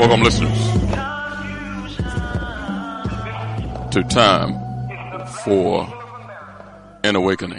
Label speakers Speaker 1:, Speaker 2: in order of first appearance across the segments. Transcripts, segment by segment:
Speaker 1: Welcome, listeners, to Time for an Awakening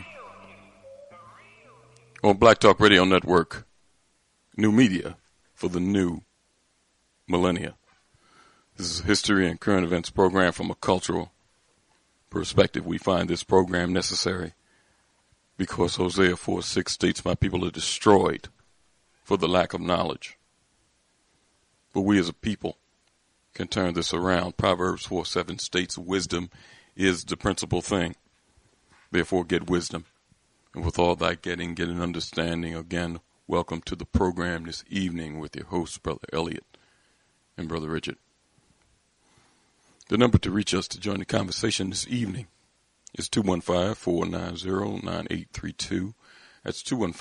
Speaker 1: on Black Talk Radio Network, new media for the new millennia. This is a history and current events program from a cultural perspective. We find this program necessary because Hosea 4:6 states, "My people are destroyed for the lack of knowledge." But we as a people can turn this around. Proverbs 4:7 states, "Wisdom is the principal thing. Therefore get wisdom. And with all thy getting, get an understanding." Again, welcome to the program this evening with your hosts, Brother Elliot and Brother Richard. The number to reach us to join the conversation this evening is 215-490-9832. That's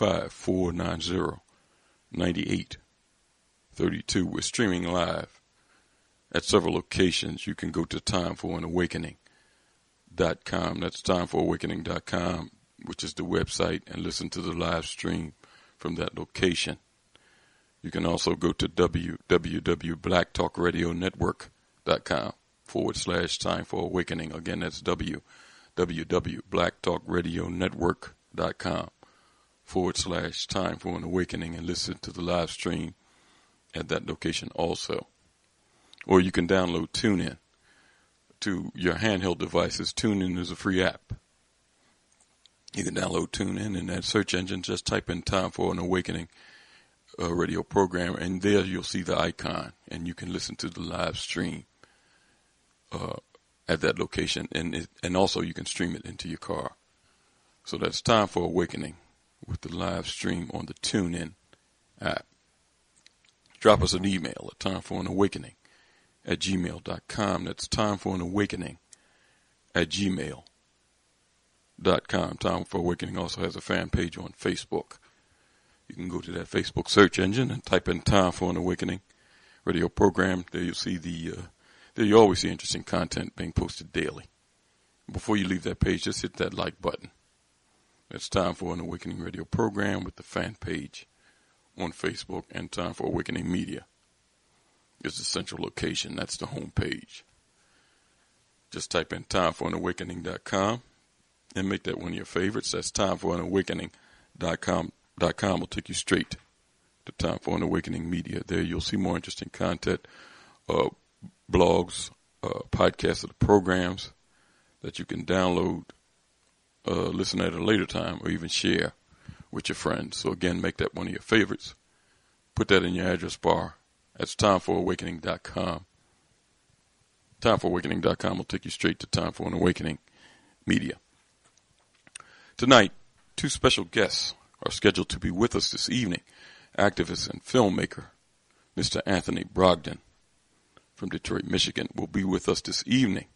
Speaker 1: 215-490-9832. We're streaming live at several locations. You can go to timeforonawakening.com. That's timeforonawakening.com, which is the website, and listen to the live stream from that location. You can also go to www.blacktalkradionetwork.com/time for awakening. Again, that's www.blacktalkradionetwork.com/time for an awakening, and listen to the live stream at that location also. Or you can download TuneIn to your handheld devices. TuneIn is a free app. You can download TuneIn in that search engine. Just type in Time for an Awakening radio program, and there you'll see the icon, and you can listen to the live stream at that location, and also you can stream it into your car. So that's Time for Awakening with the live stream on the TuneIn app. Drop us an email at timeforanawakening@gmail.com. That's timeforanawakening@gmail.com. Time for Awakening also has a fan page on Facebook. You can go to that Facebook search engine and type in Time for an Awakening radio program. There you'll see there you always see interesting content being posted daily. Before you leave that page, just hit that like button. That's Time for an Awakening radio program with the fan page on Facebook, and Time for Awakening Media is the central location. That's the home page. Just type in timeforonawakening.com and make that one of your favorites. That's timeforonawakening.com. Will take you straight to Time for an Awakening Media. There you'll see more interesting content, blogs, podcasts of the programs that you can download, listen at a later time, or even share with your friends. So again, make that one of your favorites. Put that in your address bar. That's timeforonawakening.com. Timeforonawakening.com will take you straight to Time for an Awakening Media. Tonight, two special guests are scheduled to be with us this evening. Activist and filmmaker Mr. Anthony Brogdon from Detroit, Michigan, will be with us this evening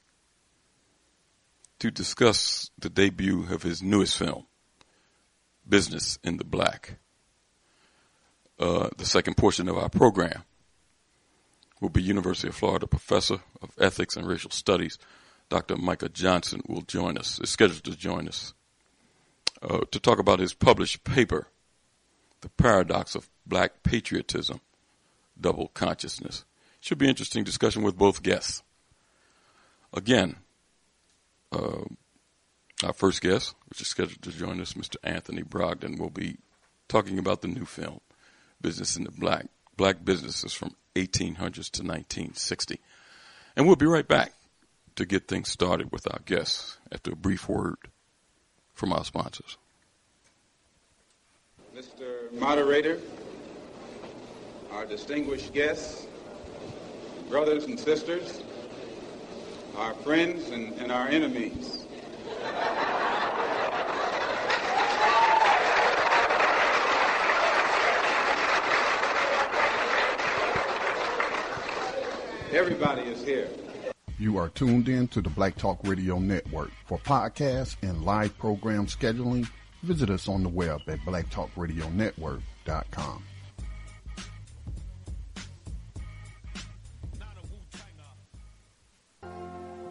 Speaker 1: to discuss the debut of his newest film, Business in the Black. The second portion of our program will be University of Florida professor of ethics and racial studies, Dr. Micah Johnson, will join us, is scheduled to join us to talk about his published paper, The Paradox of Black Patriotism, Double Consciousness. Should be an interesting discussion with both guests. Again, our first guest, which is scheduled to join us, Mr. Anthony Brogdon, will be talking about the new film, Business in the Black, Black Businesses from 1800s to 1960. And we'll be right back to get things started with our guests after a brief word from our sponsors.
Speaker 2: Mr. Moderator, our distinguished guests, brothers and sisters, our friends and our enemies. Everybody is here.
Speaker 3: You are tuned in to the Black Talk Radio Network. For podcasts and live program scheduling, visit us on the web at blacktalkradionetwork.com.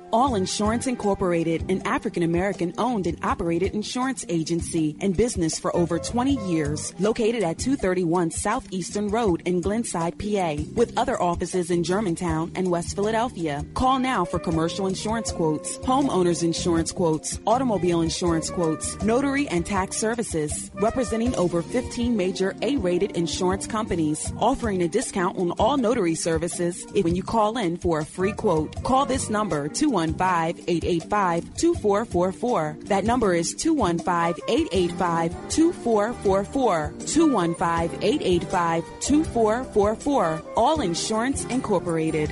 Speaker 4: All Insurance Incorporated, an African-American owned and operated insurance agency and business for over 20 years, located at 231 Southeastern Road in Glenside, PA, with other offices in Germantown and West Philadelphia. Call now for commercial insurance quotes, homeowners insurance quotes, automobile insurance quotes, notary and tax services, representing over 15 major A-rated insurance companies, offering a discount on all notary services when you call in for a free quote. Call this number, 215-885-2444. That number is 215-885-2444. 215-885-2444. All Insurance Incorporated.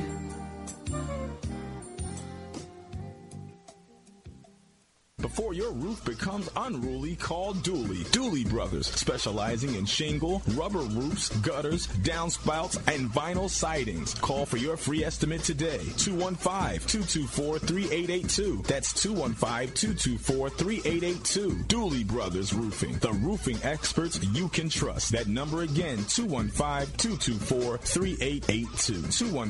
Speaker 5: Before your roof becomes unruly, call Dooley. Dooley Brothers, specializing in shingle, rubber roofs, gutters, downspouts, and vinyl sidings. Call for your free estimate today. 215-224-3882. That's 215-224-3882. Dooley Brothers Roofing, the roofing experts you can trust. That number again, 215-224-3882.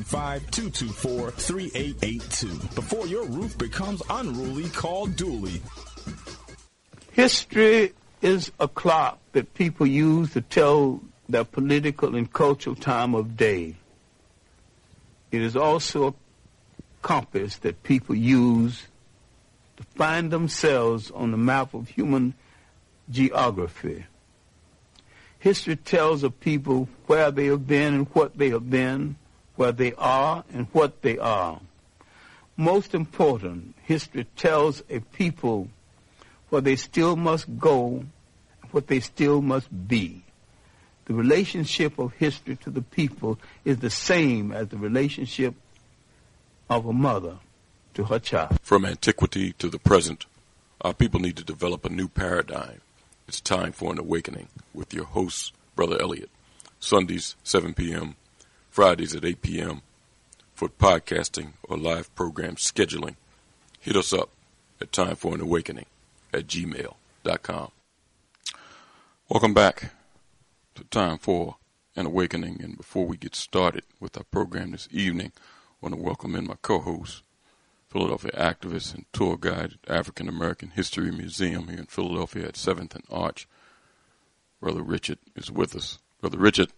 Speaker 5: 215-224-3882. Before your roof becomes unruly, call Dooley.
Speaker 6: History is a clock that people use to tell their political and cultural time of day. It is also a compass that people use to find themselves on the map of human geography. History tells of people where they have been and what they have been, where they are and what they are. Most important, history tells a people where they still must go, what they still must be. The relationship of history to the people is the same as the relationship of a mother to her child.
Speaker 1: From antiquity to the present, our people need to develop a new paradigm. It's time for an awakening with your host, Brother Elliot. Sundays, 7 p.m., Fridays at 8 p.m. For podcasting or live program scheduling, hit us up at timeforanawakening@gmail.com. Welcome back to Time for an Awakening. And before we get started with our program this evening, I want to welcome in my co-host, Philadelphia activist and tour guide at African American History Museum here in Philadelphia at 7th and Arch. Brother Richard is with us. Brother Richard.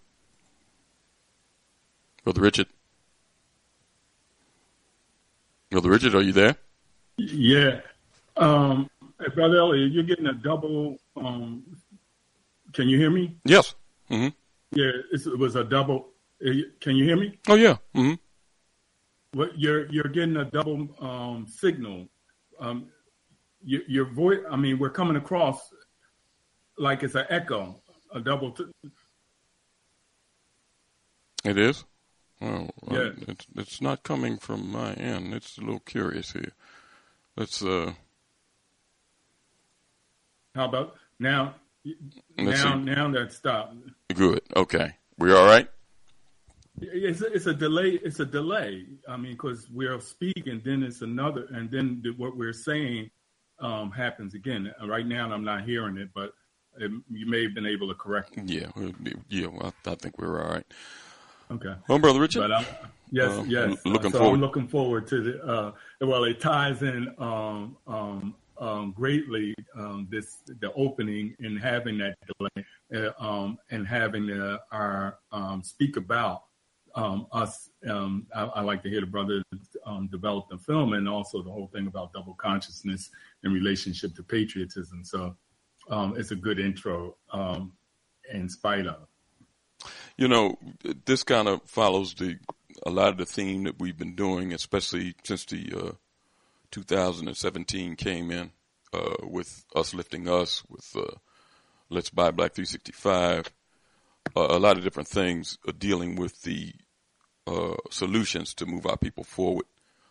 Speaker 1: Brother Richard, are you there?
Speaker 7: Yeah. Brother Elliot, you're getting a double. Can you hear me?
Speaker 1: Yes. Mm-hmm.
Speaker 7: Yeah, it was a double. Can you hear me?
Speaker 1: Oh, yeah. Mm-hmm.
Speaker 7: What you're getting a double signal. Your voice. I mean, we're coming across like it's an echo, a double.
Speaker 1: It is. Oh,
Speaker 7: yeah.
Speaker 1: It's not coming from my end. It's a little curious here. Let's. How
Speaker 7: about now? Now that stopped.
Speaker 1: Good. Okay. We all right?
Speaker 7: It's a delay. It's a delay. I mean, because we're speaking, then it's another, and then what we're saying happens again. Right now, I'm not hearing it, but you may have been able to correct it.
Speaker 1: Yeah. Well, I think we're all right.
Speaker 7: Okay.
Speaker 1: Well, Brother Richard.
Speaker 7: But yes.
Speaker 1: Looking forward.
Speaker 7: I'm looking forward to the. Well, it ties in greatly the opening and having that delay and having our speak about us. I like to hear the brothers develop the film and also the whole thing about double consciousness in relationship to patriotism. So it's a good intro in spite of.
Speaker 1: You know, this kind of follows a lot of the theme that we've been doing, especially since the 2017 came in, with Us Lifting Us, with Let's Buy Black 365, a lot of different things dealing with the solutions to move our people forward,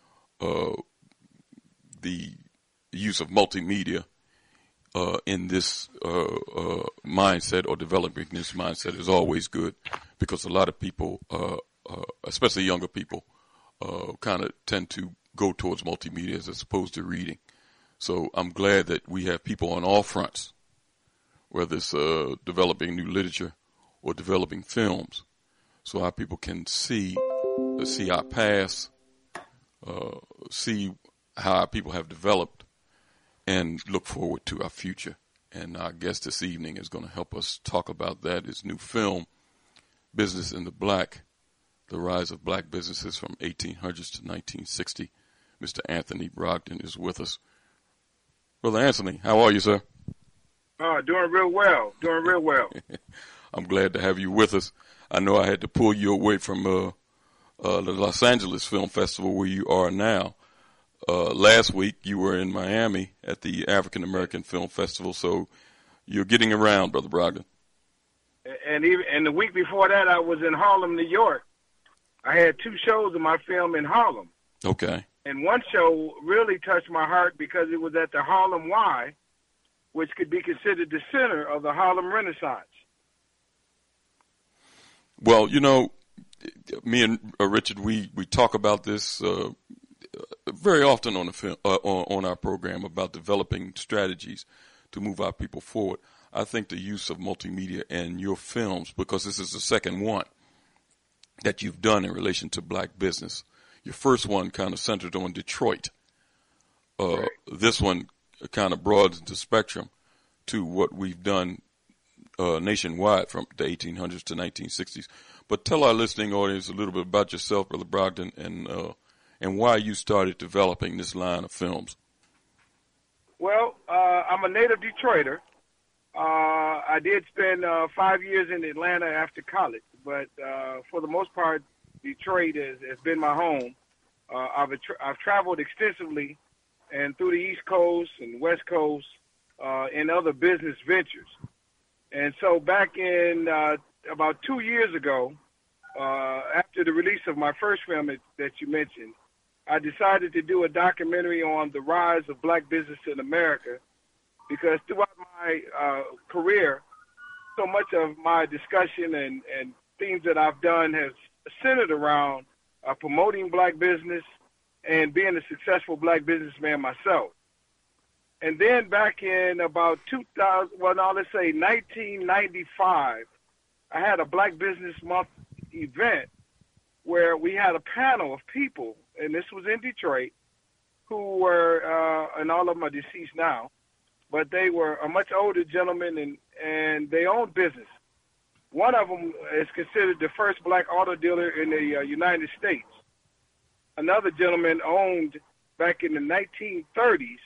Speaker 1: the use of multimedia in this mindset or developing this mindset is always good, because a lot of people, especially younger people, kind of tend to go towards multimedia as opposed to reading. So I'm glad that we have people on all fronts, whether it's developing new literature or developing films, so our people can see our past, see how our people have developed and look forward to our future. And our guest this evening is going to help us talk about that. His new film, Business in the Black, The Rise of Black Businesses from 1800s to 1960. Mr. Anthony Brogdon is with us. Brother Anthony, how are you, sir?
Speaker 8: Doing real well.
Speaker 1: I'm glad to have you with us. I know I had to pull you away from the Los Angeles Film Festival where you are now. Last week you were in Miami at the African American Film Festival, so you're getting around, Brother Brogdon.
Speaker 8: And the week before that, I was in Harlem, New York. I had 2 shows of my film in Harlem.
Speaker 1: Okay.
Speaker 8: And one show really touched my heart because it was at the Harlem Y, which could be considered the center of the Harlem Renaissance.
Speaker 1: Well, you know, me and Richard, we talk about this very often on the film, on our program about developing strategies to move our people forward. I think the use of multimedia and your films, because this is the second one that you've done in relation to black business. Your first one kind of centered on Detroit.
Speaker 8: Right.
Speaker 1: This one kind of broadens the spectrum to what we've done nationwide from the 1800s to 1960s. But tell our listening audience a little bit about yourself, Brother Brogdon, and why you started developing this line of films.
Speaker 8: Well, I'm a native Detroiter. I did spend 5 years in Atlanta after college, but for the most part, Detroit has been my home. I've traveled extensively and through the East Coast and West Coast in other business ventures. And so back in about 2 years ago, after the release of my first film that you mentioned, I decided to do a documentary on the rise of black business in America, because throughout my career, so much of my discussion and things that I've done has centered around promoting black business and being a successful black businessman myself. And then back in about 1995, I had a Black Business Month event where we had a panel of people, and this was in Detroit, who were, and all of them are deceased now, but they were a much older gentleman, and they owned business. One of them is considered the first black auto dealer in the United States. Another gentleman owned, back in the 1930s,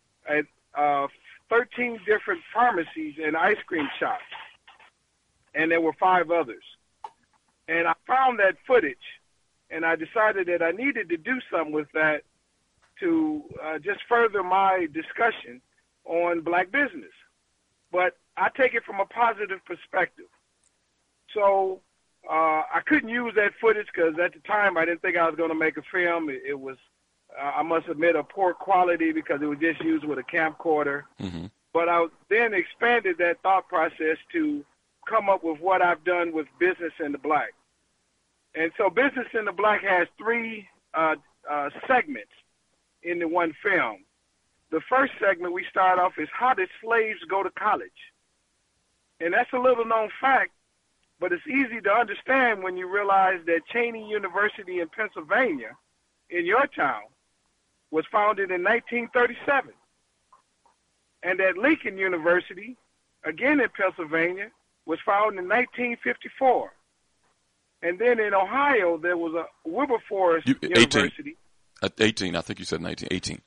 Speaker 8: 13 different pharmacies and ice cream shops, and there were 5 others. And I found that footage, and I decided that I needed to do something with that to just further my discussion on black business. But I take it from a positive perspective. So I couldn't use that footage because at the time I didn't think I was going to make a film. It was, I must admit, a poor quality because it was just used with a camcorder.
Speaker 1: Mm-hmm.
Speaker 8: But I then expanded that thought process to come up with what I've done with Business in the Black. And so Business in the Black has 3 segments in the one film. The first segment we start off is how did slaves go to college? And that's a little known fact, but it's easy to understand when you realize that Cheney University in Pennsylvania, in your town, was founded in 1937. And that Lincoln University, again in Pennsylvania, was founded in 1954. And then in Ohio, there was a Wilberforce University.
Speaker 1: 18, I think you said 1918.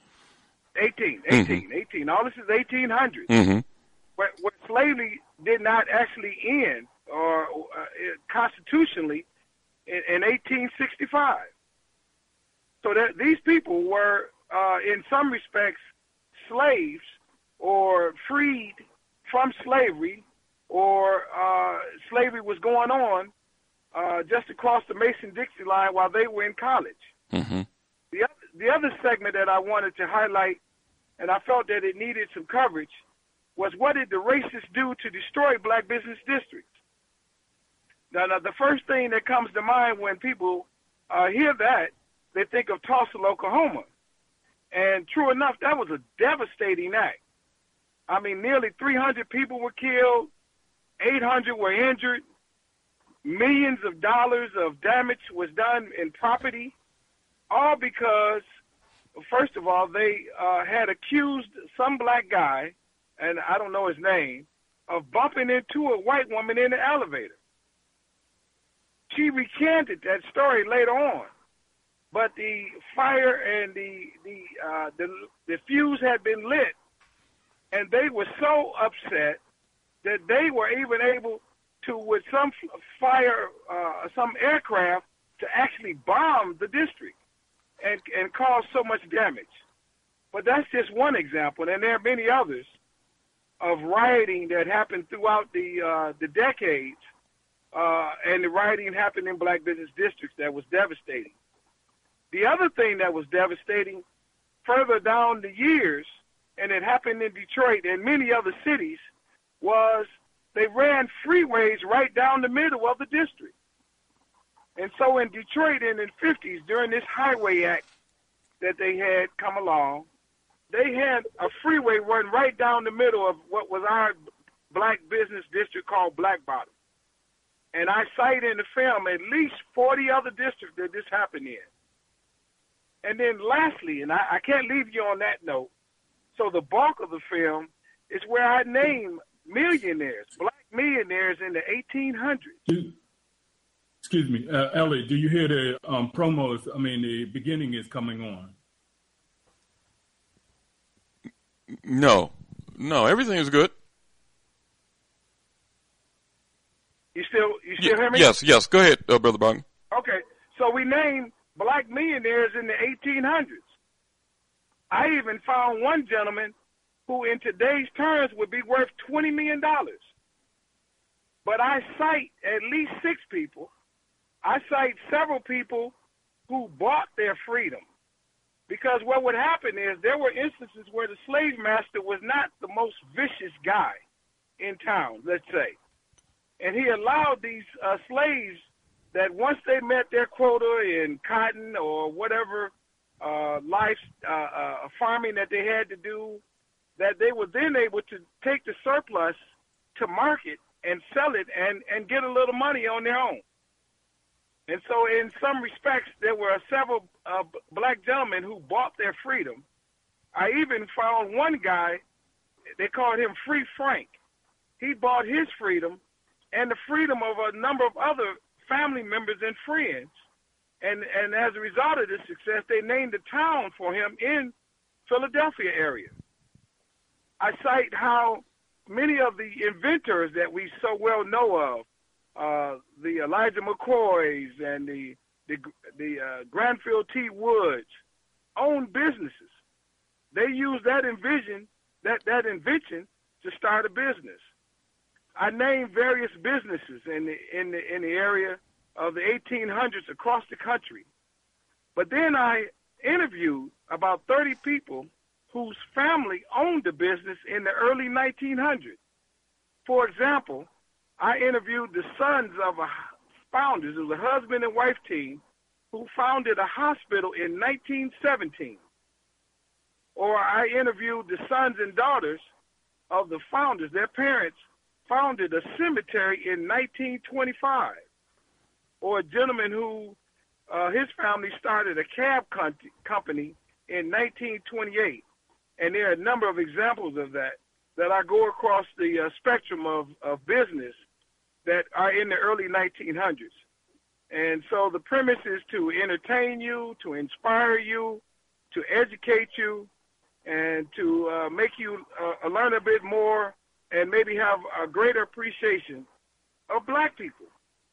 Speaker 8: 18. All this is 1800s.
Speaker 1: Mm-hmm.
Speaker 8: Where slavery did not actually end or constitutionally in 1865. So that these people were, in some respects, slaves or freed from slavery, or slavery was going on just across the Mason-Dixie line while they were in college.
Speaker 1: Mm-hmm.
Speaker 8: The other segment that I wanted to highlight, and I felt that it needed some coverage, was what did the racists do to destroy black business districts? Now, the first thing that comes to mind when people hear that, they think of Tulsa, Oklahoma. And true enough, that was a devastating act. I mean, nearly 300 people were killed, 800 were injured, millions of dollars of damage was done in property, all because first of all, they had accused some black guy, and I don't know his name, of bumping into a white woman in the elevator. She recanted that story later on, but the fire and the fuse had been lit, and they were so upset that they were even able to, with some some aircraft, to actually bomb the district and cause so much damage. But that's just one example, and there are many others of rioting that happened throughout the decades, and the rioting happened in black business districts that was devastating. The other thing that was devastating further down the years, and it happened in Detroit and many other cities, was they ran freeways right down the middle of the district. And so in Detroit in the 50s, during this Highway Act that they had come along, they had a freeway run right down the middle of what was our black business district called Black Bottom. And I cite in the film at least 40 other districts that this happened in. And then lastly, and I can't leave you on that note, so the bulk of the film is where I name millionaires, black millionaires in the 1800s.
Speaker 7: Excuse me, Ellie, do you hear the promos? I mean, the beginning is coming on.
Speaker 1: No, everything is good.
Speaker 8: You still hear me?
Speaker 1: Yes. Go ahead, Brother Bogdan.
Speaker 8: Okay, so we named black millionaires in the 1800s. I even found one gentleman who in today's terms would be worth $20 million. But I cite at least 6 people. I cite several people who bought their freedom. Because what would happen is there were instances where the slave master was not the most vicious guy in town, let's say. And he allowed these slaves that once they met their quota in cotton or whatever farming that they had to do, that they were then able to take the surplus to market and sell it and get a little money on their own. And so in some respects, there were several black gentlemen who bought their freedom. I even found one guy, they called him Free Frank. He bought his freedom and the freedom of a number of other family members and friends. And as a result of this success, they named a town for him in Philadelphia area. I cite how many of the inventors that we so well know of, the Elijah McCoys and the Granfield T. Woods, owned businesses. They used that invention to start a business. I named various businesses in the area of the 1800s across the country. But then I interviewed about 30 people whose family owned the business in the early 1900s. For example, I interviewed the sons of founders. It was a husband and wife team who founded a hospital in 1917. Or I interviewed the sons and daughters of the founders. Their parents founded a cemetery in 1925. Or a gentleman who his family started a cab company in 1928. And there are a number of examples of that I go across the spectrum of business that are in the early 1900s. And so the premise is to entertain you, to inspire you, to educate you, and to make you learn a bit more and maybe have a greater appreciation of black people.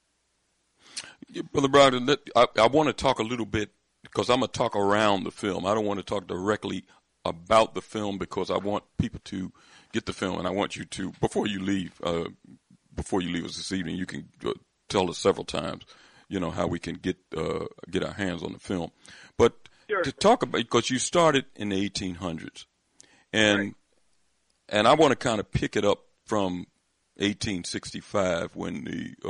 Speaker 1: Yeah, Brother Brogdon, I want to talk a little bit, because I'm going to talk around the film. I don't want to talk directly about the film because I want people to get the film, and I want you to, before you leave us this evening, you can tell us several times, how we can get our hands on the film. But sure. To talk about, because you started in the 1800s, and right. And I want to kind of pick it up from 1865 when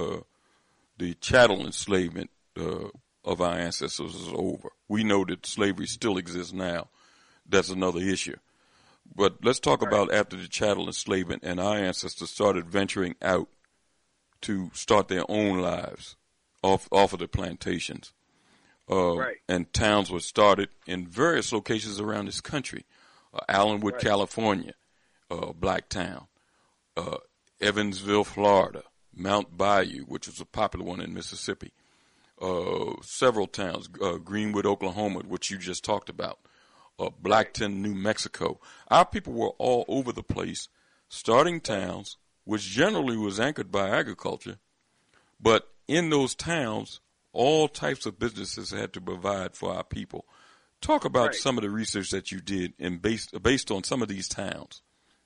Speaker 1: the chattel enslavement of our ancestors is over. We know that slavery still exists now. That's another issue. But let's talk about after the chattel enslavement and our ancestors started venturing out to start their own lives off of the plantations.
Speaker 8: Right.
Speaker 1: And towns were started in various locations around this country. Allenwood,
Speaker 8: Right.
Speaker 1: California, black town. Evansville, Florida. Mount Bayou, which was a popular one in Mississippi. Several towns. Greenwood, Oklahoma, which you just talked about. Blackton, New Mexico. Our people were all over the place, starting towns, which generally was anchored by agriculture. But in those towns, all types of businesses had to provide for our people. Talk about
Speaker 8: Right.
Speaker 1: some of the research that you did and based on some of these towns.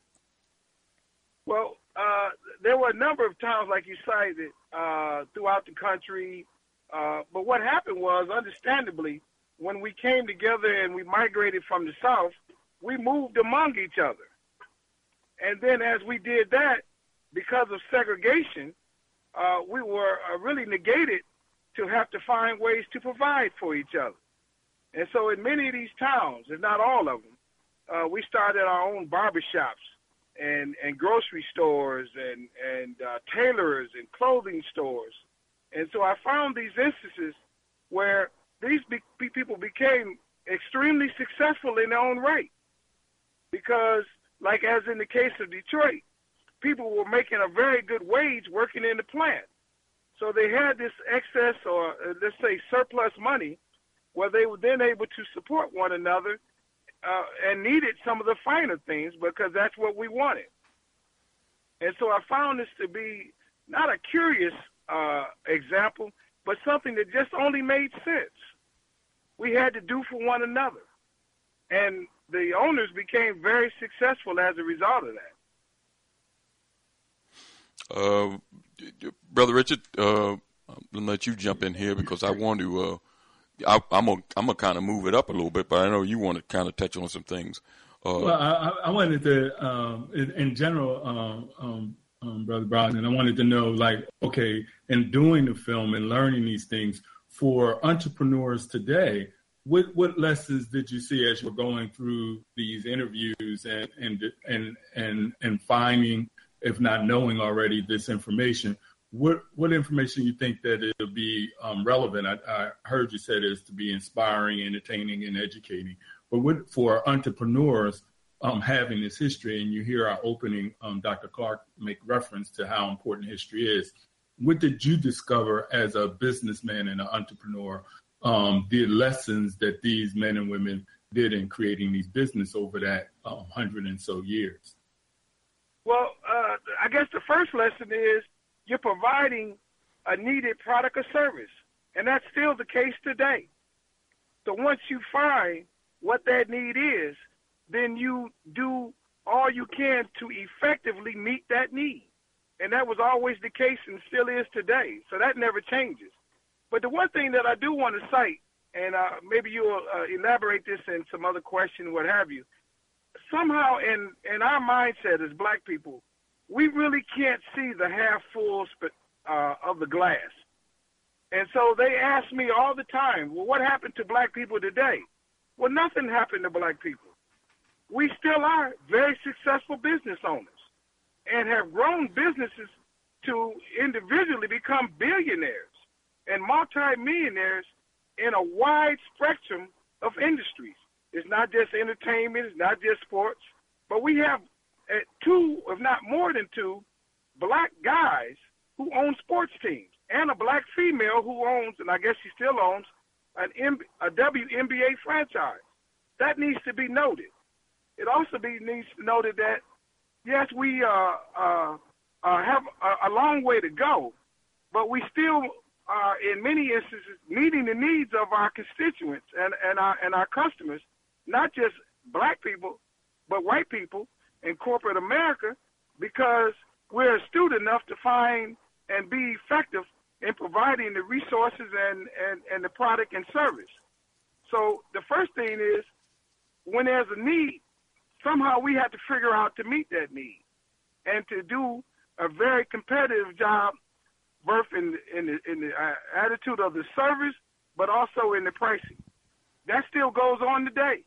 Speaker 8: Well, there were a number of towns, like you cited, throughout the country. But what happened was, understandably, when we came together and we migrated from the South, we moved among each other. And then as we did that, because of segregation, we were really negated to have to find ways to provide for each other. And so in many of these towns, if not all of them, we started our own barbershops and grocery stores and tailors and clothing stores. And so I found these instances where these people became extremely successful in their own right. Because, like as in the case of Detroit, people were making a very good wage working in the plant. So they had this excess or, let's say, surplus money where they were then able to support one another and needed some of the finer things because that's what we wanted. And so I found this to be not a curious example, but something that just only made sense. We had to do for one another. And the owners became very successful as a result of that.
Speaker 1: Brother Richard, I'm gonna let you jump in here because I want to. I'm gonna kind of move it up a little bit, but I know you want to kind of touch on some things.
Speaker 7: Well, I wanted to, in general, Brother Brown, and I wanted to know, like, okay, in doing the film and learning these things for entrepreneurs today, what lessons did you see as you were going through these interviews and finding, if not knowing already, this information? What information you think that it'll be relevant? I heard you said is to be inspiring, entertaining, and educating. But what for entrepreneurs having this history, and you hear our opening, Dr. Clark make reference to how important history is. What did you discover as a businessman and an entrepreneur, the lessons that these men and women did in creating these business over that 100 and so years?
Speaker 8: Well, I guess the first lesson is you're providing a needed product or service, and that's still the case today. So once you find what that need is, then you do all you can to effectively meet that need. And that was always the case and still is today. So that never changes. But the one thing that I do want to cite, and maybe you'll elaborate this in some other question, what have you, somehow in our mindset as black people, we really can't see the half full of the glass. And so they ask me all the time, well, what happened to black people today? Well, nothing happened to black people. We still are very successful business owners and have grown businesses to individually become billionaires and multimillionaires in a wide spectrum of industries. It's not just entertainment, it's not just sports, but we have two, if not more than two, black guys who own sports teams and a black female who owns, and I guess she still owns, a WNBA franchise. That needs to be noted. It also needs to be noted that, yes, we have a long way to go, but we still are, in many instances, meeting the needs of our constituents and our customers, not just black people, but white people in corporate America, because we're astute enough to find and be effective in providing the resources and the product and service. So the first thing is, when there's a need, somehow we have to figure out to meet that need and to do a very competitive job, both in the attitude of the service, but also in the pricing. That still goes on today.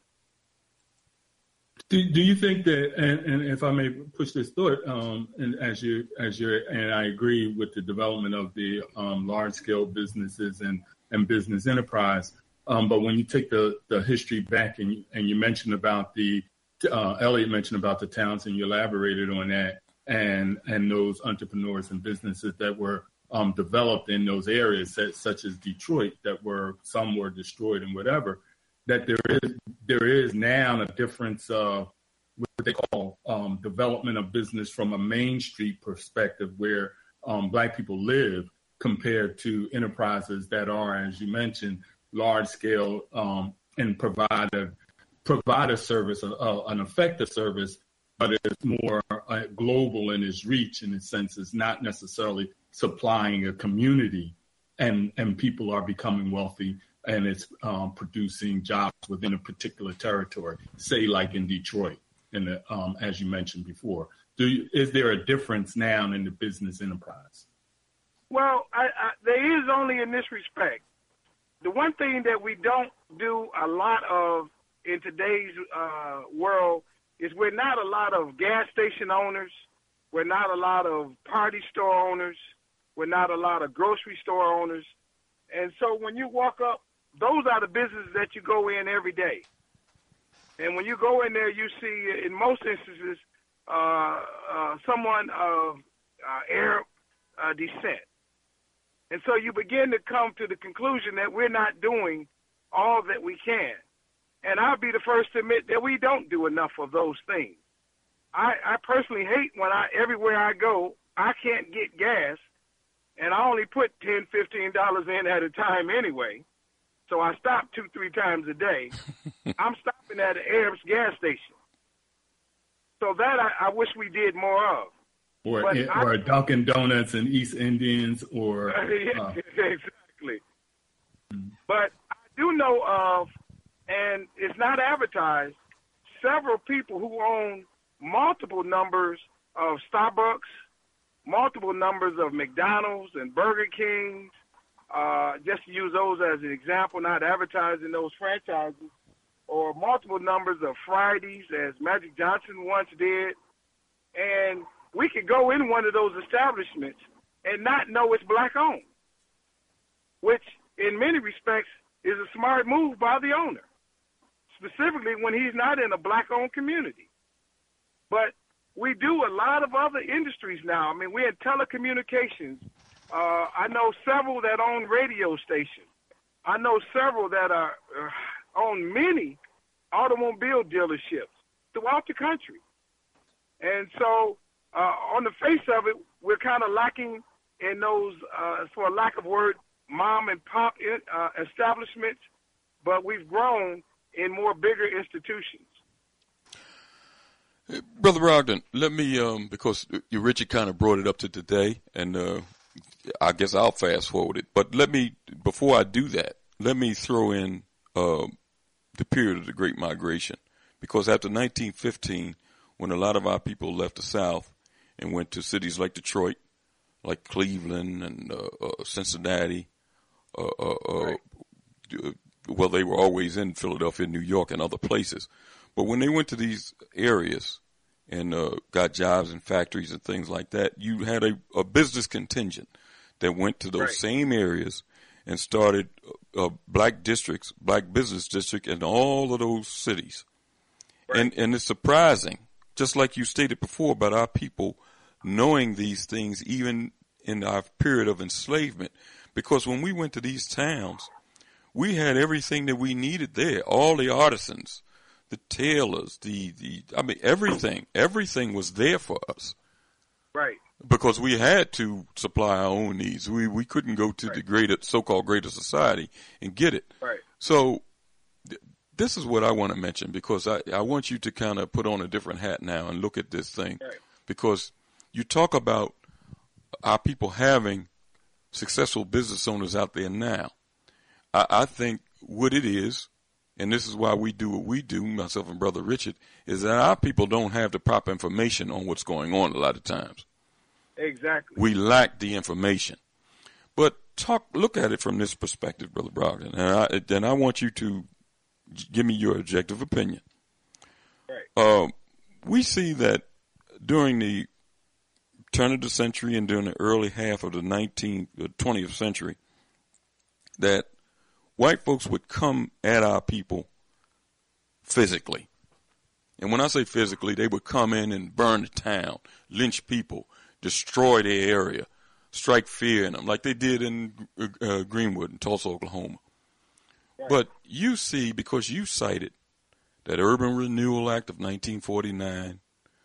Speaker 7: Do you think that, and if I may push this thought, and and I agree with the development of the large scale businesses and and business enterprise. But when you take the history back and you mentioned about Elliot mentioned about the towns, and you elaborated on that, and those entrepreneurs and businesses that were developed in those areas, such as Detroit, some were destroyed and whatever, that there is now a difference of what they call development of business from a Main Street perspective, where Black people live, compared to enterprises that are, as you mentioned, large scale and provide a service, an effective service, but it's more global in its reach, in its sense. It's not necessarily supplying a community, and people are becoming wealthy, and it's producing jobs within a particular territory, say like in Detroit, as you mentioned before. Is there a difference now in the business enterprise?
Speaker 8: Well, there is only in this respect. The one thing that we don't do a lot of in today's world is we're not a lot of gas station owners. We're not a lot of party store owners. We're not a lot of grocery store owners. And so when you walk up, those are the businesses that you go in every day. And when you go in there, you see, in most instances, someone of Arab descent. And so you begin to come to the conclusion that we're not doing all that we can. And I'll be the first to admit that we don't do enough of those things. I personally hate when everywhere I go, I can't get gas, and I only put $10, $15 in at a time anyway. So I stop 2-3 times a day. I'm stopping at an Arab's gas station. So that I wish we did more of.
Speaker 7: Or Dunkin' Donuts and East Indians, or
Speaker 8: exactly. But I do know of, and it's not advertised, several people who own multiple numbers of Starbucks, multiple numbers of McDonald's and Burger Kings, just to use those as an example, not advertising those franchises, or multiple numbers of Fridays, as Magic Johnson once did. And we could go in one of those establishments and not know it's Black-owned, which in many respects is a smart move by the owner, specifically when he's not in a Black-owned community. But we do a lot of other industries now. I mean, we're in telecommunications. I know several that own radio stations. I know several that own many automobile dealerships throughout the country. And so on the face of it, we're kind of lacking in those, for a lack of word, mom and pop establishments, but we've grown in more bigger institutions.
Speaker 1: Brother Brogdon, let me, because Richard kind of brought it up to today, and I guess I'll fast forward it. But before I do that, let me throw in the period of the Great Migration. Because after 1915, when a lot of our people left the South and went to cities like Detroit, like Cleveland and Cincinnati, well, they were always in Philadelphia, New York, and other places. But when they went to these areas and got jobs in factories and things like that, you had a business contingent that went to those same areas and started black districts, black business district in all of those cities. Right. And it's surprising, just like you stated before, about our people knowing these things even in our period of enslavement. Because when we went to these towns, we had everything that we needed there, all the artisans, the tailors, everything was there for us.
Speaker 8: Right.
Speaker 1: Because we had to supply our own needs. We couldn't go to the so-called greater society and get it.
Speaker 8: Right.
Speaker 1: So this is what I want to mention, because I want you to kind of put on a different hat now and look at this thing.
Speaker 8: Right.
Speaker 1: Because you talk about our people having successful business owners out there now. I think what it is, and this is why we do what we do, myself and Brother Richard, is that our people don't have the proper information on what's going on a lot of times.
Speaker 8: Exactly.
Speaker 1: We lack the information. But look at it from this perspective, Brother Brogdon, and I want you to give me your objective opinion.
Speaker 8: Right.
Speaker 1: We see that during the turn of the century and during the early half of the 20th century, that white folks would come at our people physically. And when I say physically, they would come in and burn the town, lynch people, destroy their area, strike fear in them, like they did in Greenwood and Tulsa, Oklahoma. Right. But you see, because you cited that Urban Renewal Act of 1949,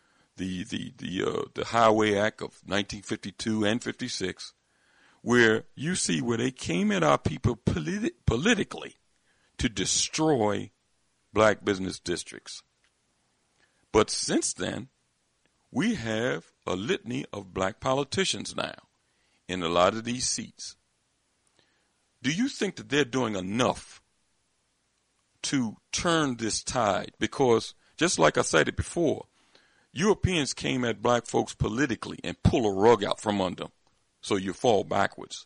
Speaker 1: the Highway Act of 1952 and 56, where you see where they came at our people politically to destroy black business districts. But since then, we have a litany of black politicians now in a lot of these seats. Do you think that they're doing enough to turn this tide? Because just like I said it before, Europeans came at black folks politically and pull a rug out from under them, so you fall backwards.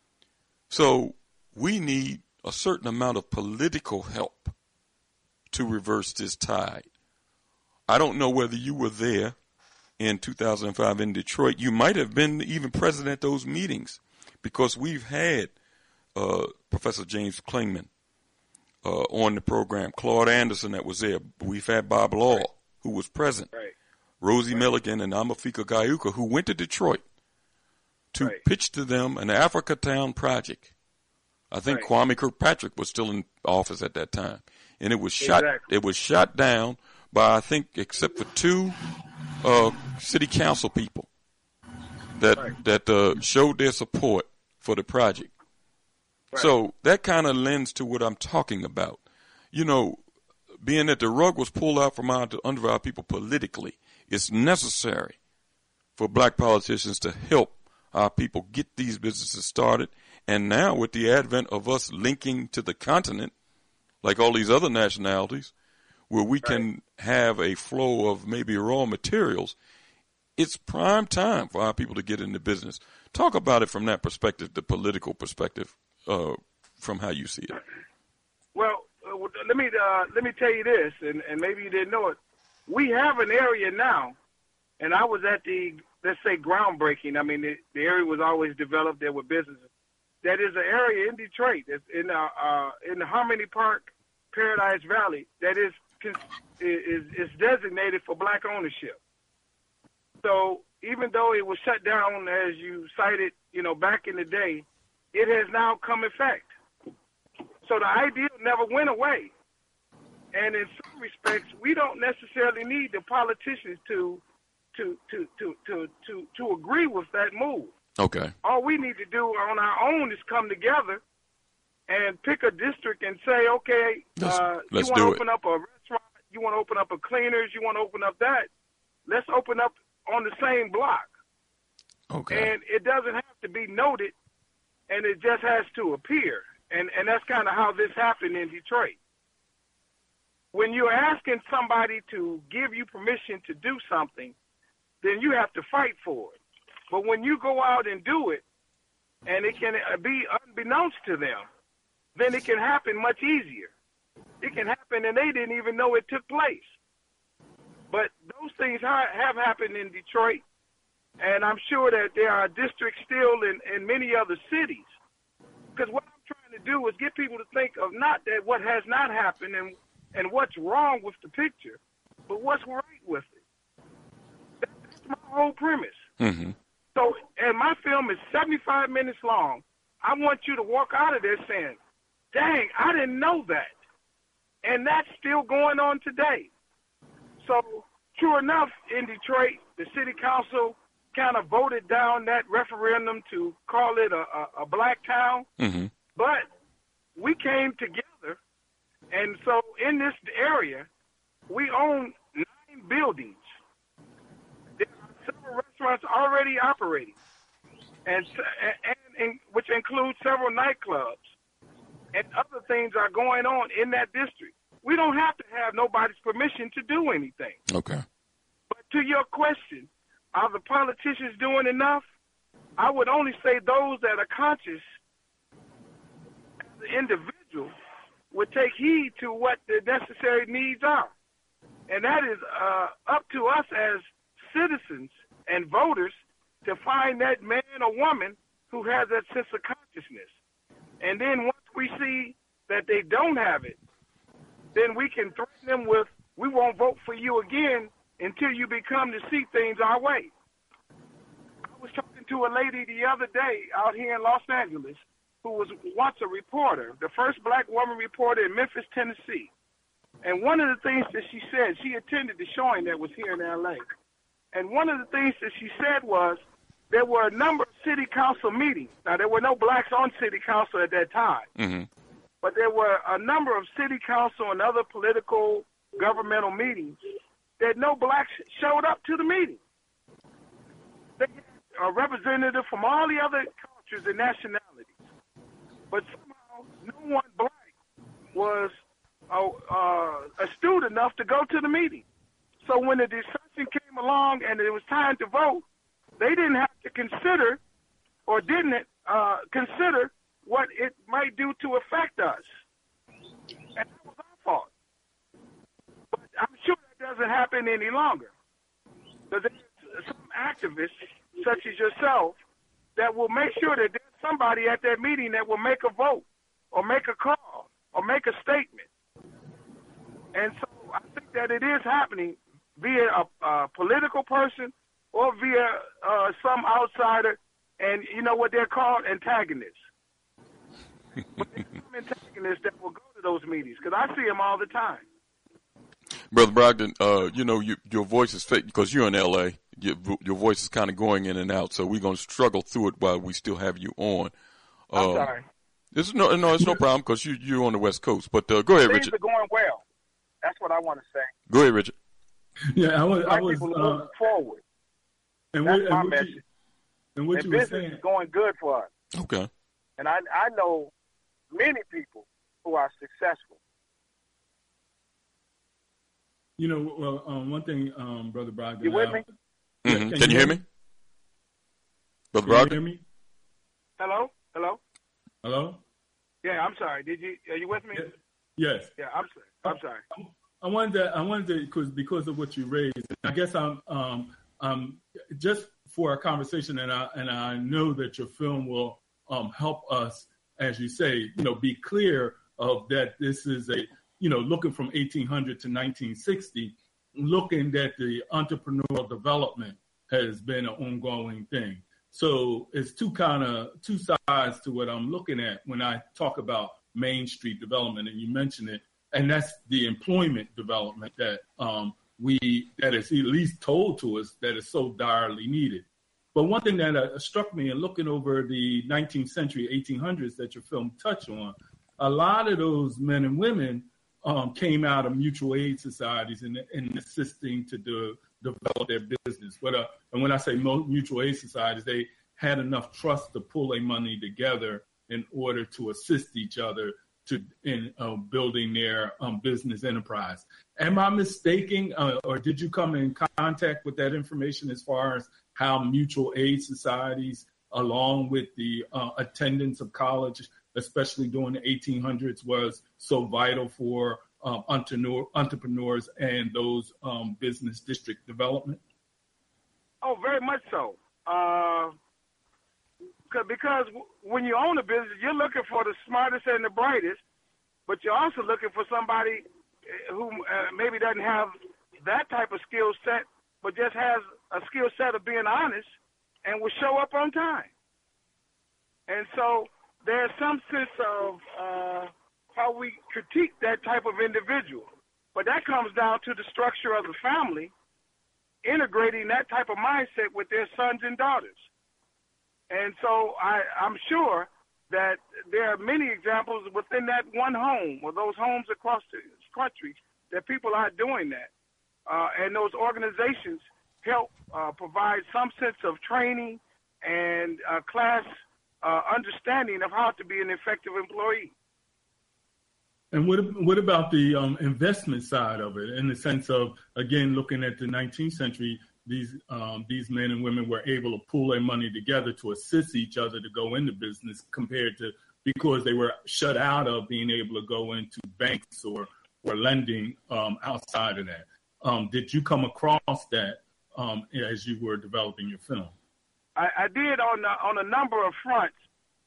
Speaker 1: So we need a certain amount of political help to reverse this tide. I don't know whether you were there in 2005 in Detroit. You might have been even present at those meetings, because we've had Professor James Klingman on the program, Claude Anderson that was there. We've had Bob Law, right, who was present, right, Rosie Milligan and Amafika Gayuka, who went to Detroit to right, pitch to them an Africa Town project. I think right, Kwame Kirkpatrick was still in office at that time, and it was shot. Exactly. It was shot down by, I think, except for 2 city council people that right, that showed their support for the project. Right. So that kind of lends to what I'm talking about. You know, being that the rug was pulled out from under our people politically, it's necessary for black politicians to help our people get these businesses started. And now with the advent of us linking to the continent, like all these other nationalities, where we can have a flow of maybe raw materials, it's prime time for our people to get into business. Talk about it from that perspective, the political perspective, from how you see it.
Speaker 8: Well, let me tell you this, and maybe you didn't know it. We have an area now, and I was at the, let's say, groundbreaking. I mean, the area was always developed. There were businesses. That is an area in Detroit, it's in the Harmony Park, Paradise Valley, that is designated for black ownership. So even though it was shut down, as you cited, back in the day, it has now come effect. So the idea never went away. And in some respects, we don't necessarily need the politicians to agree with that move.
Speaker 1: Okay.
Speaker 8: All we need to do on our own is come together and pick a district and say, okay,
Speaker 1: let's
Speaker 8: you want to open up a restaurant, you want to open up a cleaners, you want to open up that. Let's open up on the same block.
Speaker 1: Okay.
Speaker 8: And it doesn't have to be noted, and it just has to appear. And that's kind of how this happened in Detroit. When you're asking somebody to give you permission to do something, then you have to fight for it. But when you go out and do it, and it can be unbeknownst to them, then it can happen much easier. It can happen and they didn't even know it took place. But those things have happened in Detroit, and I'm sure that there are districts still in many other cities. Because what I'm trying to do is get people to think of not that what has not happened and what's wrong with the picture, but what's right with it. That's my whole premise.
Speaker 1: Mm-hmm.
Speaker 8: So, and my film is 75 minutes long. I want you to walk out of there saying, dang, I didn't know that. And that's still going on today. So, true enough, in Detroit, the city council kind of voted down that referendum to call it a black town.
Speaker 1: Mm-hmm.
Speaker 8: But we came together, and so in this area, we own 9 buildings. There are several restaurants already operating, and which includes several nightclubs, and other things are going on in that district. We don't have to have nobody's permission to do anything.
Speaker 1: Okay.
Speaker 8: But to your question, are the politicians doing enough? I would only say those that are conscious as an individual would take heed to what the necessary needs are. And that is up to us as citizens and voters to find that man or woman who has that sense of consciousness. And then once we see that they don't have it, then we can threaten them with, we won't vote for you again until you become to see things our way. I was talking to a lady the other day out here in Los Angeles who was once a reporter, the first black woman reporter in Memphis, Tennessee. And one of the things that she said, she attended the showing that was here in L.A., and one of the things that she said was there were a number of city council meetings. Now, there were no blacks on city council at that time,
Speaker 1: Mm-hmm.
Speaker 8: but there were a number of city council and other political governmental meetings that no blacks showed up to the meeting. They had a representative from all the other cultures and nationalities, but somehow no one black was astute enough to go to the meeting. So when the discussion came along and it was time to vote, they didn't have to consider or didn't consider what it might do to affect us. And that was our fault. But I'm sure that doesn't happen any longer. But there's some activists, such as yourself, that will make sure that there's somebody at that meeting that will make a vote or make a call or make a statement. And so I think that it is happening via a political person or via some outsider, and you know what they're called? Antagonists. But there's some antagonists that will go to those meetings, because I see them all the time.
Speaker 1: Brother Brogdon, you know, your voice is fake because you're in L.A. Your voice is kind of going in and out, so we're going to struggle through it while we still have you on.
Speaker 8: I'm sorry.
Speaker 1: It's no problem because you're on the West Coast. But go ahead, Richard.
Speaker 8: Things are going well. That's what I want to say.
Speaker 1: Go ahead, Richard.
Speaker 7: Yeah, I was
Speaker 8: people are moving forward.
Speaker 7: And
Speaker 8: that's
Speaker 7: what,
Speaker 8: my
Speaker 7: and
Speaker 8: message.
Speaker 7: And what
Speaker 8: and
Speaker 7: you were
Speaker 8: business
Speaker 7: saying.
Speaker 8: is going good for us.
Speaker 1: Okay.
Speaker 8: And I know many people who are successful.
Speaker 7: You know, well, one thing, Brother Brogdon.
Speaker 8: You with me?
Speaker 1: Mm-hmm. Can you hear me? Brother
Speaker 7: Can you
Speaker 1: Brogdon?
Speaker 7: hear me?
Speaker 8: Hello? Hello?
Speaker 7: Hello?
Speaker 8: Yeah, I'm sorry. Are you with me?
Speaker 7: Yes.
Speaker 8: Yeah, I'm sorry.
Speaker 7: I wanted to, because of what you raised. I guess I'm just for a conversation, and I know that your film will help us, as you say, you know, be clear of that. This is a, you know, looking from 1800 to 1960, looking at the entrepreneurial development has been an ongoing thing. So it's two sides to what I'm looking at when I talk about Main Street development, and you mentioned it. And that's the employment development that that is at least told to us that is so direly needed. But one thing that struck me in looking over the 19th century, 1800s that your film touched on, a lot of those men and women came out of mutual aid societies and assisting to develop their business. And when I say mutual aid societies, they had enough trust to pull their money together in order to assist each other in building their business enterprise. Am I mistaken, or did you come in contact with that information as far as how mutual aid societies, along with the attendance of college, especially during the 1800s, was so vital for entrepreneurs and those business district development?
Speaker 8: Oh, very much so. Because when you own a business, you're looking for the smartest and the brightest, but you're also looking for somebody who maybe doesn't have that type of skill set, but just has a skill set of being honest and will show up on time. And so there's some sense of how we critique that type of individual. But that comes down to the structure of the family, integrating that type of mindset with their sons and daughters. And so I'm sure that there are many examples within that one home or those homes across the country that people are doing that. And those organizations help provide some sense of training and class understanding of how to be an effective employee.
Speaker 7: And what about the investment side of it, in the sense of, again, looking at the 19th century, these men and women were able to pool their money together to assist each other to go into business, compared to because they were shut out of being able to go into banks or lending outside of that. Did you come across that as you were developing your film?
Speaker 8: I did on a number of fronts,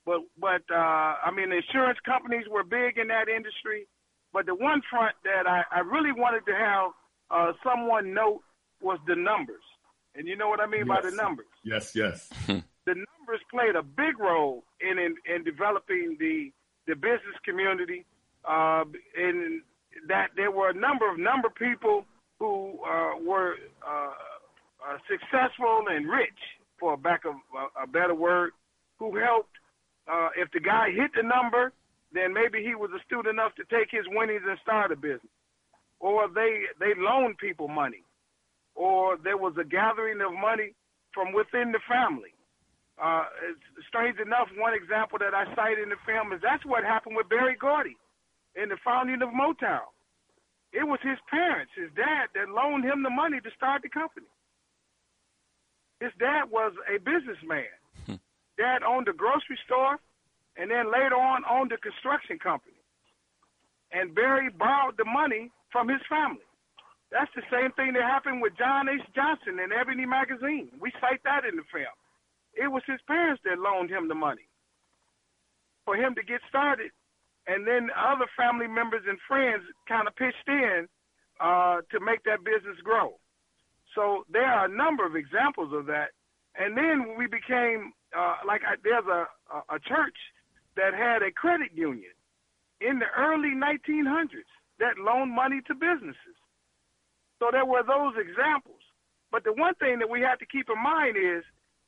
Speaker 8: But I mean, insurance companies were big in that industry. But the one front that I really wanted to have someone note was the numbers. And you know what I mean by the numbers?
Speaker 7: Yes.
Speaker 8: The numbers played a big role in developing the business community, in that there were a number of people who were successful and rich, for lack of a better word, who helped. If the guy hit the number, then maybe he was astute enough to take his winnings and start a business. Or they loaned people money. Or there was a gathering of money from within the family. It's strange enough, one example that I cite in the film is that's what happened with Berry Gordy in the founding of Motown. It was his parents, his dad, that loaned him the money to start the company. His dad was a businessman. Dad owned a grocery store, and then later on owned a construction company. And Barry borrowed the money from his family. That's the same thing that happened with John H. Johnson in Ebony magazine. We cite that in the film. It was his parents that loaned him the money for him to get started, and then other family members and friends kind of pitched in to make that business grow. So there are a number of examples of that. And then we became, there's a church that had a credit union in the early 1900s that loaned money to businesses. So there were those examples. But the one thing that we have to keep in mind is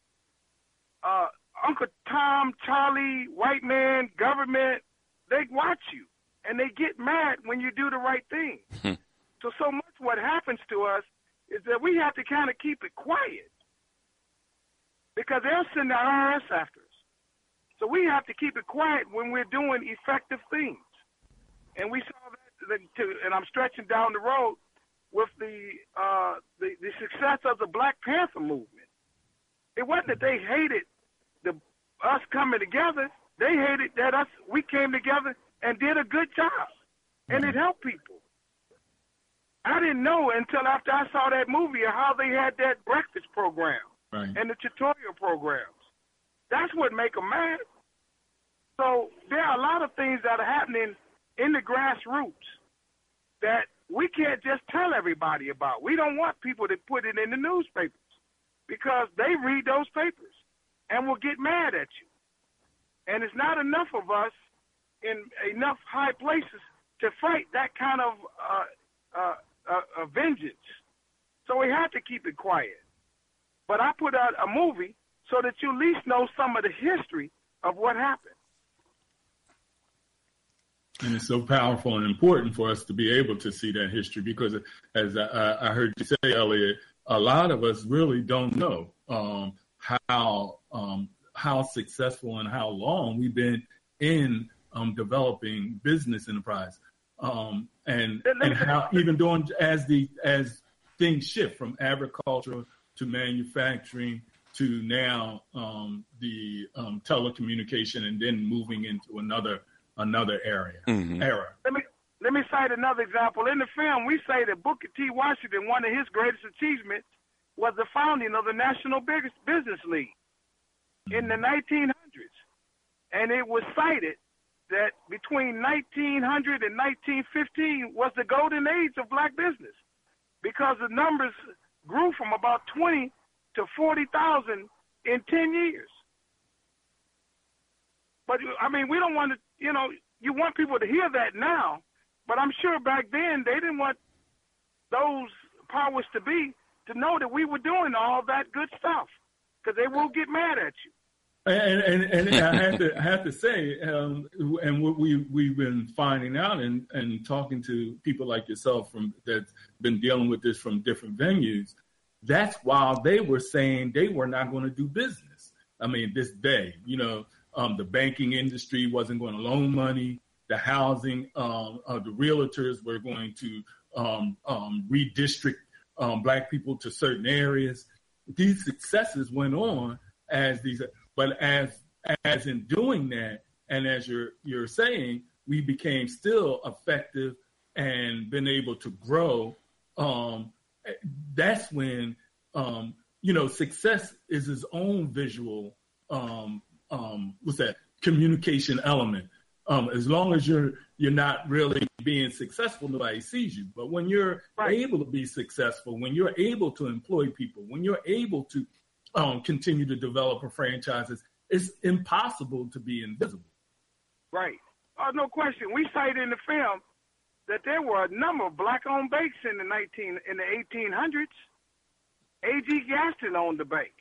Speaker 8: Uncle Tom, Charlie, white man, government, they watch you, and they get mad when you do the right thing. So much what happens to us is that we have to kind of keep it quiet because they'll send the IRS after us. So we have to keep it quiet when we're doing effective things. And we saw that, and I'm stretching down the road, with the success of the Black Panther movement. It wasn't that they hated us coming together. They hated that we came together and did a good job, and it helped people. I didn't know until after I saw that movie how they had that breakfast program and the tutorial programs. That's what make them mad. So there are a lot of things that are happening in the grassroots that we can't just tell everybody about. We don't want people to put it in the newspapers because they read those papers and will get mad at you. And it's not enough of us in enough high places to fight that kind of vengeance. So we have to keep it quiet. But I put out a movie so that you at least know some of the history of what happened.
Speaker 7: And it's so powerful and important for us to be able to see that history because, as I heard you say, Elliot, a lot of us really don't know how successful and how long we've been in developing business enterprise, and how even doing as things shift from agriculture to manufacturing to now the telecommunication, and then moving into another era.
Speaker 8: Let me cite another example. In the film, we say that Booker T. Washington, one of his greatest achievements was the founding of the National Business League in the 1900s. And it was cited that between 1900 and 1915 was the golden age of black business because the numbers grew from about 20 to 40,000 in 10 years. But, I mean, we don't want to, you want people to hear that now, but I'm sure back then they didn't want those powers to be to know that we were doing all that good stuff because they will get mad at you.
Speaker 7: And I have to say, and what we've been finding out and talking to people like yourself that's been dealing with this from different venues, that's why they were saying they were not going to do business. I mean, this day, the banking industry wasn't going to loan money. The housing, the realtors were going to redistrict black people to certain areas. These successes went on but as in doing that, and as you're saying, we became still effective and been able to grow. That's when success is its own visual communication element. As long as you're not really being successful, nobody sees you. But when you're able to be successful, when you're able to employ people, when you're able to continue to develop franchises, it's impossible to be invisible.
Speaker 8: Right. No question. We cite in the film that there were a number of black-owned banks in the 1800s. A.G. Gaston owned the bank.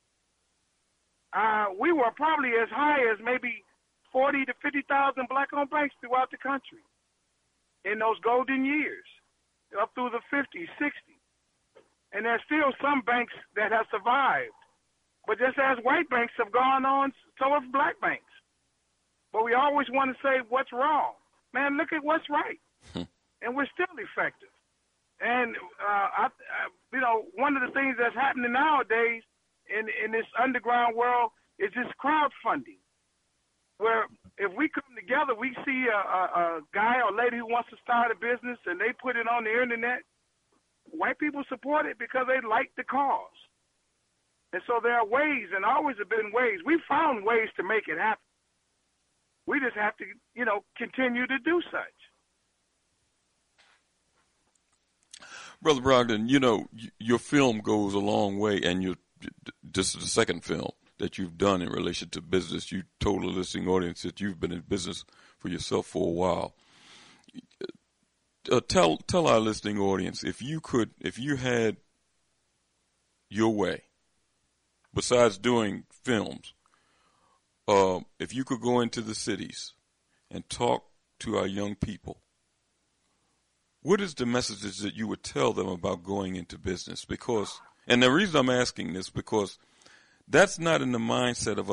Speaker 8: We were probably as high as maybe 40 to 50,000 black-owned banks throughout the country in those golden years, up through the 50s, 60s. And there's still some banks that have survived. But just as white banks have gone on, so have black banks. But we always want to say what's wrong. Man, look at what's right. And we're still effective. And, one of the things that's happening nowadays in this underground world is this crowdfunding, where if we come together, we see a guy or lady who wants to start a business and they put it on the internet, white people support it because they like the cause. And so there are ways, and always have been ways. We found ways to make it happen. We just have to, continue to do such.
Speaker 1: Brother Brogdon, your film goes a long way, and this is the second film that you've done in relation to business. You told a listening audience that you've been in business for yourself for a while. Tell our listening audience, if you had your way, besides doing films, if you could go into the cities and talk to our young people, what is the messages that you would tell them about going into business? And the reason I'm asking this, because that's not in the mindset of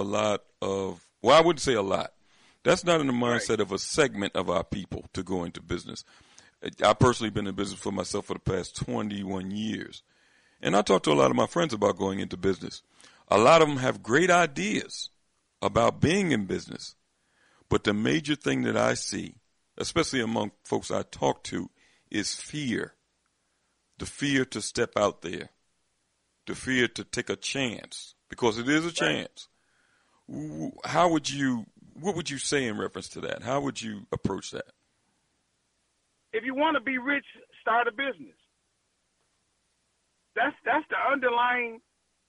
Speaker 1: I wouldn't say a lot. That's not in the mindset of a segment of our people to go into business. I've personally been in business for myself for the past 21 years. And I talk to a lot of my friends about going into business. A lot of them have great ideas about being in business. But the major thing that I see, especially among folks I talk to, is fear. The fear to step out there. The fear to take a chance, because it is a chance. What would you say in reference to that? How would you approach that?
Speaker 8: If you want to be rich, start a business. That's the underlying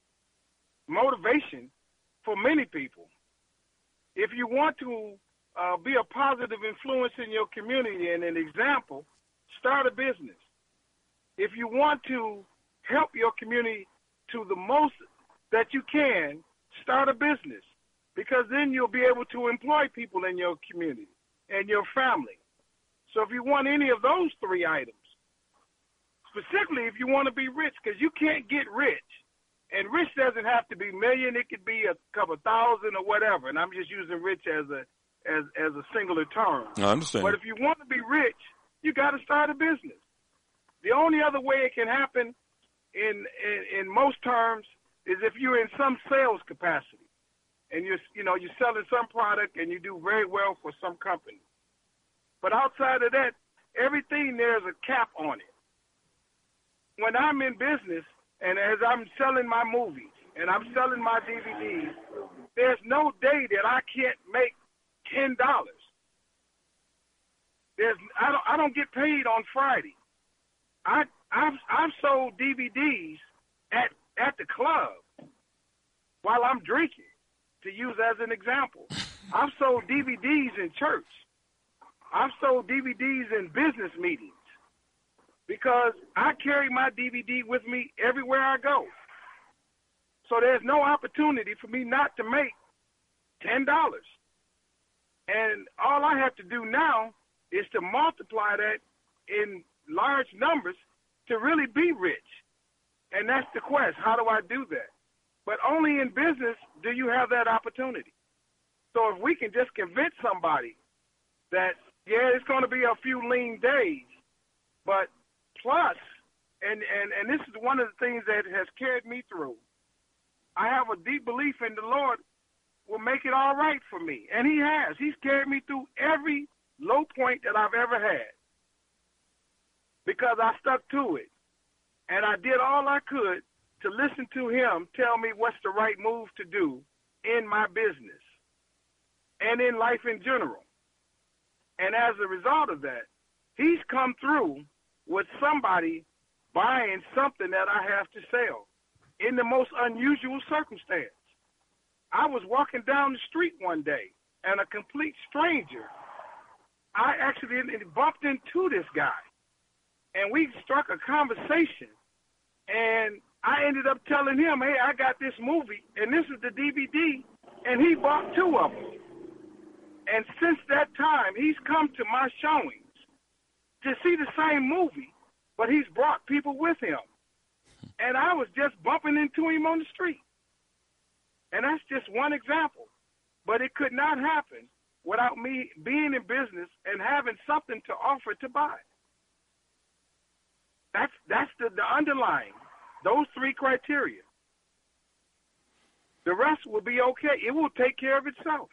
Speaker 8: motivation for many people. If you want to be a positive influence in your community and an example, start a business. If you want to help your community to the most that you can, start a business, because then you'll be able to employ people in your community and your family. So if you want any of those three items, specifically if you want to be rich, because you can't get rich, and rich doesn't have to be million, it could be a couple thousand or whatever, and I'm just using rich as a singular term.
Speaker 1: I understand.
Speaker 8: But if you want to be rich, you got to start a business. The only other way it can happen in most terms is if you're in some sales capacity and you're selling some product and you do very well for some company. But outside of that, everything there's a cap on it. When I'm in business and as I'm selling my movies and I'm selling my DVDs, there's no day that I can't make $10. I don't get paid on Friday. I've sold DVDs at the club while I'm drinking, to use as an example. I've sold DVDs in church. I've sold DVDs in business meetings because I carry my DVD with me everywhere I go. So there's no opportunity for me not to make $10. And all I have to do now is to multiply that in large numbers to really be rich. And that's the quest. How do I do that? But only in business do you have that opportunity. So if we can just convince somebody that, yeah, it's going to be a few lean days, but plus, and this is one of the things that has carried me through, I have a deep belief in the Lord will make it all right for me. And he has. He's carried me through every low point that I've ever had because I stuck to it. And I did all I could to listen to him tell me what's the right move to do in my business. and in life in general. And as a result of that, he's come through with somebody buying something that I have to sell in the most unusual circumstance. I was walking down the street one day, and a complete stranger, I actually bumped into this guy, and we struck a conversation, and I ended up telling him, hey, I got this movie, and this is the DVD, and he bought 2 of them. And since that time, he's come to my showings to see the same movie, but he's brought people with him. And I was just bumping into him on the street. And that's just one example. But it could not happen without me being in business and having something to offer to buy. That's the underlying, those 3 criteria. The rest will be okay. It will take care of itself.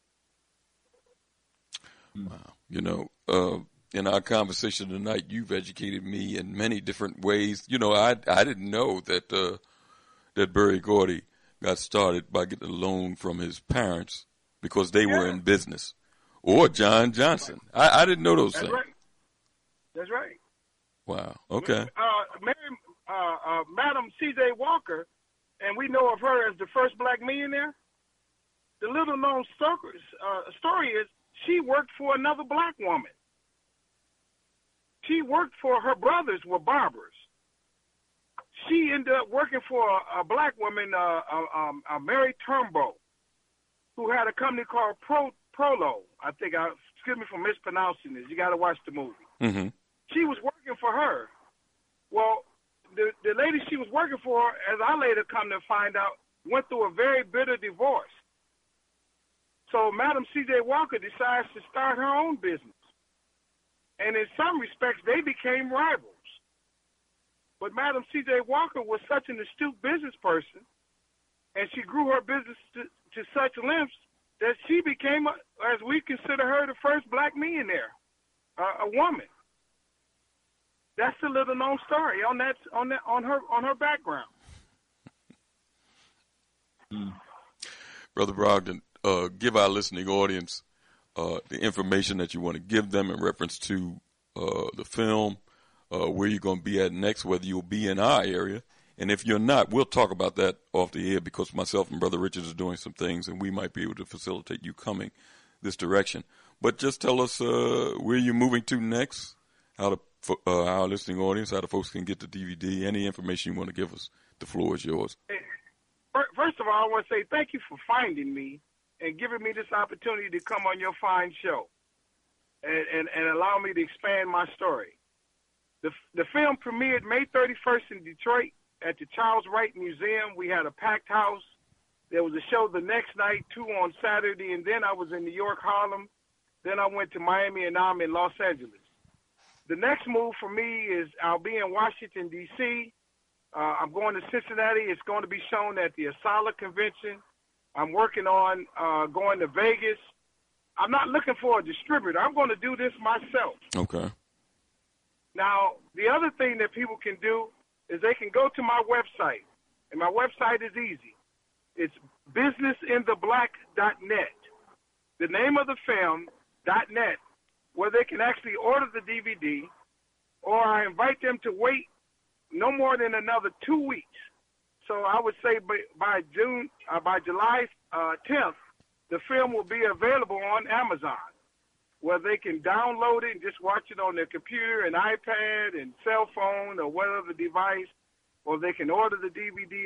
Speaker 1: Wow. You know, in our conversation tonight, you've educated me in many different ways. You know, I didn't know that that Berry Gordy got started by getting a loan from his parents because they were in business, or John Johnson. I didn't know those things.
Speaker 8: Right. That's right.
Speaker 1: Wow. Okay.
Speaker 8: Madam C.J. Walker, and we know of her as the first black millionaire. The little known story is she worked for another black woman. She worked for, her brothers were barbers. She ended up working for a black woman, Mary Turnbow, who had a company called Prolo. I think, excuse me for mispronouncing this. You got to watch the movie.
Speaker 1: Mm-hmm.
Speaker 8: She was working for her. Well, the lady she was working for, as I later come to find out, went through a very bitter divorce. So Madam C.J. Walker decides to start her own business. And in some respects, they became rivals. But Madam C.J. Walker was such an astute business person, and she grew her business to such lengths that she became, as we consider her, the first black millionaire, a woman. That's a little known story on her background.
Speaker 1: Brother Brogdon, give our listening audience the information that you want to give them in reference to the film, where you're going to be at next, whether you'll be in our area. And if you're not, we'll talk about that off the air because myself and Brother Richard is doing some things, and we might be able to facilitate you coming this direction. But just tell us where you're moving to next, how our listening audience, how the folks can get the DVD, any information you want to give us. The floor is yours.
Speaker 8: First of all, I want to say thank you for finding me and giving me this opportunity to come on your fine show and allow me to expand my story. The film premiered May 31st in Detroit at the Charles Wright Museum. We had a packed house. There was a show the next night, 2 on Saturday, and then I was in New York, Harlem. Then I went to Miami, and now I'm in Los Angeles. The next move for me is I'll be in Washington, D.C. I'm going to Cincinnati. It's going to be shown at the Asala Convention. I'm working on going to Vegas. I'm not looking for a distributor. I'm going to do this myself.
Speaker 1: Okay.
Speaker 8: Now, the other thing that people can do is they can go to my website, and my website is easy. It's businessintheblack.net. The name of the film, .net, where they can actually order the DVD, or I invite them to wait no more than another 2 weeks. So I would say by July 10th, the film will be available on Amazon, where they can download it and just watch it on their computer and iPad and cell phone or whatever device, or they can order the DVD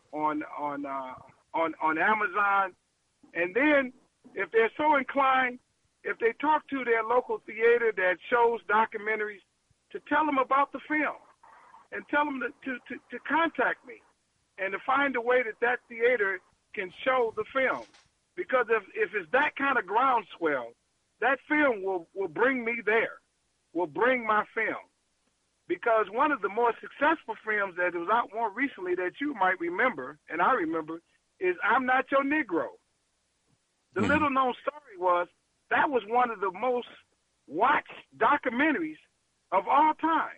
Speaker 8: on Amazon. And then, if they're so inclined, if they talk to their local theater that shows documentaries, to tell them about the film and tell them to contact me and to find a way that theater can show the film. Because if it's that kind of groundswell, that film will bring me there, will bring my film. Because one of the more successful films that was out more recently that you might remember, and I remember, is I'm Not Your Negro. The little known story was that was one of the most watched documentaries of all time.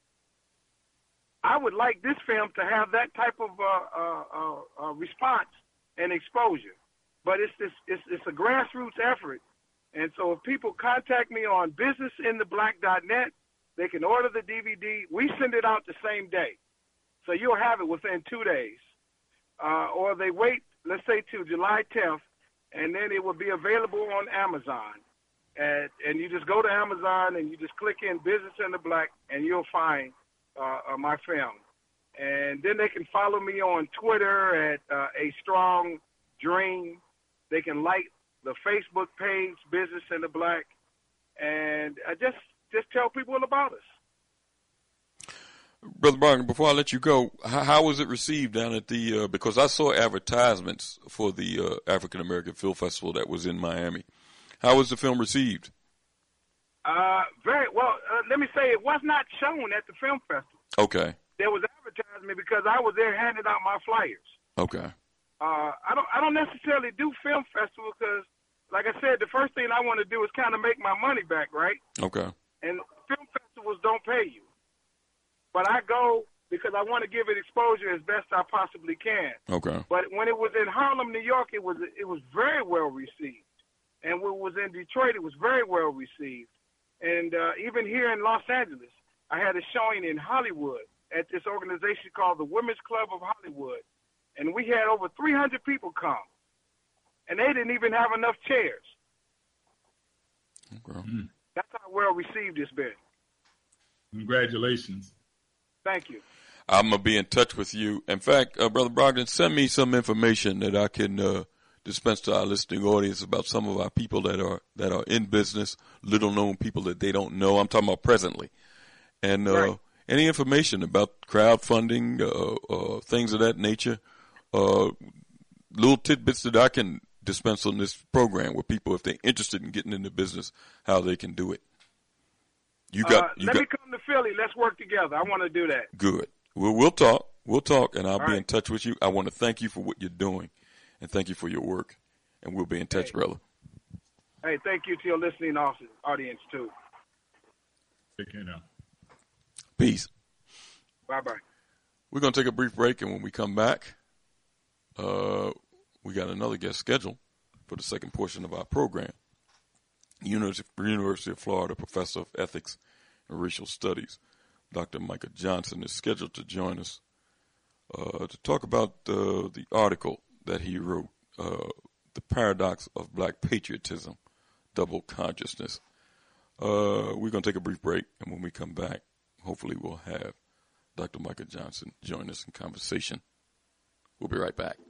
Speaker 8: I would like this film to have that type of response and exposure. but it's a grassroots effort. And so if people contact me on businessintheblack.net, they can order the DVD. We send it out the same day. So you'll have it within 2 days. Or they wait, let's say, till July 10th, and then it will be available on Amazon. And you just go to Amazon and you just click in Business in the Black, and you'll find my film. And then they can follow me on Twitter at A Strong Dream. They can like the Facebook page, Business in the Black, and just tell people about us.
Speaker 1: Brother Brogdon, before I let you go, how was it received down at the, because I saw advertisements for the African American Film Festival that was in Miami. How was the film received?
Speaker 8: Very well. Let me say, it was not shown at the film festival.
Speaker 1: Okay.
Speaker 8: There was advertisement because I was there handing out my flyers.
Speaker 1: Okay.
Speaker 8: I don't necessarily do film festival because, like I said, the first thing I want to do is kind of make my money back, right?
Speaker 1: Okay.
Speaker 8: And film festivals don't pay you. But I go because I want to give it exposure as best I possibly can.
Speaker 1: Okay.
Speaker 8: But when it was in Harlem, New York, it was very well received. And when it was in Detroit, it was very well received. And even here in Los Angeles, I had a showing in Hollywood at this organization called the Women's Club of Hollywood. And we had over 300 people come. And they didn't even have enough chairs.
Speaker 1: Okay.
Speaker 8: That's how well received it's been.
Speaker 7: Congratulations.
Speaker 8: Thank you.
Speaker 1: I'm going to be in touch with you. In fact, Brother Brogdon, send me some information that I can dispense to our listening audience about some of our people that are in business, little known people that they don't know. I'm talking about presently. And
Speaker 8: right.
Speaker 1: Any information about crowdfunding, things of that nature, little tidbits that I can dispense on this program with people if they're interested in getting into business, how they can do it.
Speaker 8: Let me come to Philly. Let's work together. I want to do that.
Speaker 1: Good. We'll talk. We'll talk, and I'll
Speaker 8: All
Speaker 1: be
Speaker 8: right.
Speaker 1: in touch with you. I want to thank you for what you're doing, and thank you for your work. And we'll be in touch, brother.
Speaker 8: Hey, thank you to your listening audience, too.
Speaker 7: Take care now.
Speaker 1: Peace.
Speaker 8: Bye-bye.
Speaker 1: We're going to take a brief break, and when we come back, we got another guest scheduled for the second portion of our program. University of Florida professor of ethics and racial studies, Dr. Micah Johnson, is scheduled to join us to talk about the article that he wrote, The Paradox of Black Patriotism, Double Consciousness. We're going to take a brief break, and when we come back, hopefully we'll have Dr. Micah Johnson join us in conversation. We'll be right back.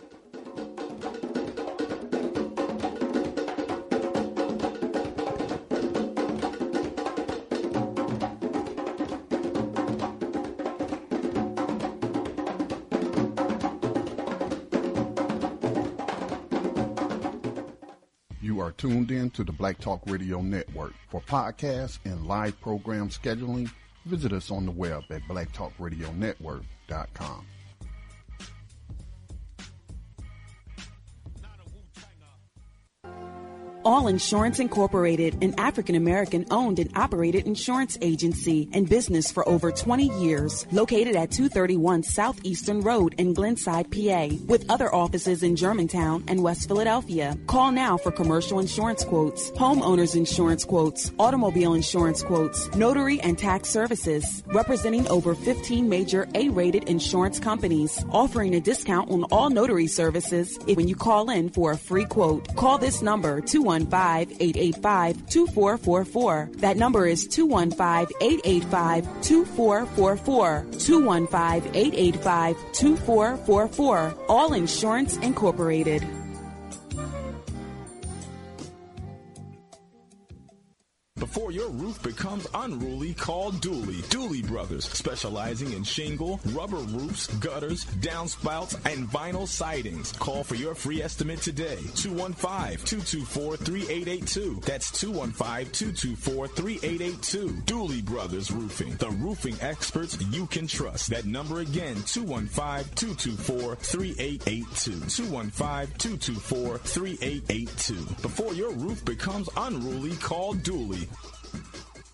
Speaker 3: You are tuned in to the Black Talk Radio Network. For podcasts and live program scheduling, visit us on the web at blacktalkradionetwork.com.
Speaker 4: All Insurance Incorporated, an African-American owned and operated insurance agency in business for over 20 years, located at 231 Southeastern Road in Glenside, PA, with other offices in Germantown and West Philadelphia. Call now for commercial insurance quotes, homeowners insurance quotes, automobile insurance quotes, notary and tax services, representing over 15 major A-rated insurance companies, offering a discount on all notary services when you call in for a free quote. Call this number, 215-885-2444. That number is 215-885-2444. 215-885-2444. All Insurance Incorporated.
Speaker 5: Before your roof becomes unruly, call Dooley. Dooley Brothers, specializing in shingle, rubber roofs, gutters, downspouts, and vinyl sidings. Call for your free estimate today. 215-224-3882. That's 215-224-3882. Dooley Brothers Roofing, the roofing experts you can trust. That number again, 215-224-3882. 215-224-3882. Before your roof becomes unruly, call Dooley.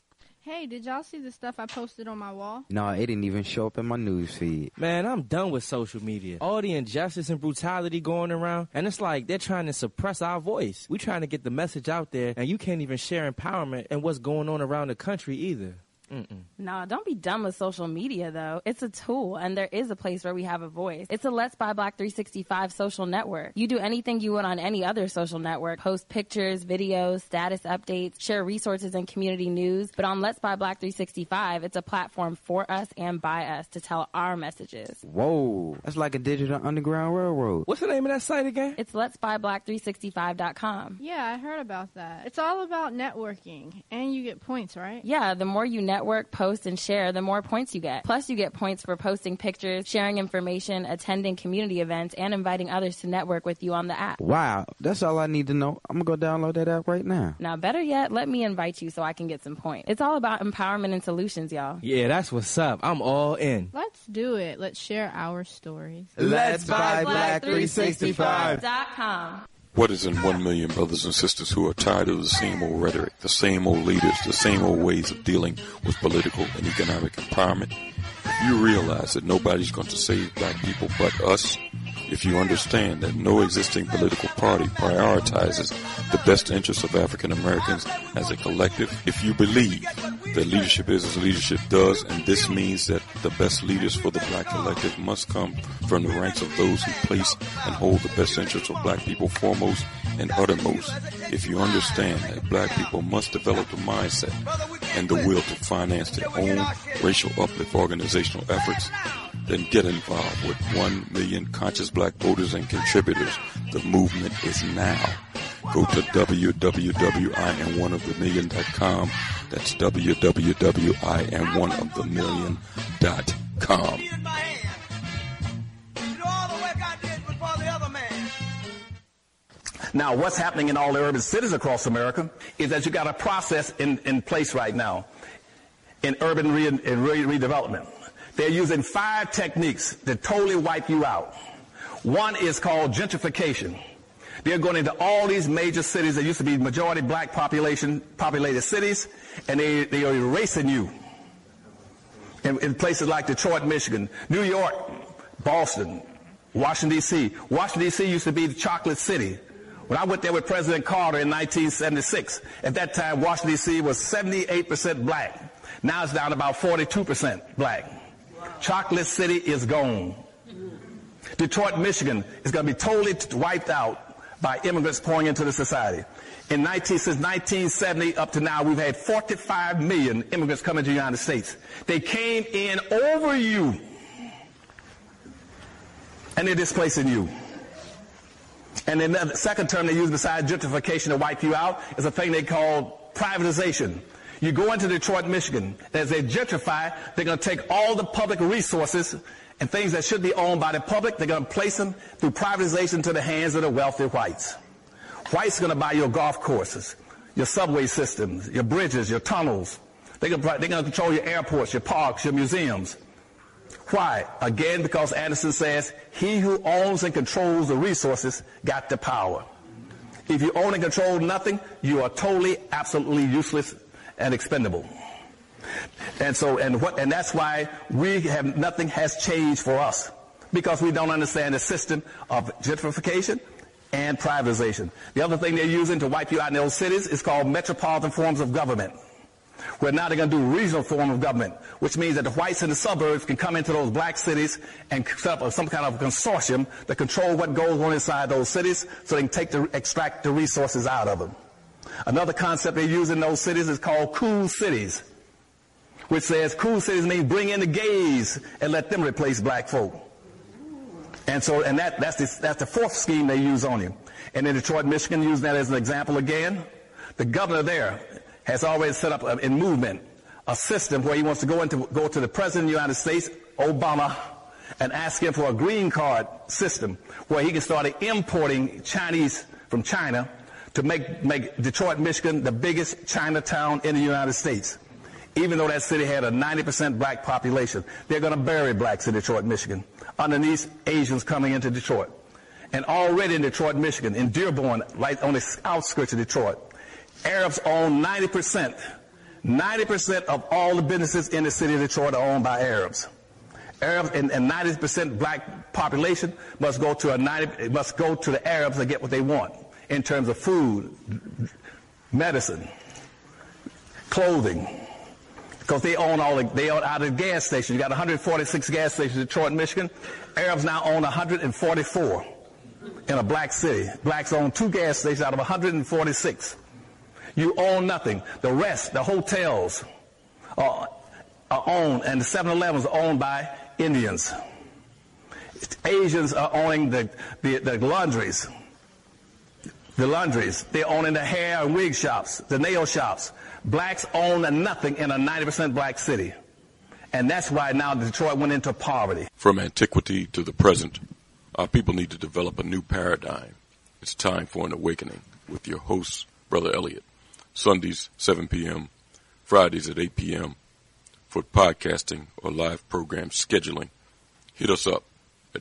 Speaker 9: Hey, did y'all see the stuff I posted on my wall?
Speaker 10: No, it didn't even show up in my news feed.
Speaker 11: Man, I'm done with social media. All the injustice and brutality going around, and it's like they're trying to suppress our voice. We trying to get the message out there, and you can't even share empowerment and what's going on around the country either.
Speaker 12: No, don't be dumb with social media, though. It's a tool, and there is a place where we have a voice. It's a Let's Buy Black 365 social network. You do anything you would on any other social network. Post pictures, videos, status updates, share resources and community news. But on Let's Buy Black 365, it's a platform for us and by us to tell our messages.
Speaker 10: Whoa, that's like a digital underground railroad.
Speaker 11: What's the name of that site again?
Speaker 12: It's letsbuyblack365.com.
Speaker 9: Yeah, I heard about that. It's all about networking, and you get points, right?
Speaker 12: Yeah, the more you network, post, and share, the more points you get. Plus, you get points for posting pictures, sharing information, attending community events, and inviting others to network with you on the app.
Speaker 10: Wow, that's all I need to know. I'm going to go download that app right now.
Speaker 12: Now, better yet, let me invite you so I can get some points. It's all about empowerment and solutions, y'all.
Speaker 11: Yeah, that's what's up. I'm all in.
Speaker 9: Let's do it. Let's share our stories.
Speaker 10: Let's buy
Speaker 12: Black365.com.
Speaker 1: What is in 1 million brothers and sisters who are tired of the same old rhetoric, the same old leaders, the same old ways of dealing with political and economic empowerment? If you realize that nobody's going to save black people but us, if you understand that no existing political party prioritizes the best interests of African Americans as a collective, if you believe that leadership is as leadership does, and this means that the best leaders for the black collective must come from the ranks of those who place and hold the best interests of black people foremost and uttermost, if you understand that black people must develop the mindset and the will to finance their own racial uplift organizational efforts, then get involved with 1 million conscious black voters and contributors. The movement is now. Go to www.IamOneOfTheMillion.com. That's www.IamOneOfTheMillion.com.
Speaker 13: Now, what's happening in all the urban cities across America is that you got a process in place right now in urban redevelopment. They're using 5 techniques that totally wipe you out. One is called gentrification. They're going into all these major cities that used to be majority black populated cities, and they are erasing you. In places like Detroit, Michigan, New York, Boston, Washington, D.C. Washington, D.C. used to be the chocolate city. When I went there with President Carter in 1976, at that time, Washington, D.C. was 78% black. Now it's down to about 42% black. Chocolate City is gone. Detroit, Michigan is going to be totally wiped out by immigrants pouring into the society. Since 1970 up to now, we've had 45 million immigrants coming to the United States. They came in over you, and they're displacing you. And then the second term they use besides gentrification to wipe you out is a thing they call privatization. You go into Detroit, Michigan, as they gentrify, they're going to take all the public resources and things that should be owned by the public, they're going to place them through privatization to the hands of the wealthy whites. Whites are going to buy your golf courses, your subway systems, your bridges, your tunnels. They're going to control your airports, your parks, your museums. Why? Again, because Anderson says, he who owns and controls the resources got the power. If you own and control nothing, you are totally, absolutely useless and expendable. And that's why nothing has changed for us, because we don't understand the system of gentrification and privatization. The other thing they're using to wipe you out in those cities is called metropolitan forms of government, where now they're going to do regional form of government, which means that the whites in the suburbs can come into those black cities and set up some kind of consortium to control what goes on inside those cities so they can extract the resources out of them. Another concept they use in those cities is called cool cities, which says cool cities means bring in the gays and let them replace black folk. And that's the fourth scheme they use on you. And in Detroit, Michigan, using that as an example again, the governor there has already set up in movement a system where he wants to go to the president of the United States, Obama, and ask him for a green card system where he can start importing Chinese from China to make Detroit, Michigan the biggest Chinatown in the United States. Even though that city had a 90% black population, they're going to bury blacks in Detroit, Michigan, underneath Asians coming into Detroit. And already in Detroit, Michigan, in Dearborn, right on the outskirts of Detroit, Arabs own 90% 90% of all the businesses in the city of Detroit are owned by Arabs. Arabs and 90% black population must go to the Arabs to get what they want in terms of food, medicine, clothing, because they own out of the gas stations. You got 146 gas stations in Detroit, Michigan. Arabs now own 144 in a black city. Blacks own 2 gas stations out of 146. You own nothing. The rest, the hotels, are owned, and the 7-Elevens are owned by Indians. Asians are owning the laundries. The laundries. They're owning the hair and wig shops, the nail shops. Blacks own nothing in a 90% black city. And that's why now Detroit went into poverty.
Speaker 1: From antiquity to the present, our people need to develop a new paradigm. It's time for an awakening with your host, Brother Elliott. Sundays, 7 p.m., Fridays at 8 p.m. For podcasting or live program scheduling, hit us up at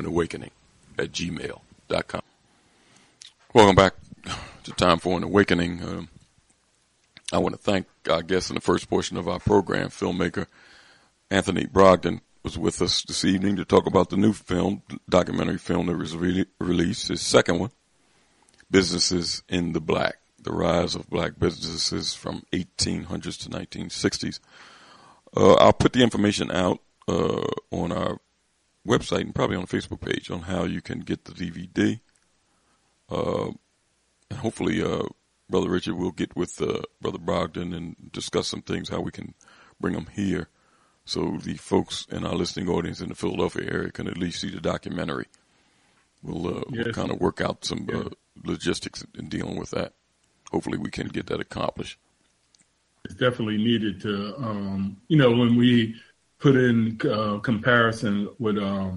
Speaker 1: timeforanawakening@gmail.com. Welcome back to Time for an Awakening. I want to thank our guest in the first portion of our program, filmmaker Anthony Brogdon, was with us this evening to talk about the new film, documentary film that was released, his second one, Businesses in the Black, the rise of black businesses from 1800s to 1960s. I'll put the information out on our website and probably on the Facebook page on how you can get the DVD. And hopefully, Brother Richard will get with Brother Brogdon and discuss some things, how we can bring them here so the folks in our listening audience in the Philadelphia area can at least see the documentary. We'll kind of work out some logistics in dealing with that. Hopefully we can get that accomplished.
Speaker 7: It's definitely needed to, when we put in comparison with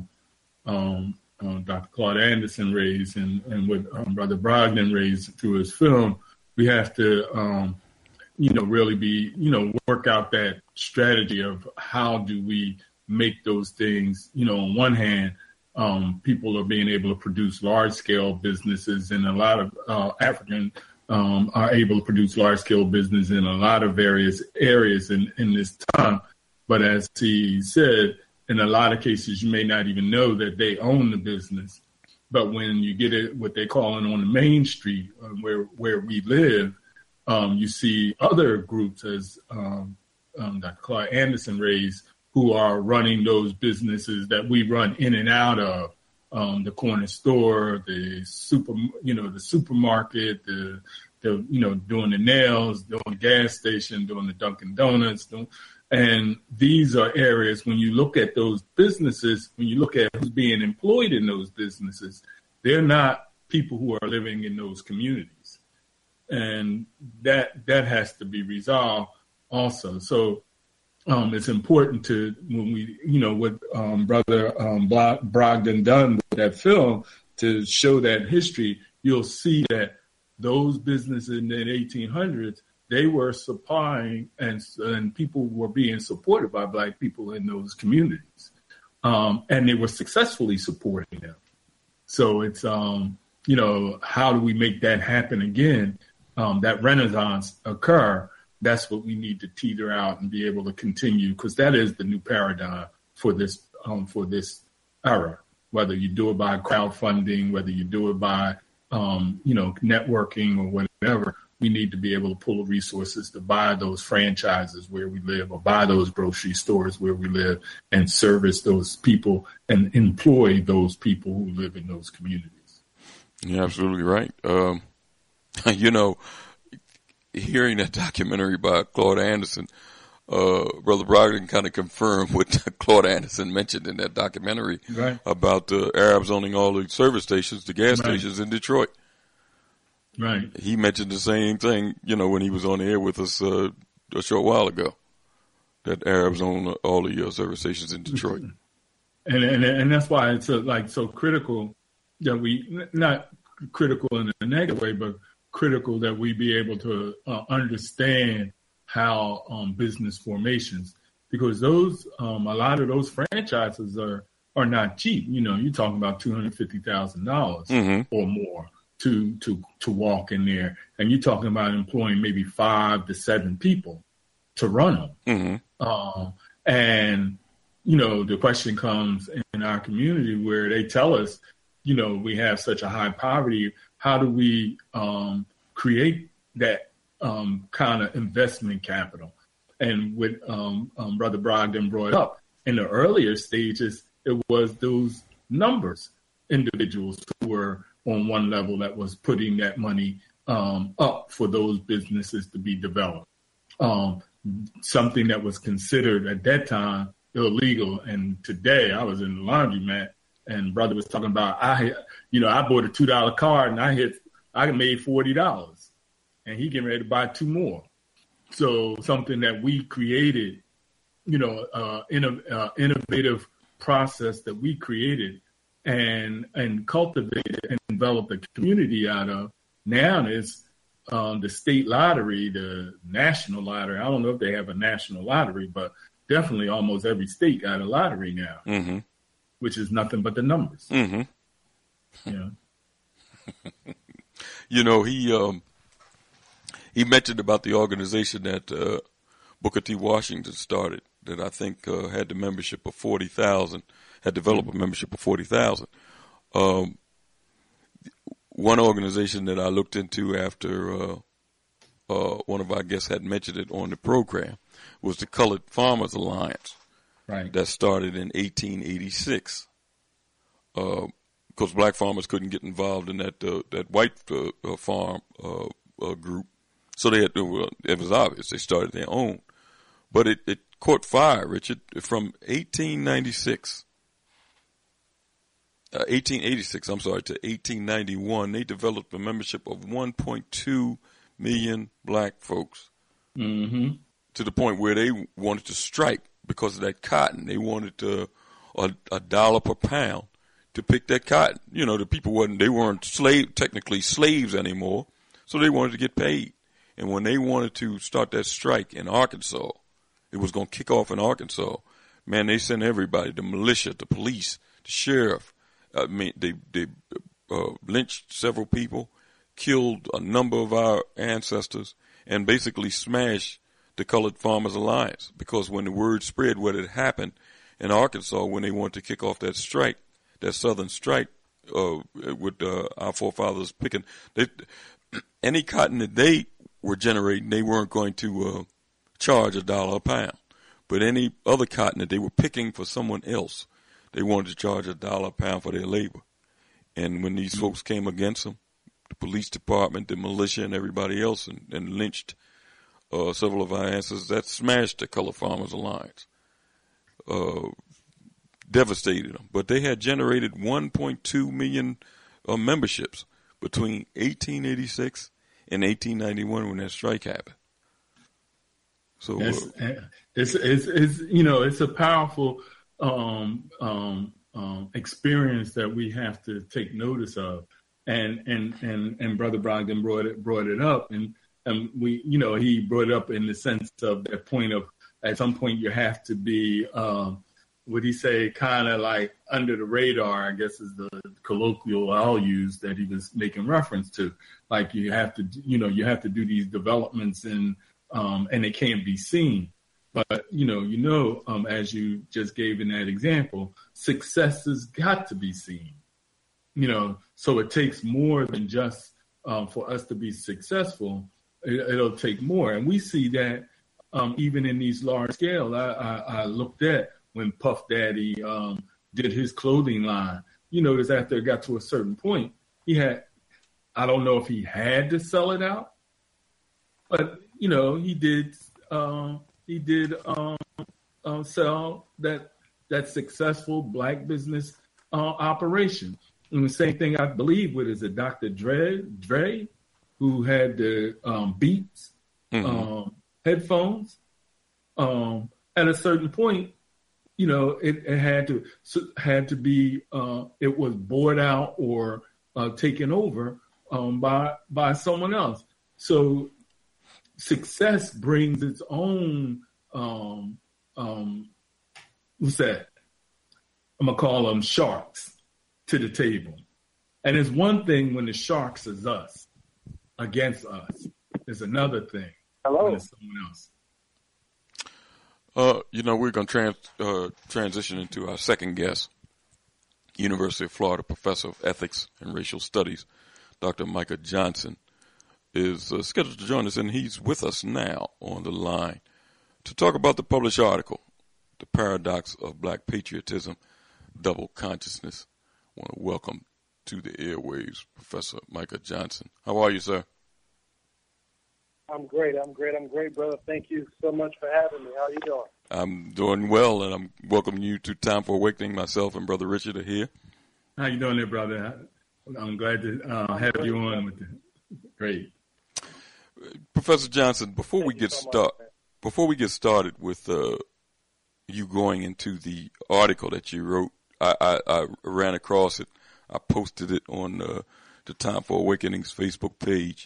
Speaker 7: Dr. Claude Anderson raised and what Brother Brogdon raised through his film, we have to, really work out that strategy of how do we make those things, on one hand, people are being able to produce large-scale businesses, and a lot of African are able to produce large-scale business in a lot of various areas in this time. But as he said, in a lot of cases, you may not even know that they own the business. But when you get it, what they call it on the main street, where we live, you see other groups, as Dr. Claude Anderson raised, who are running those businesses that we run in and out of. The corner store, the supermarket, the doing the nails, doing the gas station, doing the Dunkin' Donuts, and these are areas when you look at those businesses, when you look at who's being employed in those businesses, they're not people who are living in those communities, and that has to be resolved also. So. It's important to, when we, what Brother Brogdon done with that film, to show that history, you'll see that those businesses in the 1800s, they were supplying and people were being supported by black people in those communities. And they were successfully supporting them. So it's, how do we make that happen again? That renaissance occur. That's what we need to teeter out and be able to continue, because that is the new paradigm for this era. Whether you do it by crowdfunding, whether you do it by networking or whatever, we need to be able to pull the resources to buy those franchises where we live, or buy those grocery stores where we live, and service those people and employ those people who live in those communities.
Speaker 1: You're absolutely right. Hearing that documentary by Claude Anderson, Brother Brogdon kind of confirmed what Claude Anderson mentioned in that documentary about the Arabs owning all the service stations, the gas stations in Detroit.
Speaker 7: Right.
Speaker 1: He mentioned the same thing, when he was on the air with us a short while ago, that Arabs own all the service stations in Detroit.
Speaker 7: And that's why it's so critical that we, not critical in a negative way, but critical that we be able to understand how business formations, because those a lot of those franchises are not cheap. You're talking about $250,000 or more to walk in there, and you're talking about employing maybe 5 to 7 people. to run them.
Speaker 1: Mm-hmm.
Speaker 7: And, you know, the question comes in our community where they tell us, you know, we have such a high poverty. How do we create that kind of investment capital? And what Brother Brogdon brought up in the earlier stages, it was those numbers, individuals who were on one level that was putting that money up for those businesses to be developed. Something that was considered at that time illegal. And today I was in the laundromat and brother was talking about, I bought a $2 card and I made $40 and he getting ready to buy 2 more. So something that we created, you know, innovative process that we created and cultivated and developed a community out of now is the state lottery, the national lottery. I don't know if they have a national lottery, but definitely almost every state got a lottery now,
Speaker 1: mm-hmm.
Speaker 7: which is nothing but the numbers.
Speaker 1: Mm-hmm.
Speaker 7: Yeah.
Speaker 1: You know, he mentioned about the organization that Booker T. Washington started that I think had the membership of 40,000, had developed a membership of 40,000. One organization that I looked into after one of our guests had mentioned it on the program was the Colored Farmers Alliance.
Speaker 7: Right.
Speaker 1: That started in 1886. Because black farmers couldn't get involved in that white farm group. So they had to, it was obvious, they started their own. But it caught fire, Richard, from 1886 to 1891, they developed a membership of 1.2 million black folks.
Speaker 7: Mm-hmm.
Speaker 1: To the point where they wanted to strike because of that cotton. They wanted $1 per pound to pick that cotton. You know, the people weren't technically slaves anymore, so they wanted to get paid. And when they wanted to start that strike in Arkansas, it was going to kick off in Arkansas. Man, they sent everybody, the militia, the police, the sheriff. I mean, they lynched several people, killed a number of our ancestors, and basically smashed the Colored Farmers Alliance. Because when the word spread what had happened in Arkansas when they wanted to kick off that strike, that southern strike, with our forefathers picking, any cotton that they were generating, they weren't going to charge $1 a pound. But any other cotton that they were picking for someone else, they wanted to charge $1 a pound for their labor. And when these folks came against them, the police department, the militia, and everybody else, and lynched several of our ancestors, that smashed the Colored Farmers Alliance, devastated them. But they had generated 1.2 million memberships between 1886 and 1891 when that strike happened. So
Speaker 7: it's a powerful experience that we have to take notice of, and Brother Brogdon brought it up, and we, you know, he brought it up in the sense of that point of at some point you have to be, would he say, kind of like under the radar, I guess is the colloquial I'll use that he was making reference to. Like you have to do these developments and they can't be seen. But, as you just gave in that example, success has got to be seen. So it takes more than just for us to be successful. It'll take more. And we see that even in these large scale. I looked at when Puff Daddy did his clothing line. You notice after it got to a certain point, I don't know if he had to sell it out, but, he did sell that successful black business operation. And the same thing I believe with is a Dr. Dre, who had the Beats headphones. At a certain point, it had to be it was bought out or taken over by someone else. So success brings its own what's that? I'm gonna call them sharks to the table. And it's one thing when the sharks is us against us. It's another thing when it's someone else.
Speaker 1: We're going to transition into our second guest, University of Florida professor of ethics and racial studies, Dr. Micah Johnson, is scheduled to join us, and he's with us now on the line to talk about the published article, The Paradox of Black Patriotism, Double Consciousness. I want to welcome to the airwaves Professor Micah Johnson. How are you, sir?
Speaker 14: I'm great, brother. Thank you so much for having me. How are you doing?
Speaker 1: I'm doing well, and I'm welcoming you to Time for Awakening. Myself and Brother Richard are here.
Speaker 7: How you doing there, brother? I'm glad to have you on with it. Great.
Speaker 1: Professor Johnson, before we get started with you going into the article that you wrote, I ran across it. I posted it on the Time for Awakening's Facebook page.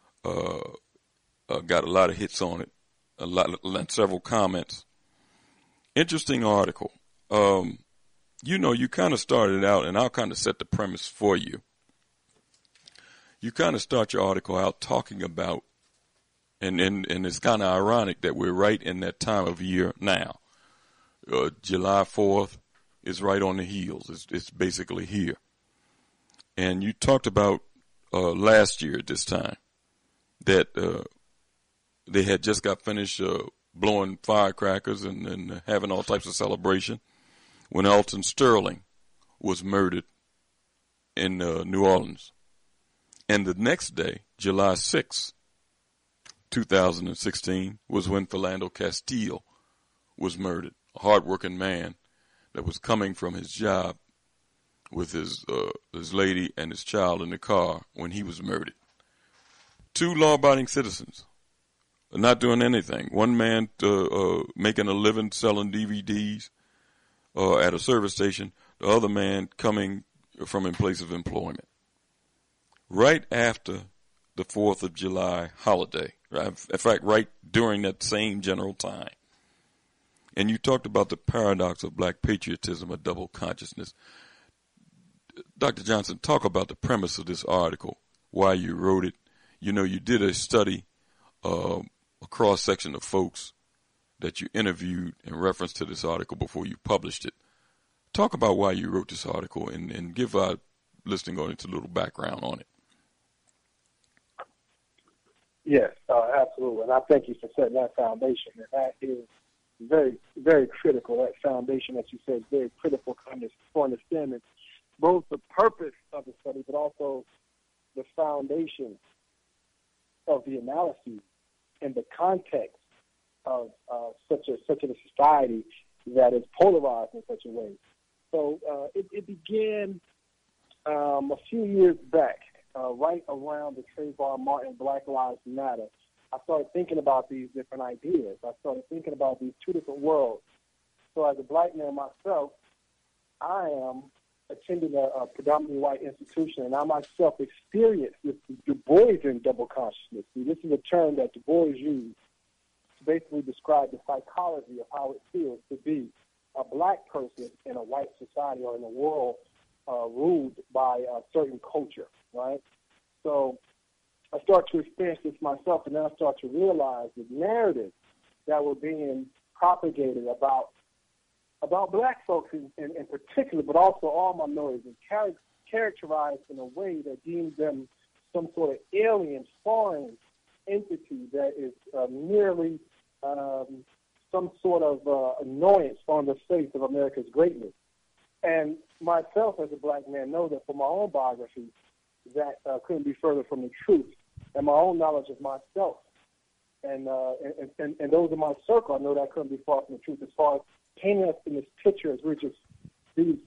Speaker 1: Got a lot of hits on it, several comments. Interesting article. You kind of started out, and I'll kind of set the premise for you. You kind of start your article out talking about, and it's kind of ironic that we're right in that time of year now. July 4th is right on the heels. It's basically here. And you talked about last year at this time that they had just got finished blowing firecrackers and having all types of celebration when Alton Sterling was murdered in New Orleans. And the next day, July 6, 2016, was when Philando Castile was murdered, a hardworking man that was coming from his job with his lady and his child in the car when he was murdered. Two law-abiding citizens not doing anything. One man making a living selling DVDs at a service station, the other man coming from a place of employment. Right after the 4th of July holiday, right? In fact, right during that same general time. And you talked about the paradox of black patriotism, a double consciousness. Dr. Johnson, talk about the premise of this article, why you wrote it. You did a study, a cross-section of folks that you interviewed in reference to this article before you published it. Talk about why you wrote this article and give our listening audience a little background on it.
Speaker 14: Yes, absolutely. And I thank you for setting that foundation. And that is very, very critical. That foundation that you said is very critical for understanding both the purpose of the study, but also the foundation of the analysis in the context of such a society that is polarized in such a way. So it began a few years back, right around the Trayvon Martin Black Lives Matter. I started thinking about these different ideas. I started thinking about these two different worlds. So as a black man myself, I am attending a predominantly white institution, and I myself experienced this Du Boisian double consciousness. See, this is a term that Du Bois used to basically describe the psychology of how it feels to be a black person in a white society or in a world ruled by a certain culture, right? So I started to experience this myself, and then I started to realize the narratives that were being propagated about black folks in particular, but also all minorities, and characterized in a way that deemed them some sort of alien, foreign entity that is merely some sort of annoyance on the face of America's greatness. And myself, as a black man, know that from my own biography, that couldn't be further from the truth. And my own knowledge of myself and those in my circle, I know that couldn't be far from the truth as far as painting us in this picture as we're just these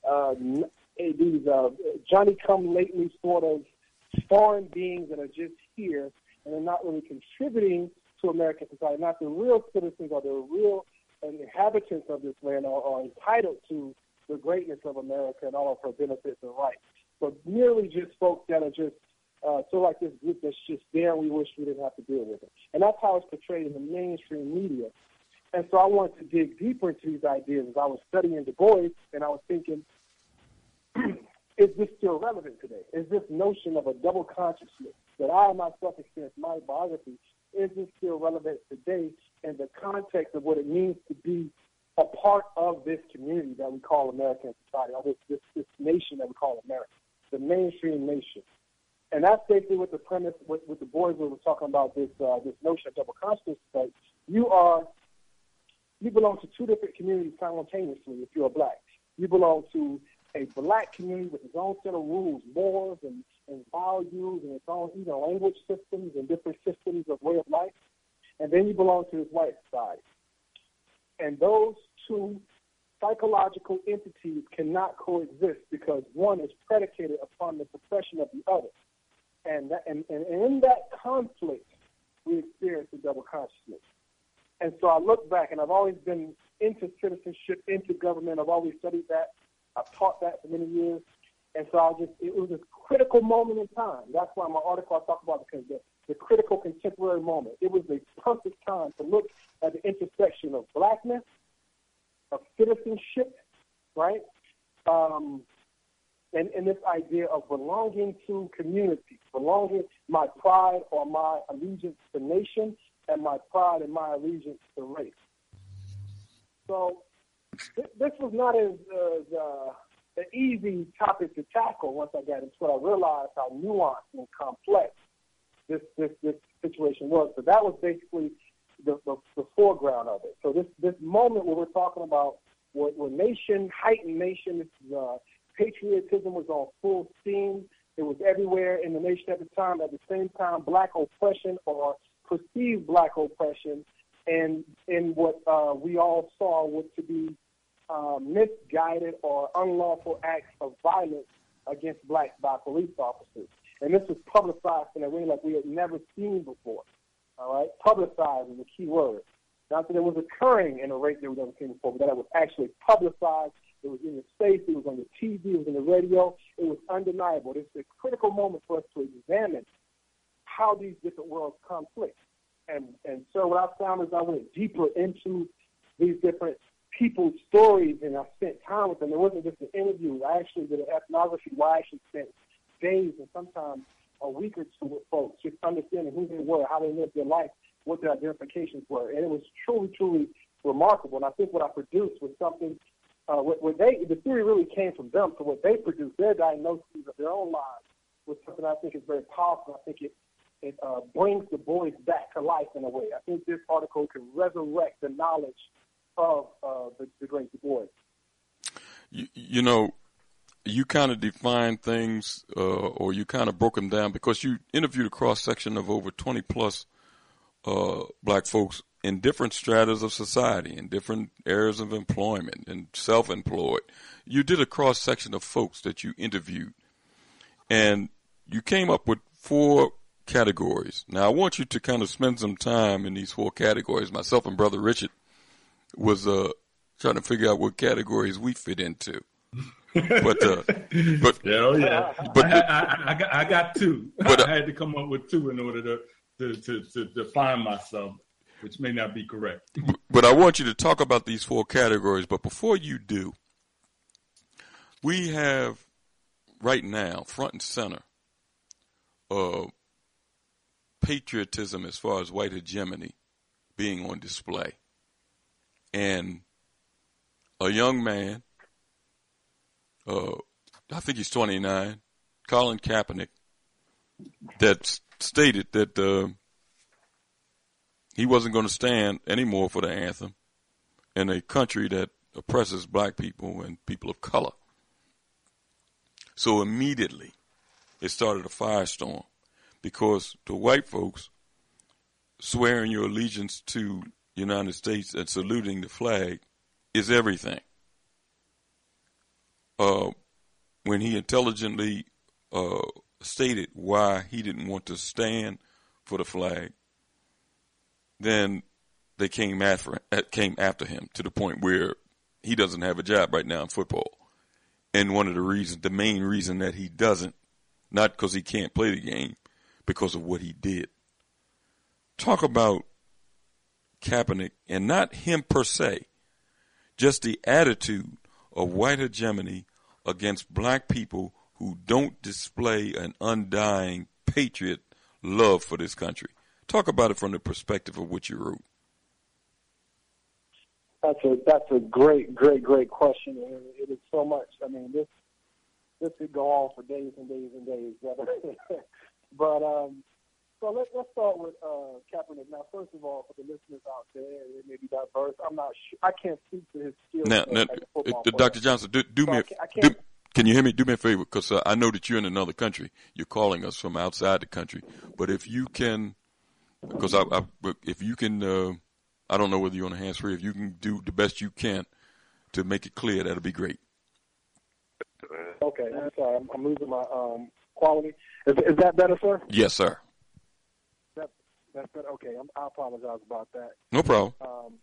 Speaker 14: Johnny-come-lately sort of foreign beings that are just here and are not really contributing to American society, not the real citizens or the real inhabitants of this land are entitled to the greatness of America and all of her benefits and rights, but merely just folks that are just so like this group that's just there and we wish we didn't have to deal with it. And that's how it's portrayed in the mainstream media. And so I wanted to dig deeper into these ideas as I was studying Du Bois, and I was thinking, is this still relevant today? Is this notion of a double consciousness that I myself experienced in my biography is this still relevant today in the context of what it means to be a part of this community that we call American society, or this nation that we call America, the mainstream nation. And that's basically what the premise, with the boys we were talking about, this notion of double consciousness. That you belong to two different communities simultaneously if you're black. You belong to a black community with its own set of rules, mores, and values, and its own language systems and different systems of way of life. And then you belong to this white society. And those two psychological entities cannot coexist because one is predicated upon the suppression of the other. And in that conflict, we experience the double consciousness. And so I look back, and I've always been into citizenship, into government. I've always studied that. I've taught that for many years. And so it was a critical moment in time. That's why my article I talk about the critical contemporary moment. It was the perfect time to look at the intersection of blackness, of citizenship, right? And this idea of belonging to community, belonging, my pride or my allegiance to nation, and my pride and my allegiance to race. So this was not as an easy topic to tackle once I got into it. I realized how nuanced and complex this situation was. So that was basically the foreground of it. So this moment where we're talking about where heightened nation, this is, patriotism was on full steam. It was everywhere in the nation at the time. At the same time, black oppression or perceived black oppression, and in what we all saw was to be misguided or unlawful acts of violence against blacks by police officers. And this was publicized in a way like we had never seen before. All right, publicized is a key word. Not that it was occurring in a rate that we've never seen before, but that it was actually publicized. It was in the space, it was on the TV, it was in the radio. It was undeniable. It's a critical moment for us to examine how these different worlds conflict. And so what I found is I went deeper into these different people's stories, and I spent time with them. It wasn't just an interview. I actually did an ethnography where I actually spent days and sometimes a week or two with folks, just understanding who they were, how they lived their life, what their identifications were. And it was truly, truly remarkable. And I think what I produced was something, the theory really came from them. So what they produced, their diagnoses of their own lives, was something I think is very powerful. I think it brings the boys back to life in a way. I think this article can resurrect the knowledge of the great Du Bois.
Speaker 1: You kind of defined things, or you kind of broke them down because you interviewed a cross-section of over 20-plus black folks in different stratas of society, in different areas of employment and self-employed. You did a cross-section of folks that you interviewed, and you came up with 4 categories. Now, I want you to kind of spend some time in these 4 categories. Myself and Brother Richard was trying to figure out what categories we fit into. But
Speaker 7: I got 2. But I had to come up with 2 in order to define myself, which may not be correct.
Speaker 1: But I want you to talk about these 4 categories. But before you do, we have right now front and center patriotism as far as white hegemony being on display. And a young man, I think he's 29, Colin Kaepernick, that stated that he wasn't going to stand anymore for the anthem in a country that oppresses black people and people of color. So immediately it started a firestorm because the white folks swearing your allegiance to the United States and saluting the flag is everything. When he intelligently stated why he didn't want to stand for the flag, then they came after him to the point where he doesn't have a job right now in football. And one of the main reason that he doesn't, not because he can't play the game, because of what he did. Talk about Kaepernick, and not him per se, just the attitude of white hegemony against black people who don't display an undying patriot love for this country. Talk about it from the perspective of what you wrote.
Speaker 14: That's a great question. And it is so much. I mean, this could go on for days and days and days, brother. But so let's start with Kaepernick. Now, first of all, for the listeners out there, it may be diverse. I'm not sure. I can't speak to his skills. Now,
Speaker 1: Dr. Johnson, can you hear me? Do me a favor, because I know that you're in another country. You're calling us from outside the country. But if you can, because if you can, I don't know whether you're on a hands-free. If you can do the best you can to make it clear, that'll be great.
Speaker 14: Okay, I'm sorry. I'm losing my quality. Is that better, sir?
Speaker 1: Yes, sir.
Speaker 14: That's better. Okay, I apologize about that.
Speaker 1: No problem.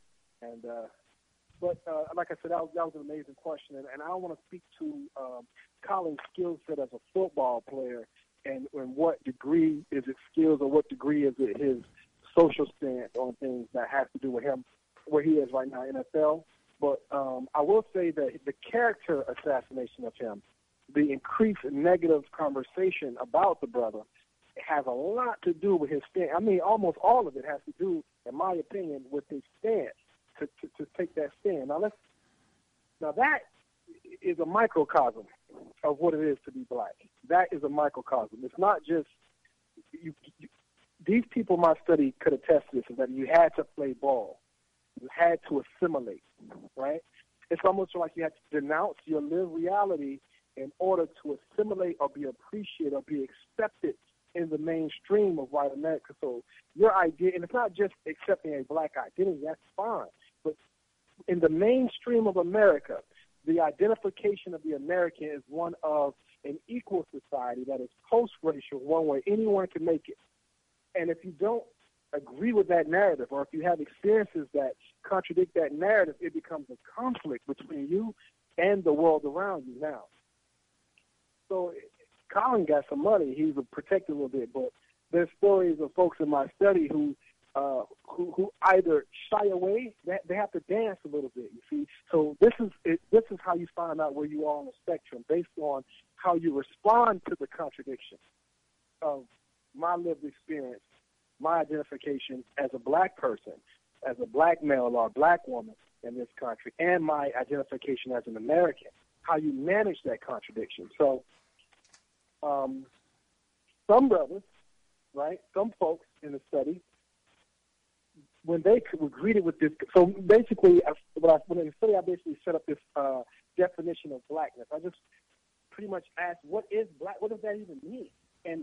Speaker 14: But like I said, that was an amazing question, and I want to speak to Colin's skill set as a football player, and what degree is it skills, or what degree is it his social stance on things that has to do with him, where he is right now, NFL. But I will say that the character assassination of him, the increased negative conversation about the brother, has a lot to do with his stance. I mean, almost all of it has to do, in my opinion, with his stance to take that stand. Now that is a microcosm of what it is to be black. That is a microcosm. It's not just these people in my study could attest to this, is that you had to play ball. You had to assimilate, right? It's almost like you had to denounce your lived reality in order to assimilate or be appreciated or be accepted in the mainstream of white America. So your idea, and it's not just accepting a black identity, that's fine. But in the mainstream of America, the identification of the American is one of an equal society that is post-racial, one where anyone can make it. And if you don't agree with that narrative, or if you have experiences that contradict that narrative, it becomes a conflict between you and the world around you now. So Colin got some money. He was protected a little bit, but there's stories of folks in my study who either shy away, they have to dance a little bit, you see. So this is how you find out where you are on the spectrum, based on how you respond to the contradiction of my lived experience, my identification as a black person, as a black male or a black woman in this country, and my identification as an American, how you manage that contradiction. So some brothers, right, some folks in the study, when they were greeted with this, so basically, when in the study, I basically set up this definition of blackness. I just pretty much asked, what is black? What does that even mean? And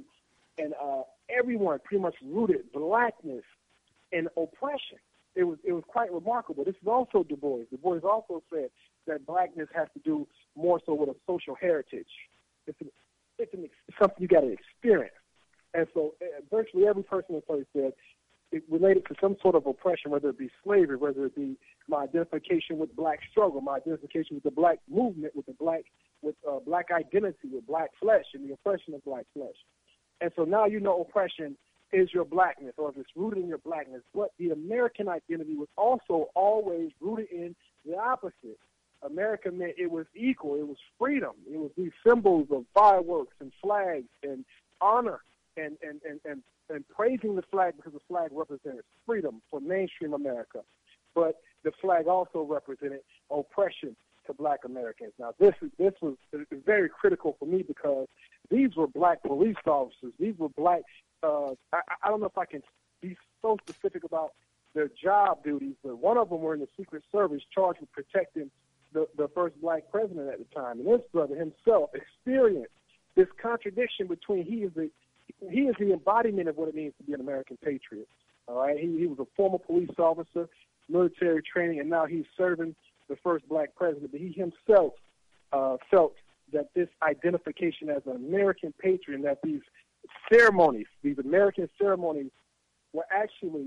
Speaker 14: everyone pretty much rooted blackness in oppression. It was quite remarkable. This is also Du Bois. Du Bois also said that blackness has to do more so with a social heritage. It's something you got to experience. And so virtually every person in the study said it related to some sort of oppression, whether it be slavery, whether it be my identification with black struggle, my identification with the black movement, with black identity, with black flesh, and the oppression of black flesh. And so now you know oppression is your blackness, or if it's rooted in your blackness. But the American identity was also always rooted in the opposite. America meant it was equal, it was freedom, it was these symbols of fireworks and flags and honor and praising the flag, because the flag represented freedom for mainstream America. But the flag also represented oppression to black Americans. Now this was very critical for me, because these were black police officers. These were black, I don't know if I can be so specific about their job duties, but one of them were in the Secret Service charged with protecting the first black president at the time. And this brother himself experienced this contradiction between he is the embodiment of what it means to be an American patriot. All right, he was a former police officer, military training, and now he's serving the first black president. But he himself felt that this identification as an American patriot, and that these ceremonies, these American ceremonies, were actually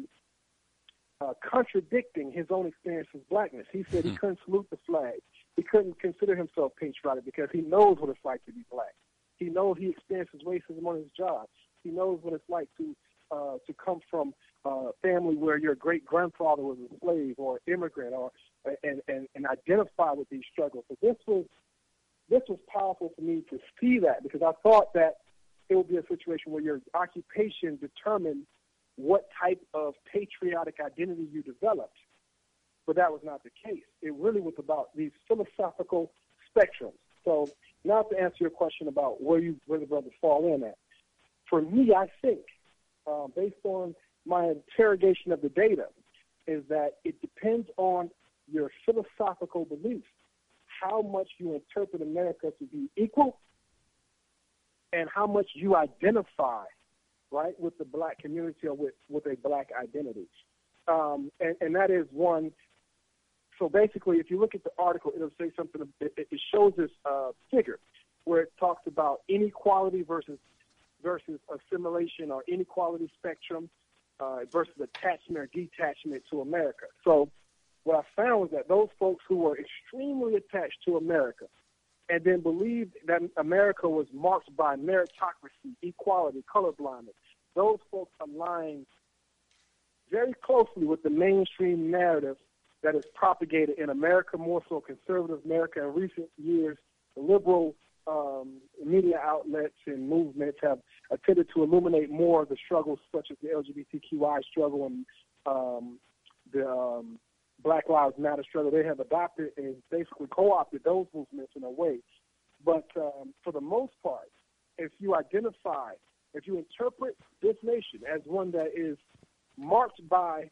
Speaker 14: contradicting his own experience as blackness. He said he couldn't salute the flag. He couldn't consider himself patriotic because he knows what it's like to be black. He knows he experiences racism on his job. He knows what it's like to come from a family where your great-grandfather was a slave or immigrant, or and identify with these struggles. So this was powerful for me to see that, because I thought that it would be a situation where your occupation determined what type of patriotic identity you developed. But that was not the case. It really was about these philosophical spectrums. So now to answer your question about where the brothers fall in at, for me, I think, based on my interrogation of the data, is that it depends on your philosophical beliefs, how much you interpret America to be equal and how much you identify, right, with the black community or with a black identity. And that is one. So basically, if you look at the article, it'll say something, it shows this figure where it talks about inequality versus assimilation or inequality spectrum versus attachment or detachment to America. So what I found was that those folks who were extremely attached to America and then believed that America was marked by meritocracy, equality, colorblindness, those folks align very closely with the mainstream narrative that is propagated in America, more so conservative America. In recent years, the liberal media outlets and movements have attempted to illuminate more of the struggles, such as the LGBTQI struggle and the Black Lives Matter struggle. They have adopted and basically co-opted those movements in a way. But for the most part, if you interpret this nation as one that is marked by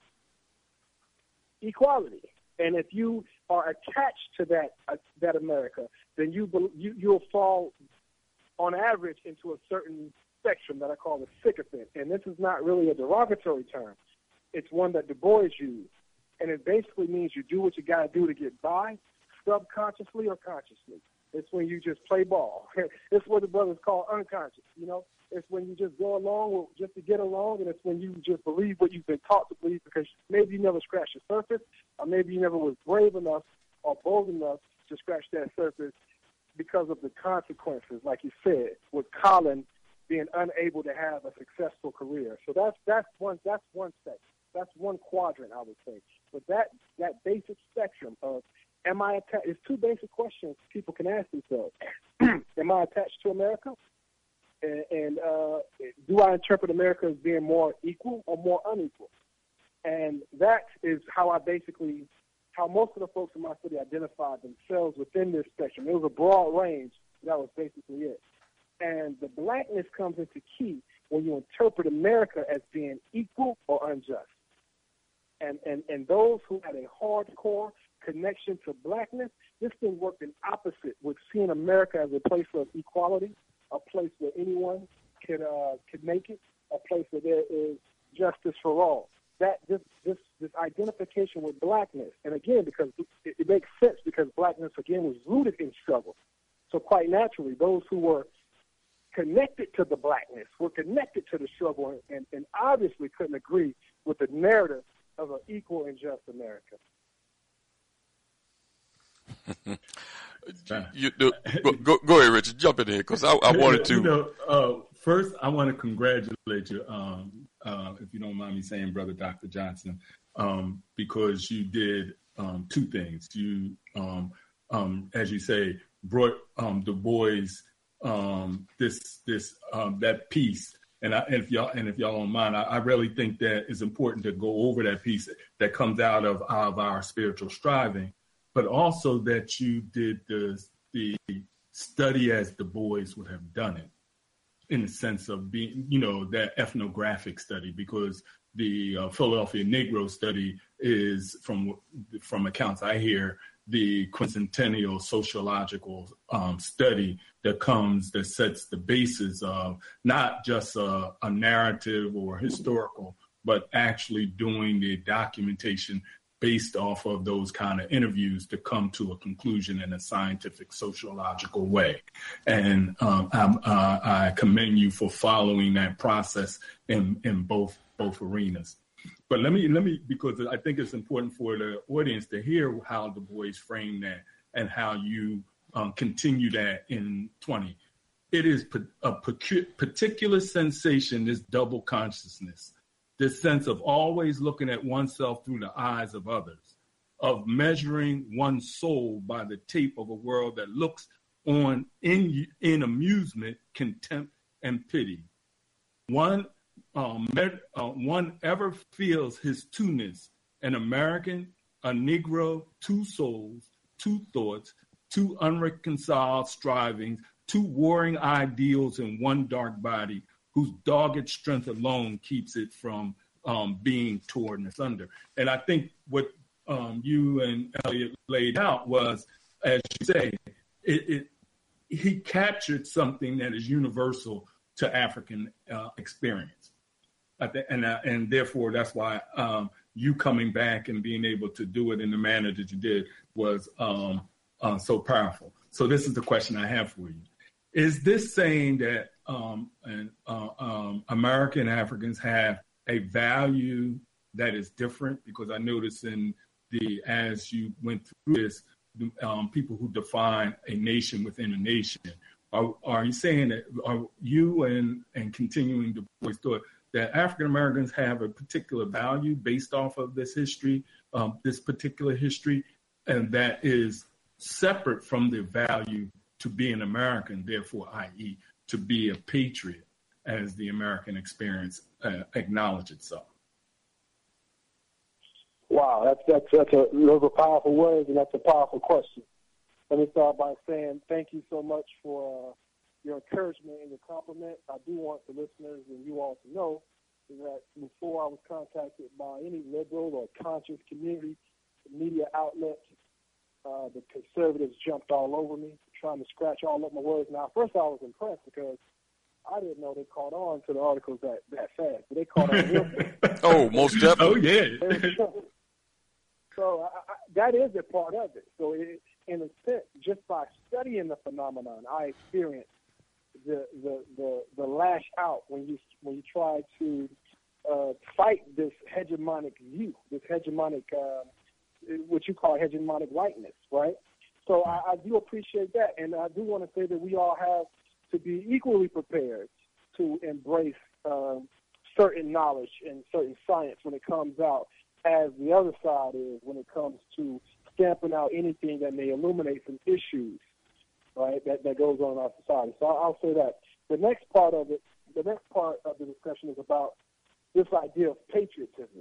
Speaker 14: equality, and if you are attached to that America, then you'll fall on average into a certain spectrum that I call the sycophant. And this is not really a derogatory term. It's one that Du Bois used. And it basically means you do what you got to do to get by, subconsciously or consciously. It's when you just play ball. It's what the brothers call unconscious, you know. It's when you just go along just to get along, and it's when you just believe what you've been taught to believe because maybe you never scratched the surface, or maybe you never was brave enough or bold enough to scratch that surface because of the consequences, like you said, with Colin being unable to have a successful career. So that's one section. That's one quadrant, I would say. But that basic spectrum of am I attached? It's two basic questions people can ask themselves. Am I attached to America? And do I interpret America as being more equal or more unequal? And that is how most of the folks in my city identified themselves within this spectrum. It was a broad range. That was basically it. And the blackness comes into key when you interpret America as being equal or unjust. And those who had a hardcore connection to blackness, this thing worked in opposite with seeing America as a place of equality, a place where anyone could make it, a place where there is justice for all. That this identification with blackness, and again, because it makes sense because blackness again was rooted in struggle. So quite naturally, those who were connected to the blackness were connected to the struggle, and obviously couldn't agree with the narrative of an equal and just America.
Speaker 1: Go ahead, Richard. Jump in here because I wanted to.
Speaker 7: First, I want to congratulate you, if you don't mind me saying, Brother Dr. Johnson, because you did two things. You, as you say, brought Du Bois that piece. And if y'all don't mind, I really think that it's important to go over that piece that comes out of our spiritual striving, but also that you did the study as Du Bois would have done it, in the sense of being, that ethnographic study, because the Philadelphia Negro study is, from accounts I hear, the quincentennial sociological study that sets the basis of not just a narrative or historical, but actually doing the documentation based off of those kind of interviews to come to a conclusion in a scientific, sociological way. And I commend you for following that process in both arenas. But let me, because I think it's important for the audience to hear how Du Bois framed that and how you continue that in 20. It is a particular sensation, this double consciousness, this sense of always looking at oneself through the eyes of others, of measuring one's soul by the tape of a world that looks on in amusement, contempt, and pity. One one ever feels his two-ness, an American, a Negro, two souls, two thoughts, two unreconciled strivings, two warring ideals in one dark body, whose dogged strength alone keeps it from being torn asunder. And I think what you and Elliot laid out was, as you say, he captured something that is universal to African experience. And therefore, that's why you coming back and being able to do it in the manner that you did was so powerful. So this is the question I have for you. Is this saying that American Africans have a value that is different? Because I noticed as you went through this, people who define a nation within a nation, are you saying that, are you and continuing Du Bois thought that African Americans have a particular value based off of this history, this particular history, and that is separate from the value to be an American, therefore, i.e., to be a patriot, as the American experience acknowledges itself?
Speaker 14: Wow, those are powerful words, and that's a powerful question. Let me start by saying thank you so much for your encouragement and your compliment. I do want the listeners and you all to know that before I was contacted by any liberal or conscious community media outlet, the conservatives jumped all over me, trying to scratch all up my words. Now, first I was impressed because I didn't know they caught on to the articles that fast. But they caught on real fast.
Speaker 1: Oh, most definitely.
Speaker 7: Oh, yeah.
Speaker 14: So that is a part of it. So in a sense, just by studying the phenomenon, I experienced the lash out when you try to fight this hegemonic view, this hegemonic what you call hegemonic whiteness, right? So I do appreciate that, and I do want to say that we all have to be equally prepared to embrace certain knowledge and certain science when it comes out, as the other side is when it comes to stamping out anything that may illuminate some issues, right, that goes on in our society. So I'll say that. The next part of the discussion is about this idea of patriotism.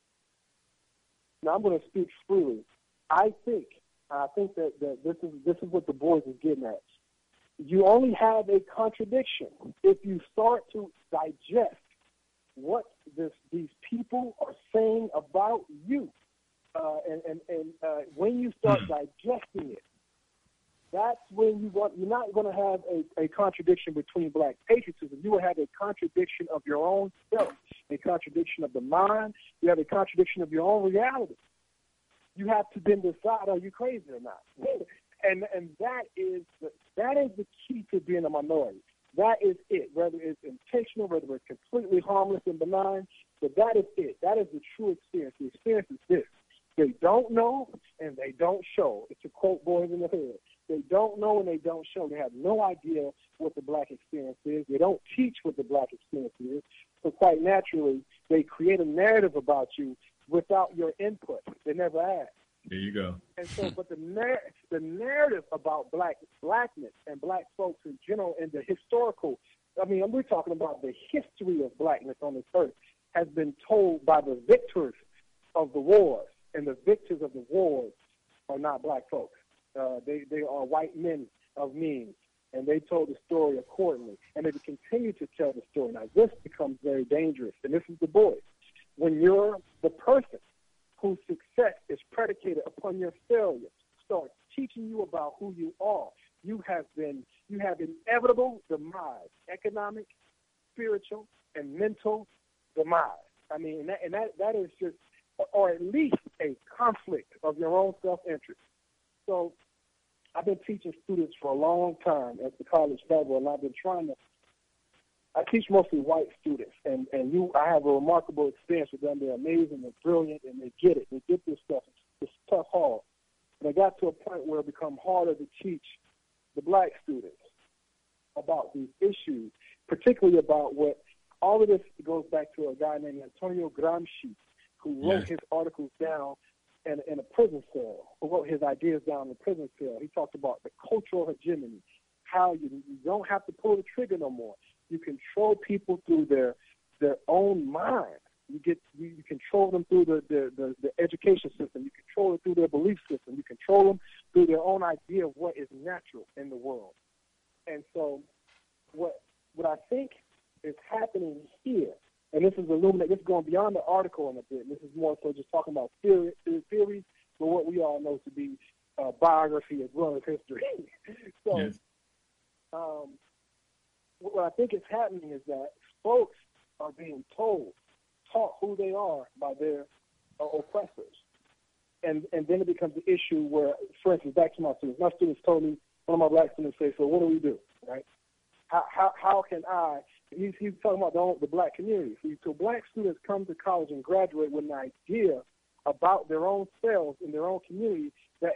Speaker 14: Now, I'm going to speak freely. I think that this is what Du Bois is getting at. You only have a contradiction if you start to digest what these people are saying about you, and when you start digesting it, that's when you're not going to have a contradiction between black patriotism. You will have a contradiction of your own self, a contradiction of the mind. You have a contradiction of your own reality. You have to then decide, are you crazy or not? And that is the key to being a minority. That is it, whether it's intentional, whether it's completely harmless and benign, but that is it. That is the true experience. The experience is this. They don't know and they don't show. It's a quote Boys in the Hood. They don't know and they don't show. They have no idea what the black experience is. They don't teach what the black experience is. So quite naturally, they create a narrative about you without your input. They never ask.
Speaker 7: There you go.
Speaker 14: And so, but the narrative about blackness and black folks in general, and the historical, we're talking about the history of blackness on this earth, has been told by the victors of the wars, and the victors of the wars are not black folks. They are white men of means, and they told the story accordingly, and they continue to tell the story. Now, this becomes very dangerous, and this is Du Bois. When you're the person whose success is predicated upon your failure, starts teaching you about who you are, you have inevitable demise, economic, spiritual, and mental demise. That is just, or at least a conflict of your own self-interest. So I've been teaching students for a long time at the college level, and I've been I teach mostly white students, and I have a remarkable experience with them. They're amazing, they're brilliant, and they get it. They get this stuff. It's tough, hard. And I got to a point where it become harder to teach the black students about these issues, particularly about what all of this goes back to a guy named Antonio Gramsci, who wrote his articles down in a prison cell, who wrote his ideas down in a prison cell. He talked about the cultural hegemony, how you don't have to pull the trigger no more. You control people through their their own mind. You control them through the education system. You control them through their belief system. You control them through their own idea of what is natural in the world. And so what I think is happening here, and this is this is going beyond the article in a bit. This is more so just talking about theories for what we all know to be biography as well as history. So
Speaker 7: yes.
Speaker 14: What I think is happening is that folks are being taught who they are by their oppressors. And then it becomes an issue where, for instance, back to my students told me, one of my black students say, so what do we do, right? How can I, he's talking about the black community. So black students come to college and graduate with an idea about their own selves in their own community that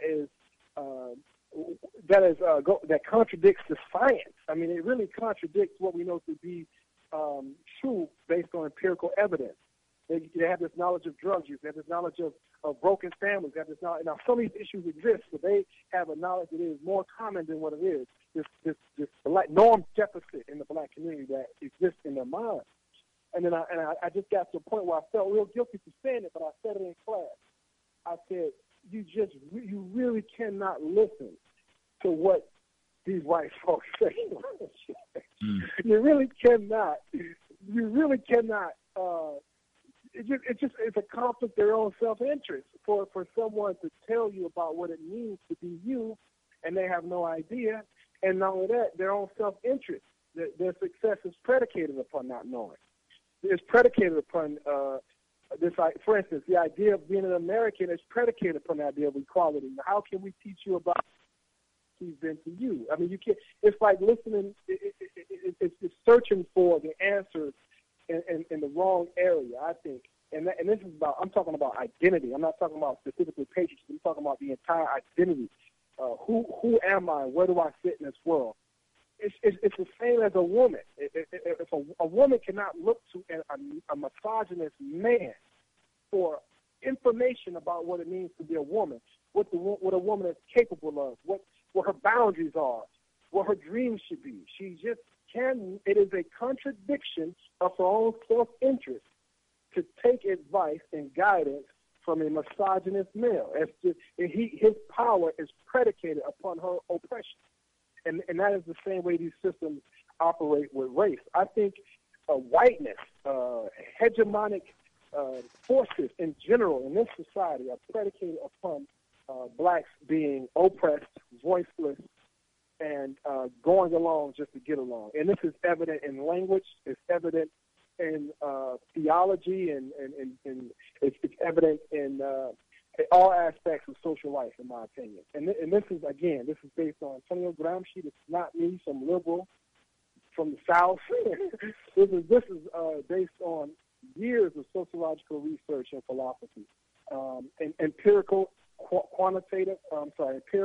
Speaker 14: contradicts the science. I mean, it really contradicts what we know to be true based on empirical evidence. They have this knowledge of drug use. They have this knowledge of broken families. They have this knowledge. Now, some of these issues exist, but they have a knowledge that is more common than what it is. This norm deficit in the black community that exists in their minds. And then I just got to a point where I felt real guilty for saying it, but I said it in class. I said, you really cannot listen to what these white folks say. You really cannot. It's a conflict of their own self-interest for someone to tell you about what it means to be you, and they have no idea. And not only that, their own self-interest. Their success is predicated upon not knowing. It's predicated upon for instance, the idea of being an American is predicated upon the idea of equality. Now, how can we teach you about he's been to you? I mean, you can't. It's like listening. It's searching for the answers in the wrong area, I think. And this is about. I'm talking about identity. I'm not talking about specifically patriotism. I'm talking about the entire identity. Who am I? Where do I fit in this world? It's the same as a woman. If a woman cannot look to a misogynist man for information about what it means to be a woman, what a woman is capable of, what her boundaries are, what her dreams should be, she just can. It is a contradiction of her own self-interest to take advice and guidance from a misogynist male. His power is predicated upon her oppression. And that is the same way these systems operate with race. I think whiteness, hegemonic forces in general in this society are predicated upon blacks being oppressed, voiceless, and going along just to get along. And this is evident in language. It's evident in theology, and it's evident in all aspects of social life, in my opinion. And this is based on Antonio Gramsci. This is not me, some liberal from the South. This is based on years of sociological research and philosophy, and empirical, quantitative, and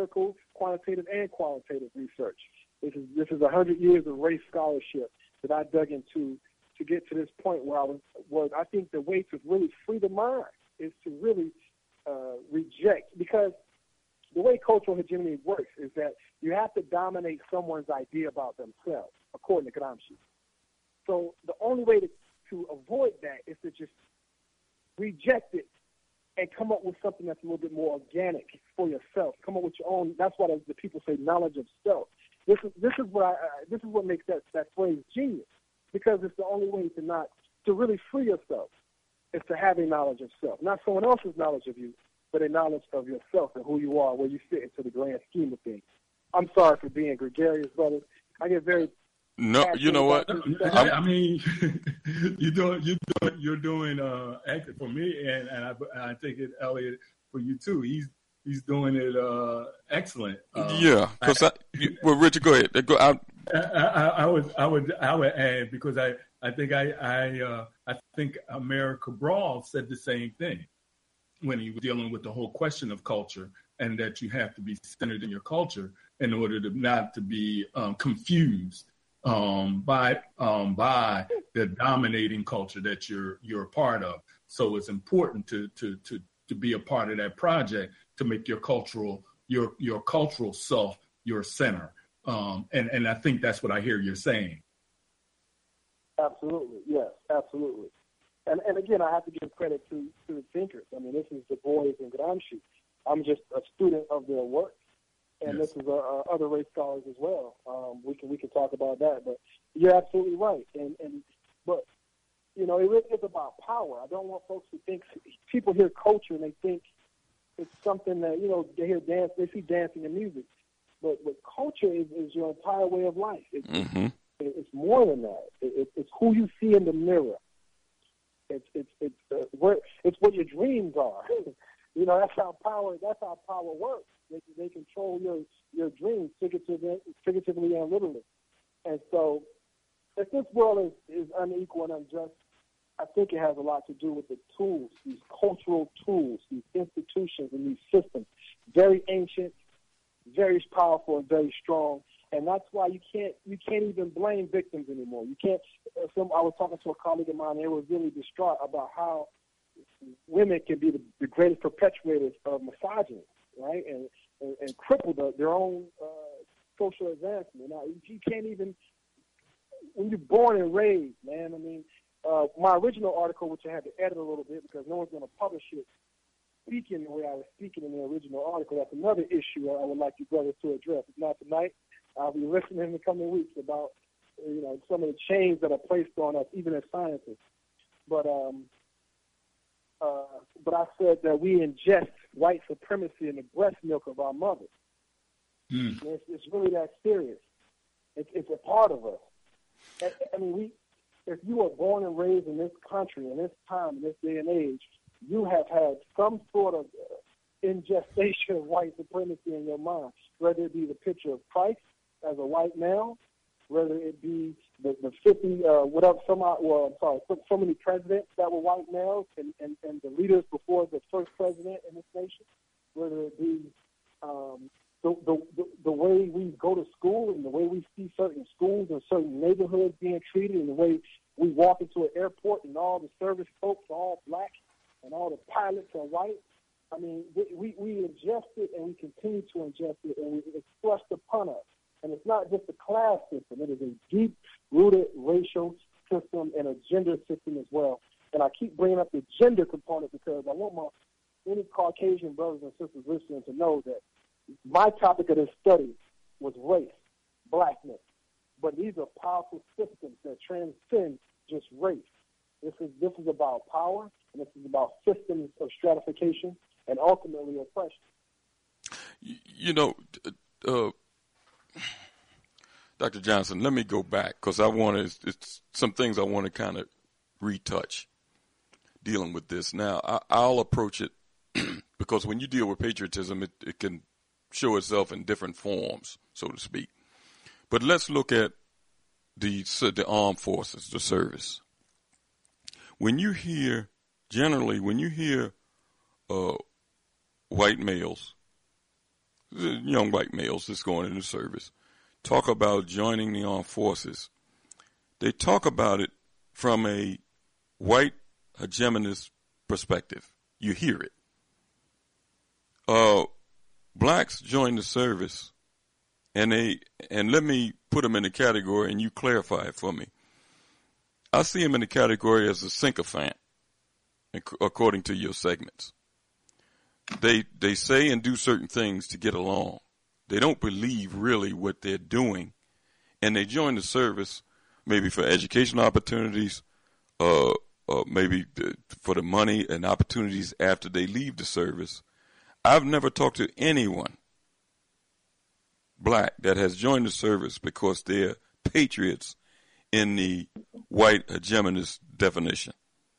Speaker 14: qualitative research. This is 100 years of race scholarship that I dug into to get to this point where I think the way to really free the mind is to really reject, because the way cultural hegemony works is that you have to dominate someone's idea about themselves, according to Gramsci. So the only way to avoid that is to just reject it and come up with something that's a little bit more organic for yourself. Come up with your own. That's why the people say knowledge of self. This is what makes that phrase genius, because it's the only way to really free yourself. Is to have a knowledge of self, not someone else's knowledge of you, but a knowledge of yourself and who you are, where you fit into the grand scheme of things. I'm sorry for being gregarious, brothers. I get very
Speaker 1: you know what?
Speaker 7: I mean, you're doing acting for me, and I take it, Elliot, for you too. He's doing it excellent.
Speaker 1: Because Richard, go ahead.
Speaker 7: I would add, because I think Amir Cabral said the same thing when he was dealing with the whole question of culture, and that you have to be centered in your culture in order to not to be confused by the dominating culture that you're a part of. So it's important to be a part of that project to make your cultural self your center. And I think that's what I hear you're saying.
Speaker 14: Absolutely, yes, absolutely. Absolutely. And again, I have to give credit to the thinkers. I mean, this is Du Bois and Gramsci. I'm just a student of their work, and
Speaker 7: Yes.
Speaker 14: this is other race scholars as well. We can talk about that, but you're absolutely right. But you know, it really is about power. I don't want folks to think, people hear culture and they think it's something that, you know, they hear dance, they see dancing and music, but culture is your entire way of life. It's more than that. It's who you see in the mirror. It's what your dreams are. You know, that's how power works. They control your dreams figuratively and literally. And so, if this world is unequal and unjust, I think it has a lot to do with the tools, these cultural tools, these institutions and these systems. Very ancient, very powerful, and very strong. And that's why you can't even blame victims anymore. You can't. I was talking to a colleague of mine. They were really distraught about how women can be the greatest perpetuators of misogyny, right? And cripple their own social advancement. Now, you can't even, when you're born and raised, man. I mean, my original article, which I had to edit a little bit because no one's going to publish it, speaking the way I was speaking in the original article, that's another issue I would like you brothers to address. If not tonight, I'll be listening in the coming weeks about, you know, some of the chains that are placed on us, even as scientists. But I said that we ingest white supremacy in the breast milk of our mothers. It's really that serious. It's a part of us. I mean, if you were born and raised in this country, in this time, in this day and age, you have had some sort of ingestion of white supremacy in your mind, whether it be the picture of Christ as a white male, whether it be the 50, so many presidents that were white males and the leaders before the first president in this nation, whether it be the way we go to school and the way we see certain schools and certain neighborhoods being treated, and the way we walk into an airport and all the service folks are all black and all the pilots are white. I mean, we ingest it and we continue to ingest it, and it's thrust upon us. And it's not just a class system. It is a deep-rooted racial system and a gender system as well. And I keep bringing up the gender component because I want any Caucasian brothers and sisters listening to know that my topic of this study was race, blackness. But these are powerful systems that transcend just race. This is about power, and this is about systems of stratification and ultimately oppression.
Speaker 1: You know, Dr. Johnson, let me go back because it's some things I want to kind of retouch dealing with this. Now, I'll approach it because when you deal with patriotism, it can show itself in different forms, so to speak. But let's look at the armed forces, the service. When you hear white males, young white males that's going into service, talk about joining the armed forces, they talk about it from a white hegemonist perspective. You hear it. Blacks join the service, and let me put them in a category, and you clarify it for me. I see them in the category as a sycophant, according to your segments. They say and do certain things to get along. They don't believe really what they're doing, and they join the service maybe for educational opportunities, maybe for the money and opportunities after they leave the service. I've never talked to anyone black that has joined the service because they're patriots in the white hegemonist definition.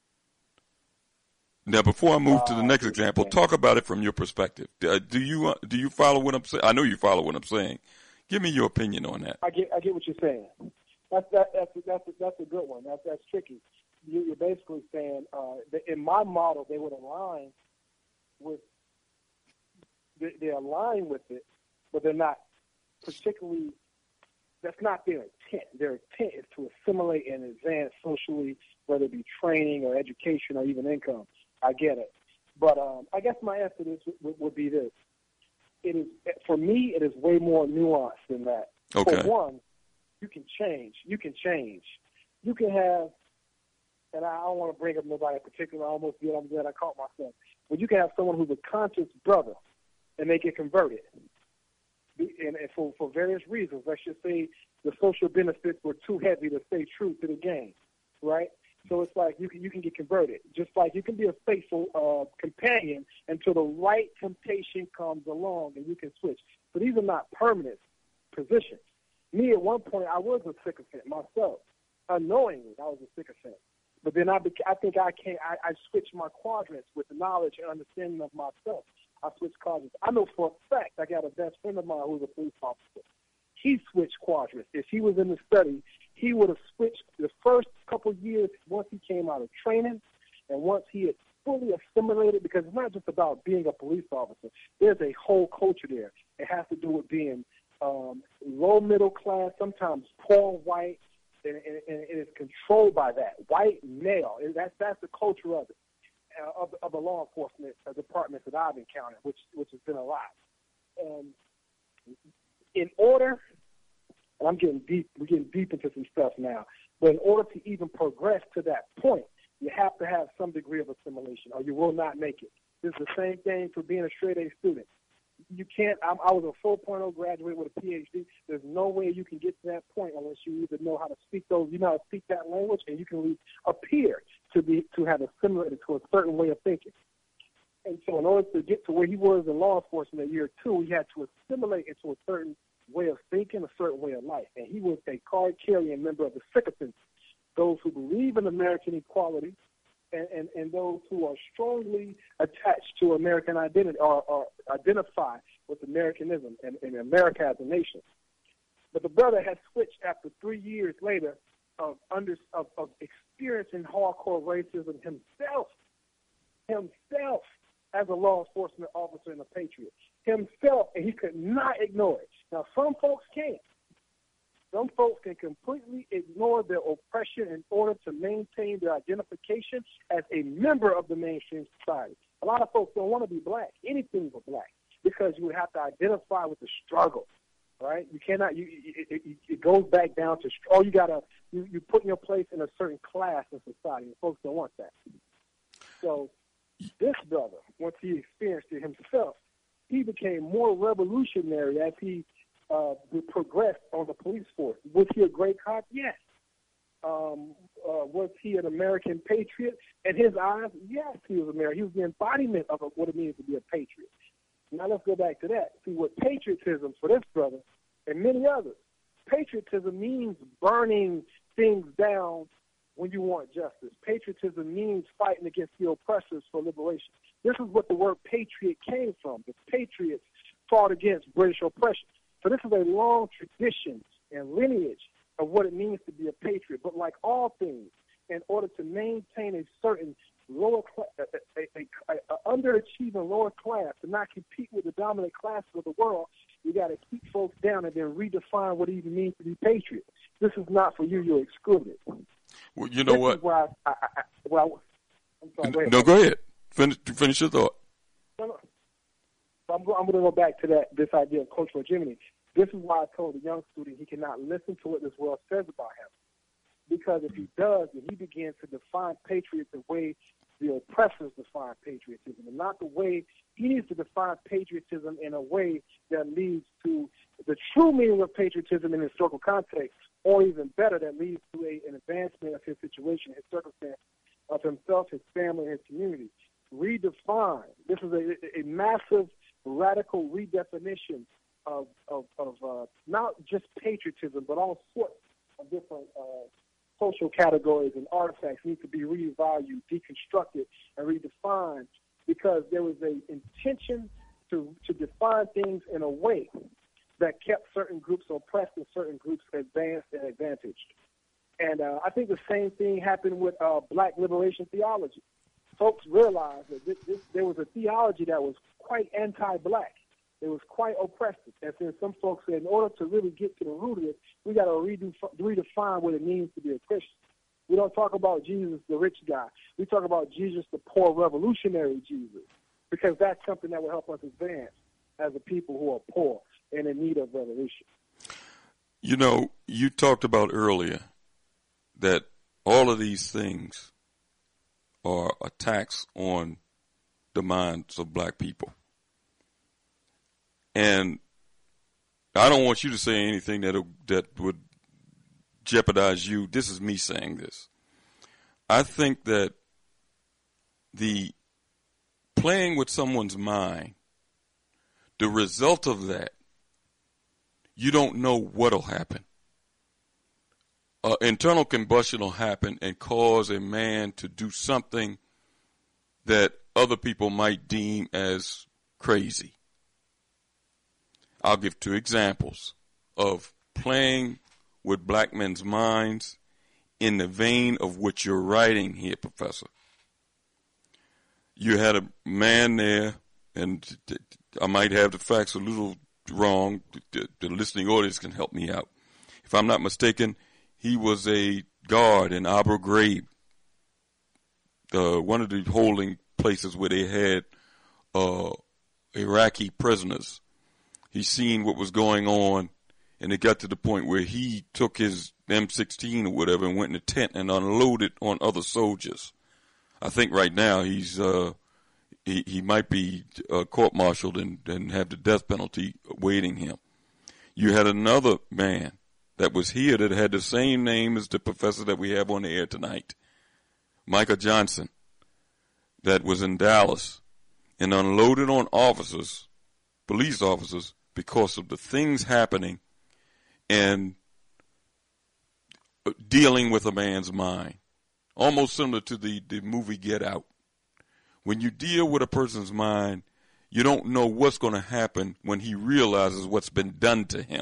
Speaker 1: Now, before I move to the next example, talk about it from your perspective. Do you follow what I'm saying? I know you follow what I'm saying. Give me your opinion on that.
Speaker 14: I get what you're saying. That's a good one. That's tricky. You're basically saying that in my model they would align with. They align with it, but they're not particularly. That's not their intent. Their intent is to assimilate and advance socially, whether it be training or education or even income. I get it, but I guess my answer to this would be this: it is, for me, it is way more nuanced than that.
Speaker 1: Okay.
Speaker 14: For one, you can change. You can have and I don't want to bring up nobody in particular. I almost did. I'm glad I caught myself. But you can have someone who's a conscious brother, and they get converted, and for various reasons. Let's just say the social benefits were too heavy to stay true to the game, right? So it's like you can get converted, just like you can be a faithful companion until the right temptation comes along and you can switch. So these are not permanent positions. Me, at one point, I was a sycophant myself. Unknowingly, I was a sycophant. But then I switched my quadrants with the knowledge and understanding of myself. I switched quadrants. I know for a fact I got a best friend of mine who's a police officer. He switched quadrants. If he was in the study, he would have switched the first couple years once he came out of training and once he had fully assimilated, because it's not just about being a police officer. There's a whole culture there. It has to do with being low middle class, sometimes poor white, and it's controlled by that. White male. That's the culture of it, of the law enforcement departments that I've encountered, which has been a lot. And in order, and we're getting deep into some stuff now, but in order to even progress to that point, you have to have some degree of assimilation, or you will not make it. This is the same thing for being a straight-A student. You can't. I was a 4.0 graduate with a PhD. There's no way you can get to that point unless you either know how to speak that language, and you can at least appear to have assimilated to a certain way of thinking. And so in order to get to where he was in law enforcement at year 2, he had to assimilate into a certain way of thinking, a certain way of life. And he was a card-carrying member of the sycophants, those who believe in American equality and those who are strongly attached to American identity or identify with Americanism and America as a nation. But the brother has switched after 3 years later of experiencing hardcore racism himself as a law enforcement officer and a patriot. Himself, and he could not ignore it. Now, some folks can't. Some folks can completely ignore their oppression in order to maintain their identification as a member of the mainstream society. A lot of folks don't want to be black, anything but black, because you would have to identify with the struggle, right? You cannot. It goes back down to you put your place in a certain class in society, and folks don't want that. So this brother, once he experienced it himself, he became more revolutionary as he progressed on the police force. Was he a great cop? Yes. Was he an American patriot? In his eyes, yes, he was American. He was the embodiment of what it means to be a patriot. Now let's go back to that. See, what patriotism for this brother and many others, patriotism means burning things down when you want justice. Patriotism means fighting against the oppressors for liberation. This is what the word patriot came from. The patriots fought against British oppression. So this is a long tradition and lineage of what it means to be a patriot. But like all things, in order to maintain a certain lower class, underachieving lower class, to not compete with the dominant classes of the world, you got to keep folks down and then redefine what it even means to be patriot. This is not for you. You're excluded.
Speaker 1: Well, you know
Speaker 14: this
Speaker 1: what?
Speaker 14: Is why I'm sorry,
Speaker 1: go ahead. Finish your thought.
Speaker 14: No. I'm going to go back to this idea of cultural hegemony. This is why I told the young student he cannot listen to what this world says about him. Because if he does, then he begins to define patriots the way the oppressors define patriotism, and not the way he needs to define patriotism in a way that leads to the true meaning of patriotism in historical context, or even better, that leads to an advancement of his situation, his circumstance, of himself, his family, and his community. Redefine. This is a massive, radical redefinition of not just patriotism, but all sorts of different social categories and artifacts need to be revalued, deconstructed, and redefined, because there was an intention to define things in a way that kept certain groups oppressed and certain groups advanced and advantaged. And I think the same thing happened with black liberation theology. Folks realized that there was a theology that was quite anti-black. It was quite oppressive. And then some folks said, in order to really get to the root of it, we got to redefine what it means to be a Christian. We don't talk about Jesus, the rich guy. We talk about Jesus, the poor revolutionary Jesus, because that's something that will help us advance as a people who are poor and in need of revolution.
Speaker 1: You know, you talked about earlier that all of these things are attacks on the minds of black people. And I don't want you to say anything that would jeopardize you. This is me saying this. I think that the playing with someone's mind, the result of that, you don't know what'll happen. Internal combustion will happen and cause a man to do something that other people might deem as crazy. I'll give 2 examples of playing with black men's minds in the vein of what you're writing here, Professor. You had a man there, and I might have the facts a little wrong. The listening audience can help me out. If I'm not mistaken, he was a guard in Abu Ghraib, one of the holding places where they had Iraqi prisoners. He seen what was going on, and it got to the point where he took his M16 or whatever and went in a tent and unloaded on other soldiers. I think right now he's he might be court-martialed and have the death penalty awaiting him. You had another man that was here that had the same name as the professor that we have on the air tonight, Micah Johnson, that was in Dallas and unloaded on officers, police officers, because of the things happening and dealing with a man's mind. Almost similar to the movie Get Out. When you deal with a person's mind, you don't know what's going to happen when he realizes what's been done to him.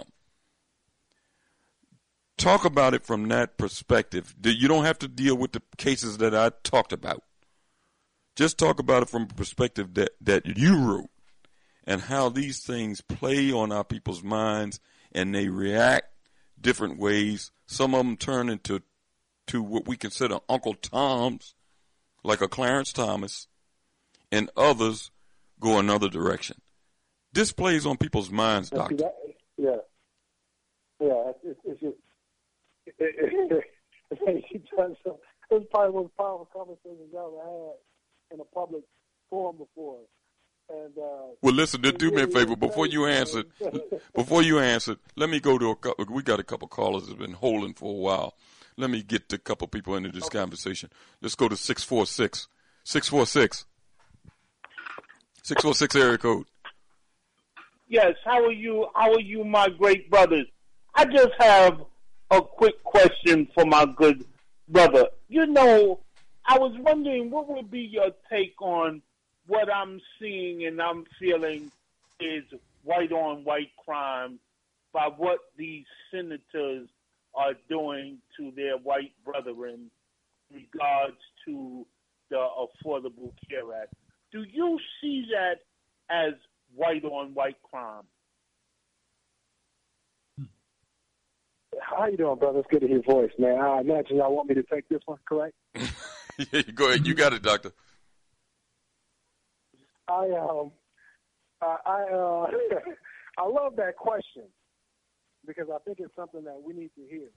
Speaker 1: Talk about it from that perspective. You don't have to deal with the cases that I talked about. Just talk about it from a perspective that you wrote and how these things play on our people's minds and they react different ways. Some of them turn into what we consider Uncle Toms, like a Clarence Thomas, and others go another direction. This plays on people's minds, Doctor.
Speaker 14: Yeah. It's just it's probably one of the powerful conversations I've ever had in a public forum before. And
Speaker 1: well, listen, do me a favor before you answer. Let me go to a couple. We got a couple callers that's been holding for a while. Let me get a couple people into this conversation. Let's go to 646. 646 area code.
Speaker 15: Yes, how are you? How are you, my great brothers? I just have a quick question for my good brother. You know, I was wondering what would be your take on what I'm seeing and I'm feeling is white-on-white crime by what these senators are doing to their white brethren in regards to the Affordable Care Act. Do you see that as white-on-white crime?
Speaker 14: How you doing, brother? It's good to hear your voice, man. I imagine y'all want me to take this one, correct?
Speaker 1: Yeah, go ahead. You got it, Doctor.
Speaker 14: I love that question because I think it's something that we need to hear.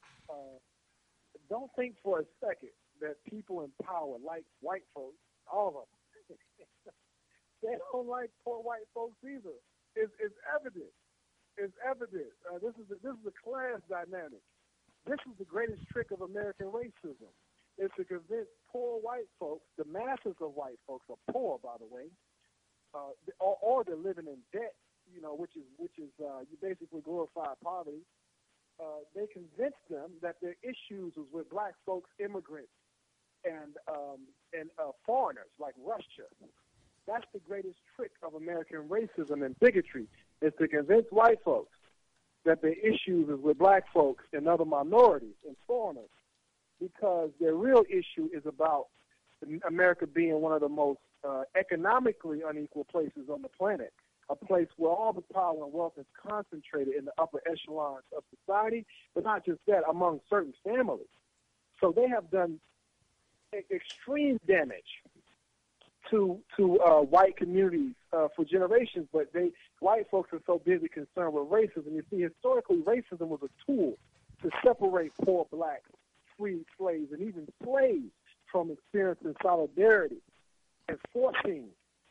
Speaker 14: Don't think for a second that people in power like white folks, all of them. They don't like poor white folks either. It's evident. It's evident. This is a class dynamic. This is the greatest trick of American racism. Is to convince poor white folks, the masses of white folks are poor, by the way, or they're living in debt, which is you basically glorify poverty. They convince them that their issues was with black folks, immigrants, and foreigners like Russia. That's the greatest trick of American racism and bigotry, is to convince white folks that their issues is with black folks and other minorities and foreigners, because their real issue is about America being one of the most economically unequal places on the planet, a place where all the power and wealth is concentrated in the upper echelons of society, but not just that, among certain families. So they have done extreme damage to white communities for generations, but white folks are so busy concerned with racism. You see, historically, racism was a tool to separate poor blacks, freed slaves, and even slaves from experiencing solidarity and forcing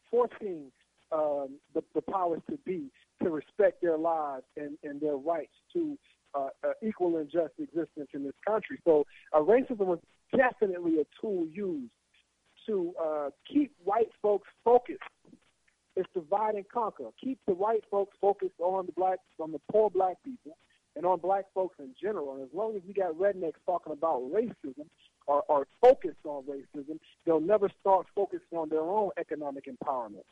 Speaker 14: the powers to be to respect their lives and their rights to equal and just existence in this country. So racism was definitely a tool used to keep white folks focused. It's divide and conquer. Keep the white folks focused on the poor black people and on black folks in general. And as long as we got rednecks talking about racism or focused on racism, they'll never start focusing on their own economic empowerment.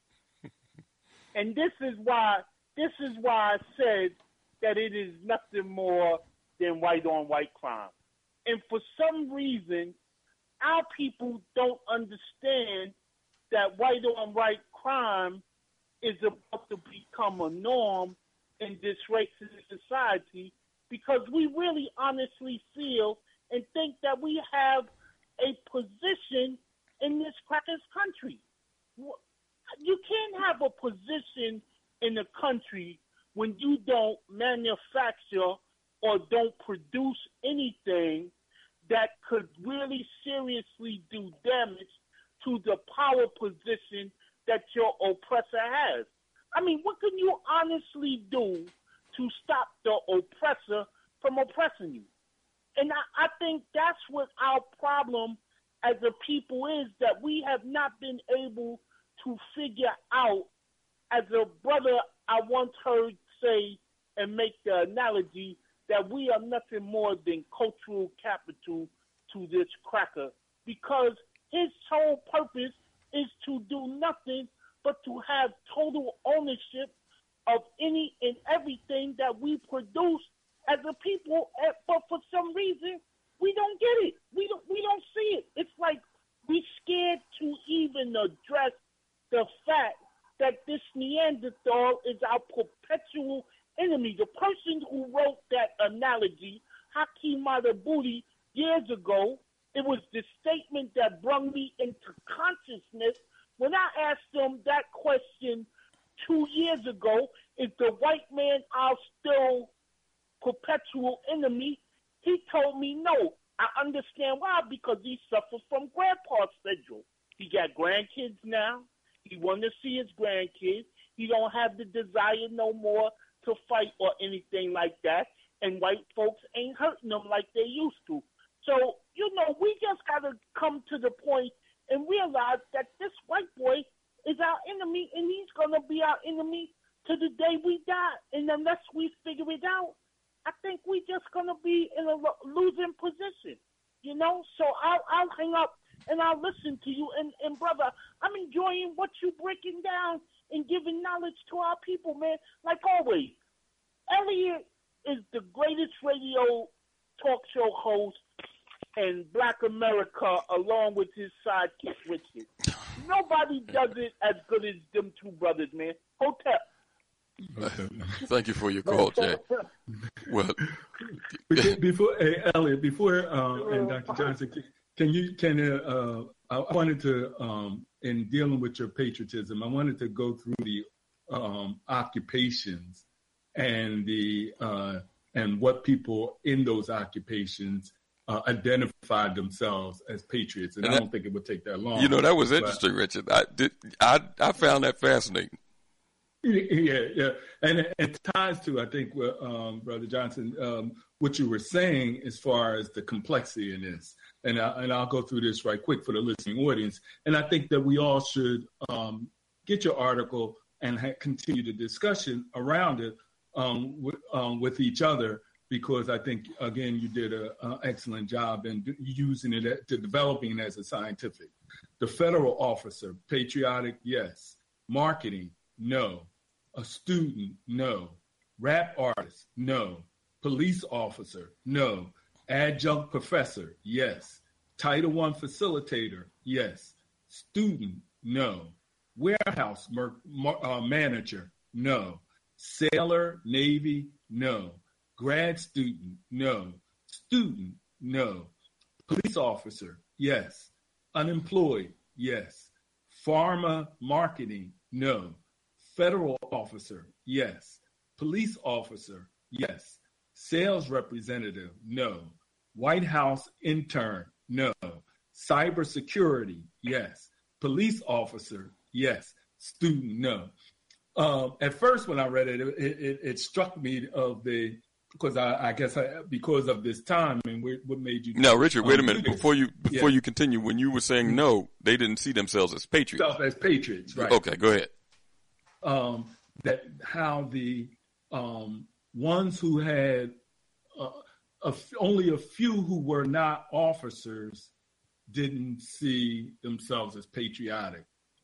Speaker 15: And this is why I said that it is nothing more than white-on-white crime. And for some reason, our people don't understand that white-on-white crime is about to become a norm in this racist society, because we really honestly feel and think that we have a position in this crackers country. You can't have a position in a country when you don't manufacture or don't produce anything that could really seriously do damage to the power position that your oppressor has. I mean, what can you honestly do to stop the oppressor from oppressing you? And I think that's what our problem as a people is, that we have not been able to figure out. As a brother I once heard say and make the analogy that we are nothing more than cultural capital to this cracker, because his whole purpose is to do nothing but to have total ownership of any and everything that we produce as a people. But for some reason, we don't get it. We don't see it. It's like we scared to even address the fact that this Neanderthal is our perpetual enemy. The person who wrote that analogy, Hakeem Madhubuti, years ago, it was the statement that brought me into consciousness when I asked him that question 2 years ago: is the white man our still perpetual enemy? He told me no. I understand why, because he suffered from grandpa syndrome. He got grandkids now. He want to see his grandkids. He don't have the desire no more to fight or anything like that. And white folks ain't hurting them like they used to. So, we just got to come to the point and realize that this white boy is our enemy, and he's going to be our enemy to the day we die. And unless we figure it out, I think we just going to be in a losing position, So I'll hang up and I'll listen to you. And brother, I'm enjoying what you breaking down and giving knowledge to our people, man. Like always, Elliot is the greatest radio talk show host in Black America, along with his sidekick, Richard. Nobody does it as good as them two brothers, man. Hotep.
Speaker 1: Thank you for your call, Jay. Well,
Speaker 7: before Elliot, and Dr. Johnson, I wanted to, in dealing with your patriotism, I wanted to go through the occupations and and what people in those occupations identified themselves as patriots, and I don't think it would take that long.
Speaker 1: That was interesting, Richard. I found that fascinating.
Speaker 7: Yeah, and it ties to, I think, Brother Johnson, what you were saying as far as the complexity in this, and I'll go through this right quick for the listening audience. And I think that we all should get your article and continue the discussion around it with each other, because I think, again, you did an excellent job in using it to developing it as a scientific. The federal officer, patriotic, yes. Marketing, no. A student, no. Rap artist, no. Police officer, no. Adjunct professor, yes. Title I facilitator, yes. Student, no. Warehouse manager, no. Sailor, Navy, no. Grad student, no. Student, no. Police officer, yes. Unemployed, yes. Pharma marketing, no. Federal officer, yes. Police officer, yes. Sales representative, no. White House intern, no. Cybersecurity, yes. Police officer, yes. Student, no. At first, when I read it, it struck me because I guess because of this time and what made you.
Speaker 1: Now, Richard, wait a minute before you continue. When you were saying no, they didn't see themselves as patriots.
Speaker 7: As patriots, right?
Speaker 1: Okay, go ahead.
Speaker 7: That how the ones who had only a few who were not officers didn't see themselves as patriotic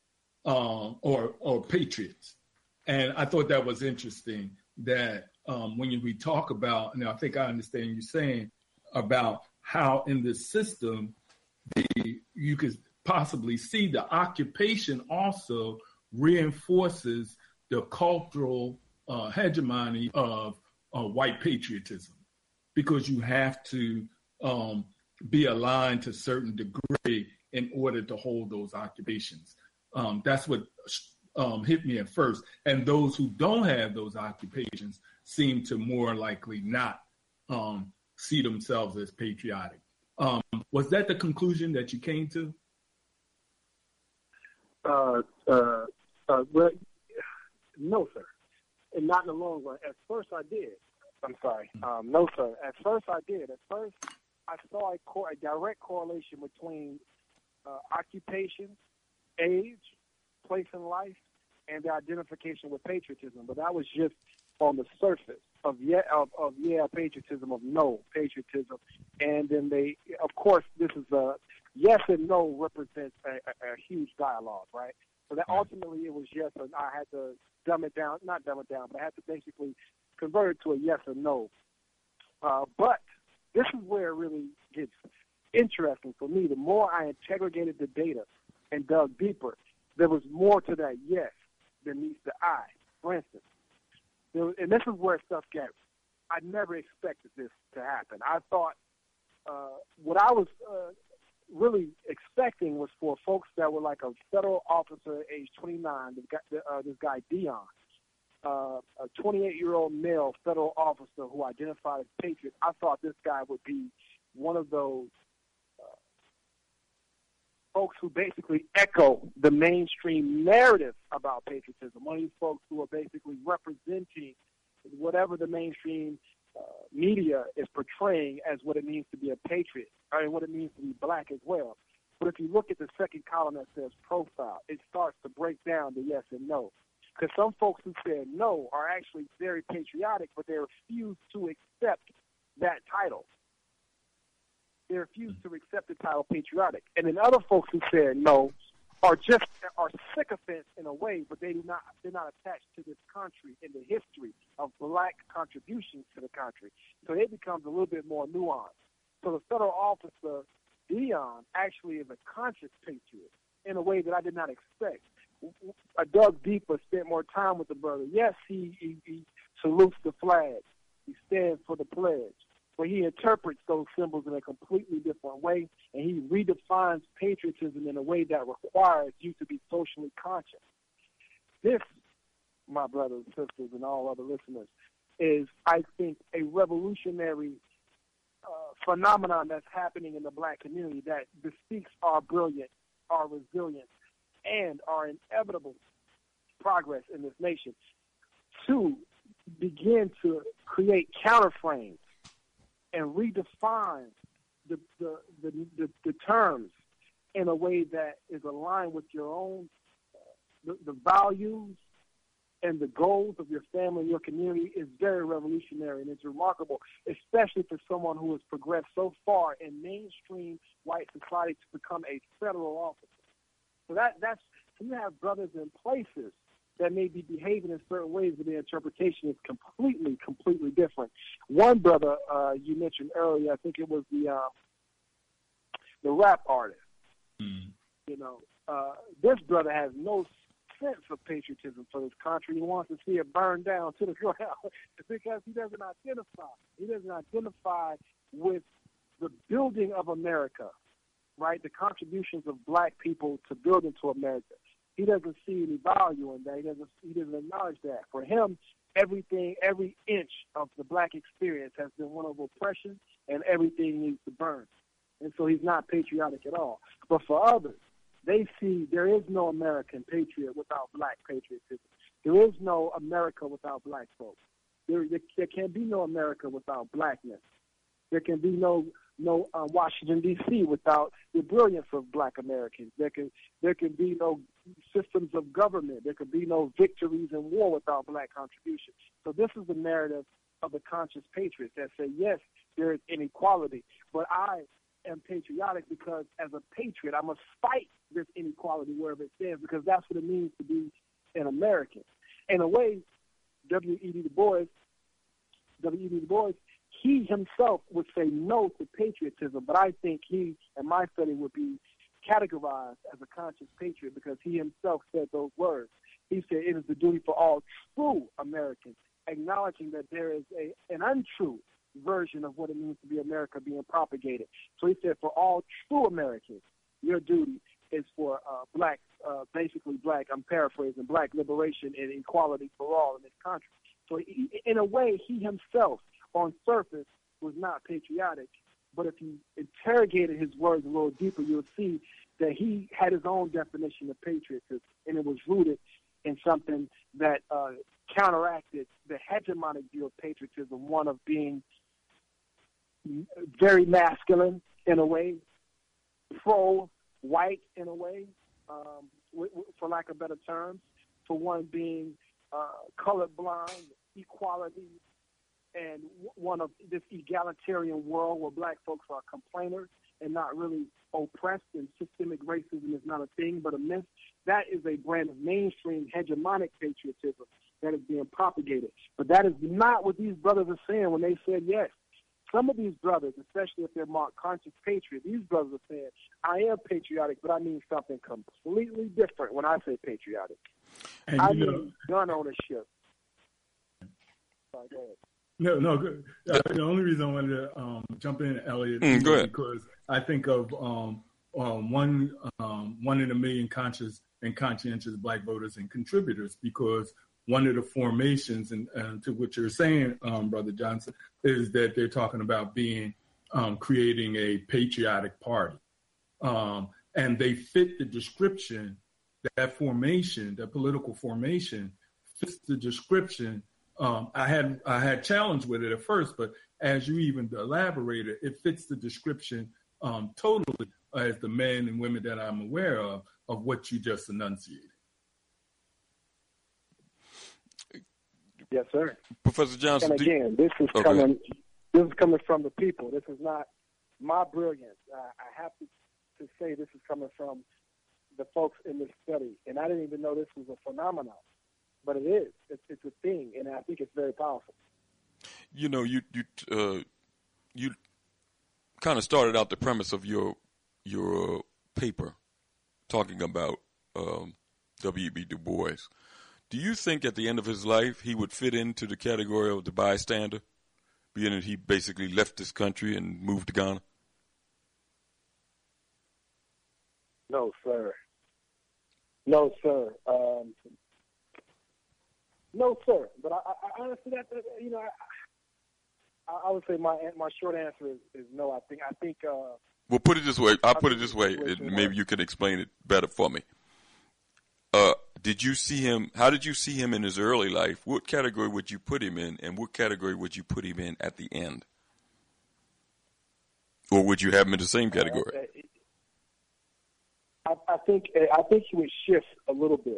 Speaker 7: or patriots. And I thought that was interesting that when we talk about, and I think I understand you saying about how in this system you could possibly see the occupation also reinforces the cultural hegemony of white patriotism, because you have to be aligned to a certain degree in order to hold those occupations. That's what hit me at first. And those who don't have those occupations seem to more likely not see themselves as patriotic. Was that the conclusion that you came to?
Speaker 14: Well, no, sir. And not in the long run. At first I did. I'm sorry. No, sir. At first I did. At first I saw a direct correlation between occupation, age, place in life, and the identification with patriotism. But that was just on the surface of patriotism, of no patriotism. And then of course, this is yes and no represents a huge dialogue, right? So that ultimately it was yes, and I had to not dumb it down, but I had to basically convert it to a yes or no. But this is where it really gets interesting for me. The more I interrogated the data and dug deeper, there was more to that yes than meets the eye. For instance, and this is where stuff gets. I never expected this to happen. I thought what I was really expecting was for folks that were like a federal officer at age 29, this guy Dion, a 28-year-old male federal officer who identified as patriot. I thought this guy would be one of those folks who basically echo the mainstream narrative about patriotism. One of these folks who are basically representing whatever the mainstream media is portraying as what it means to be a patriot, and what it means to be black as well. But if you look at the second column that says profile, it starts to break down the yes and no. Because some folks who said no are actually very patriotic, but they refuse to accept that title. They refuse to accept the title patriotic. And then other folks who said no are sycophants in a way, but they're not attached to this country and the history of black contributions to the country. So it becomes a little bit more nuanced. So the federal officer, Dion, actually is a conscious patriot in a way that I did not expect. I dug deeper, spent more time with the brother. Yes, he salutes the flag. He stands for the pledge. But he interprets those symbols in a completely different way, and he redefines patriotism in a way that requires you to be socially conscious. This, my brothers and sisters and all other listeners, is, I think, a revolutionary phenomenon that's happening in the black community that bespeaks our brilliance, our resilience, and our inevitable progress in this nation to begin to create counterframes and redefine the terms in a way that is aligned with your own, the values and the goals of your family and your community is very revolutionary, and it's remarkable, especially for someone who has progressed so far in mainstream white society to become a federal officer. So that's you have brothers in places that may be behaving in certain ways, but their interpretation is completely different. One brother you mentioned earlier, I think it was the rap artist.
Speaker 7: Mm.
Speaker 14: You know, this brother has no sense of patriotism for this country. He wants to see it burn down to the ground because he doesn't identify. He doesn't identify with the building of America, right? The contributions of black people to building to America. He doesn't see any value in that. He doesn't acknowledge that. For him, every inch of the black experience has been one of oppression, and everything needs to burn. and so he's not patriotic at all. But for others, they see there is no American patriot without black patriotism. There is no America without black folks. There can be no America without blackness. There can be no Washington, D.C. without the brilliance of black Americans. There can be no systems of government. There can be no victories in war without black contribution. So this is the narrative of the conscious patriots that say, yes, there is inequality, but I am patriotic because as a patriot, I must fight this inequality wherever it stands, because that's what it means to be an American. In a way, W.E.B. Du Bois, he himself would say no to patriotism, but I think he, in my study, would be categorized as a conscious patriot because he himself said those words. He said it is the duty for all true Americans, acknowledging that there is an untrue version of what it means to be America being propagated. So he said for all true Americans, your duty is for black, basically black, I'm paraphrasing, black liberation and equality for all in this country. So in a way, he himself, on surface, was not patriotic, but if you interrogated his words a little deeper, you'll see that he had his own definition of patriotism, and it was rooted in something that counteracted the hegemonic view of patriotism, one of being very masculine in a way, pro-white in a way, for lack of better terms, for one being colorblind, equality, and one of this egalitarian world where black folks are complainers and not really oppressed, and systemic racism is not a thing but a myth. That is a brand of mainstream hegemonic patriotism that is being propagated. But that is not what these brothers are saying when they said yes. Some of these brothers, especially if they're marked conscious patriots, these brothers are saying, I am patriotic, but I mean something completely different when I say patriotic.
Speaker 7: And
Speaker 14: I mean gun ownership. Sorry, go ahead.
Speaker 7: No, good. The only reason I wanted to jump in, Elliot,
Speaker 1: go ahead.
Speaker 7: because I think of one in a million conscious and conscientious black voters and contributors, because one of the formations, and to what you're saying, Brother Johnson, is that they're talking about creating a patriotic party. And they fit the description, that formation, that political formation, fits the description. I had challenge with it at first, but as you even elaborated, it fits the description totally as the men and women that I'm aware of what you just enunciated.
Speaker 14: Yes, sir.
Speaker 1: Professor Johnson.
Speaker 14: And again, this is coming from the people. This is not my brilliance. I have to say this is coming from the folks in this study, and I didn't even know this was a phenomenon. But it is. It's a thing, and I think it's very powerful.
Speaker 1: You know, you kind of started out the premise of your paper talking about W.E.B. Du Bois. Do you think at the end of his life he would fit into the category of the bystander, being that he basically left this country and moved to Ghana?
Speaker 14: No, sir. No, sir. No, sir. But I honestly, I would say my short answer is no. I think.
Speaker 1: Well, put it this way. I'll put it this way. Maybe you could explain it better for me. Did you see him? How did you see him in his early life? What category would you put him in, and what category would you put him in at the end? Or would you have him in the same category?
Speaker 14: I think he would shift a little bit.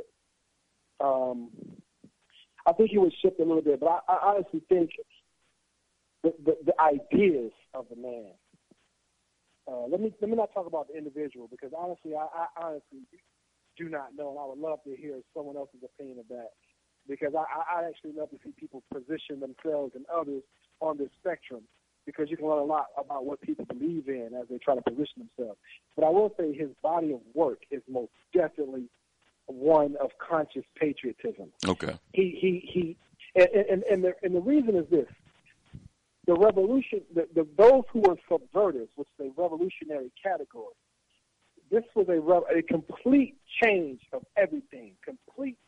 Speaker 14: I think he would shift a little bit, but I honestly think the ideas of the man. Let me not talk about the individual, because honestly, I honestly do not know, and I would love to hear someone else's opinion of that, because I actually love to see people position themselves and others on this spectrum, because you can learn a lot about what people believe in as they try to position themselves. But I will say his body of work is most definitely one of conscious patriotism.
Speaker 1: Okay.
Speaker 14: And the reason is this: the revolution, those who were subverters, which is a revolutionary category. This was a complete change of everything, complete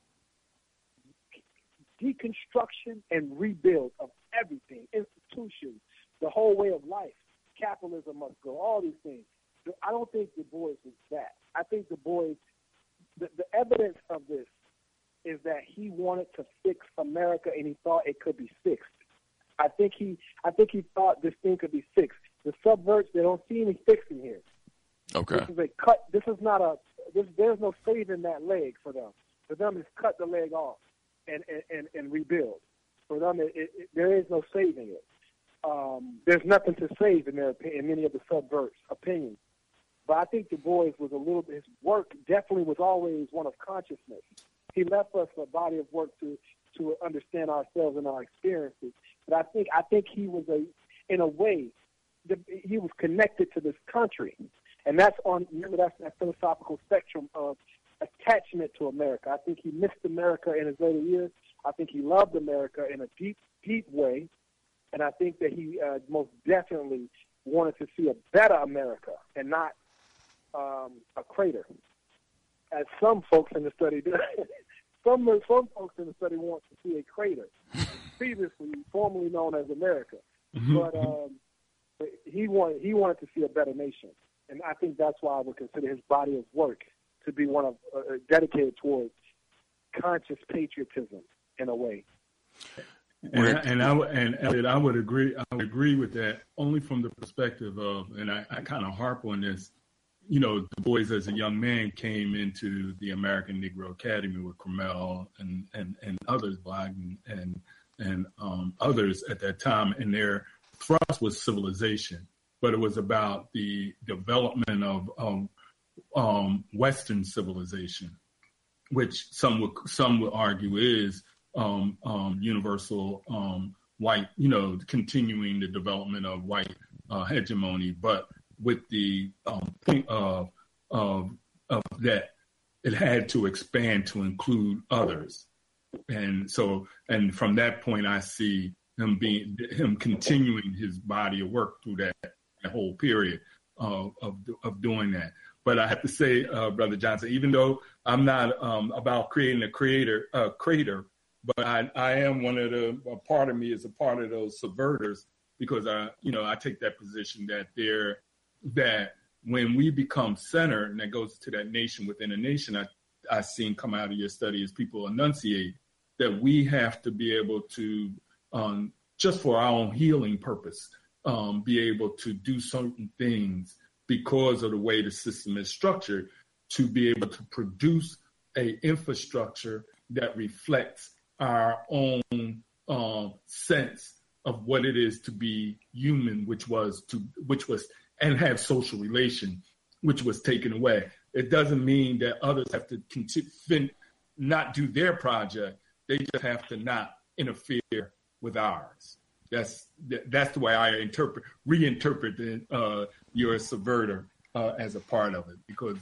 Speaker 14: deconstruction and rebuild of everything, institutions, the whole way of life capitalism must go, all these things. I don't think Du Bois was that. I think Du Bois, the evidence of this is that he wanted to fix America and he thought it could be fixed. I think he thought this thing could be fixed. The subverts, they don't see any fixing here.
Speaker 1: Okay.
Speaker 14: This is a cut. This is not a. There's no saving that leg for them. For them, it's cut the leg off and rebuild. For them, there is no saving it. There's nothing to save in their opinion, in many of the subverts' opinions. But I think Du Bois was a little bit. His work definitely was always one of consciousness. He left us a body of work to understand ourselves and our experiences. But I think he was in a way, he was connected to this country, and that's that philosophical spectrum of attachment to America. I think he missed America in his later years. I think he loved America in a deep, deep way, and I think that he most definitely wanted to see a better America and not a crater, as some folks in the study do. Some folks in the study want to see a crater, previously formerly known as America, but he wanted to see a better nation, and I think that's why I would consider his body of work to be one of dedicated towards conscious patriotism in a way.
Speaker 7: And I would agree. I would agree with that only from the perspective of, and I kind of harp on this. You know, Du Bois as a young man came into the American Negro Academy with Crummell and others, Black and others at that time, and their thrust was civilization, but it was about the development of Western civilization, which some would argue is universal white, continuing the development of white hegemony, but with the point of that it had to expand to include others, and from that point I see him continuing his body of work through that whole period of doing that. But I have to say, Brother Johnson, even though I'm not about creating a crater, but I am a part of me is a part of those subverters, because I take that position that when we become center, and that goes to that nation within a nation, I've seen come out of your study as people enunciate that we have to be able to, just for our own healing purpose, be able to do certain things because of the way the system is structured, to be able to produce a infrastructure that reflects our own sense of what it is to be human, which was and have social relation, which was taken away. It doesn't mean that others have to not do their project. They just have to not interfere with ours. That's the way I reinterpret your subverter as a part of it, because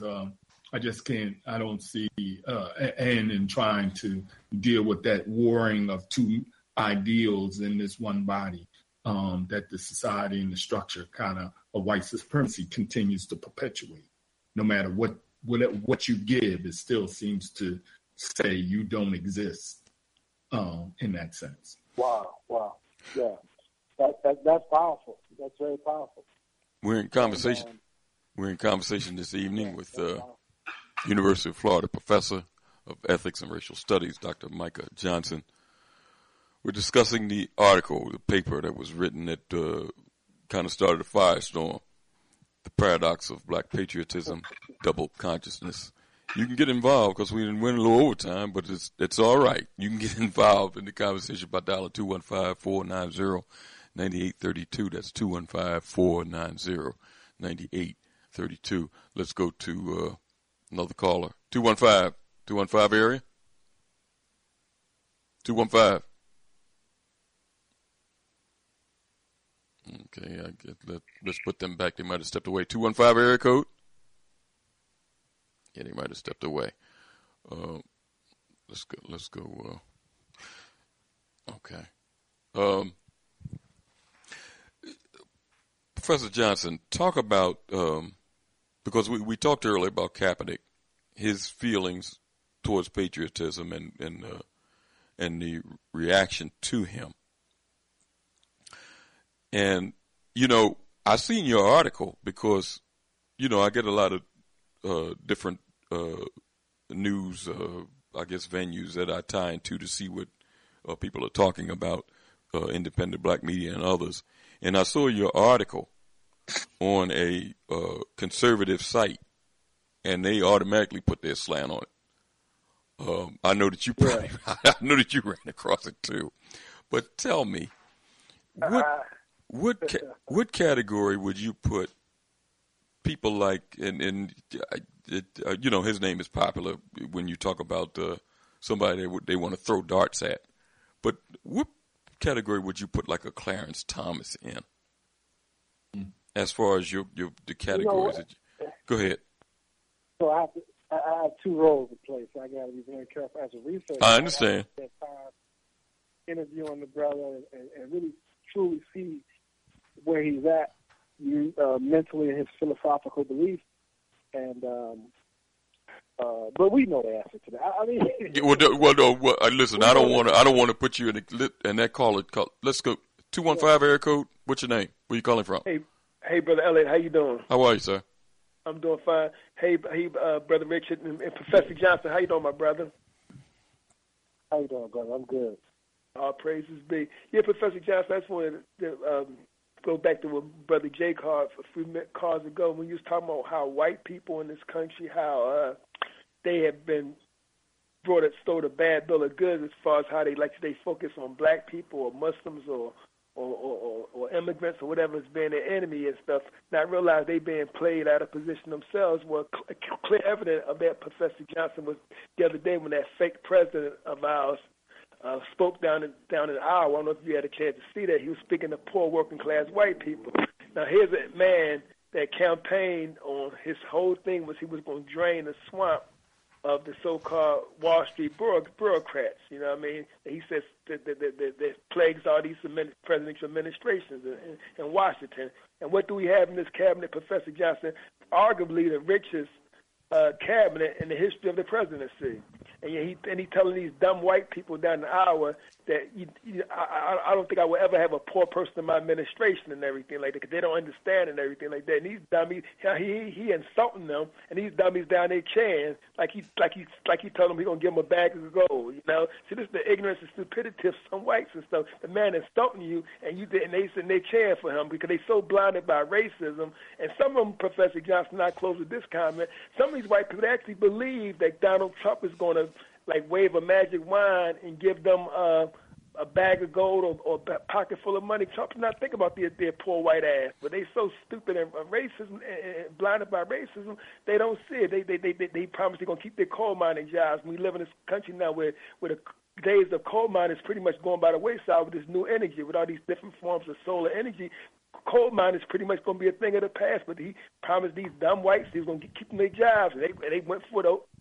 Speaker 7: I don't see an in trying to deal with that warring of two ideals in this one body, that the society and the structure kind of white supremacy continues to perpetuate. No matter what you give, it still seems to say you don't exist in that sense.
Speaker 14: Wow. Yeah. That's powerful. That's very powerful.
Speaker 1: We're in conversation this evening with University of Florida professor of ethics and racial studies, Dr. Micah Johnson. We're discussing the article, the paper that was written that kind of started a firestorm, The Paradox of Black Patriotism, Double Consciousness. You can get involved because we didn't win a little overtime, but it's all right. You can get involved in the conversation by dialing 215-490-9832. That's 215-490-9832. Let's go to another caller. 215 area. 215. Okay, let's put them back. They might have stepped away. 215 area code. Yeah, they might have stepped away. Let's go. Okay. Professor Johnson, talk about, because we talked earlier about Kaepernick, his feelings towards patriotism and the reaction to him. And, I seen your article because, I get a lot of different news, I guess, venues that I tie into to see what people are talking about, independent black media and others. And I saw your article on a conservative site, and they automatically put their slant on it. I know that you probably, I know that you ran across it too. But tell me, what category would you put people like, and his name is popular when you talk about somebody they want to throw darts at. But what category would you put like a Clarence Thomas in? As far as the categories, go ahead.
Speaker 14: So I have two roles to play, so I got to be very careful as a researcher.
Speaker 1: I understand.
Speaker 14: I have time interviewing the brother and really truly see where he's at mentally and his philosophical beliefs, and but we know the answer to that. I mean,
Speaker 1: listen, I don't want to put you in that call. Let's go 215 area code. What's your name? Where you calling from?
Speaker 16: Hey, Brother Elliott, how you doing?
Speaker 1: How are you, sir?
Speaker 16: I'm doing fine. Hey, Brother Richard and Professor Johnson, how you doing, my brother?
Speaker 14: How you doing, brother? I'm good.
Speaker 16: All praises be. Yeah, Professor Johnson, I just wanted to go back to what Brother Jay called a few calls ago when you was talking about how white people in this country, how they have been stole a bad bill of goods as far as how they focus on black people or Muslims or immigrants or whatever is being their enemy and stuff, not realize they being played out of position themselves. Well, clear evidence of that, Professor Johnson, was the other day when that fake president of ours spoke down in Iowa. I don't know if you had a chance to see that. He was speaking to poor working class white people. Now, here's a man that campaigned on his whole thing was he was going to drain the swamp of the so-called Wall Street bureaucrats. You know what I mean? He says that plagues all these presidential administrations in Washington. And what do we have in this cabinet, Professor Johnson? Arguably the richest cabinet in the history of the presidency. And he telling these dumb white people down in Iowa that I don't think I will ever have a poor person in my administration and everything like that because they don't understand and everything like that. And these dummies, he insulting them, and these dummies down there cheering like he told them he gonna give them a bag of gold. You know, see, this is the ignorance and stupidity of some whites and stuff. The man insulting you, and they cheering for him because they so blinded by racism. And some of them, Professor Johnson, I close with this comment. Some of these white people actually believe that Donald Trump is going to wave a magic wand and give them a bag of gold or a pocket full of money. Trump's not thinking about their poor white ass, but they so stupid and racism and blinded by racism, they don't see it. They promise they're going to keep their coal mining jobs. We live in this country now where the days of coal mining is pretty much going by the wayside with this new energy, with all these different forms of solar energy. Coal mining is pretty much going to be a thing of the past, but he promised these dumb whites he was going to keep them their jobs, and they went for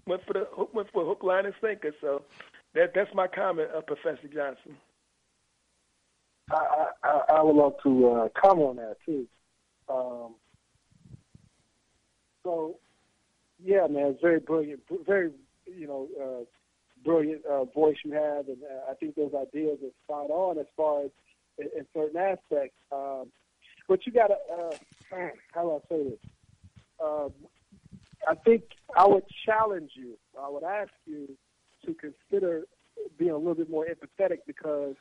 Speaker 16: hook, line, and sinker. So that's my comment, Professor Johnson.
Speaker 14: I would love to comment on that too. So, yeah, man, it's very brilliant, very brilliant voice you have, and I think those ideas are spot on as far as in certain aspects. But you got to, how do I say this? I think I would challenge you. I would ask you to consider being a little bit more empathetic because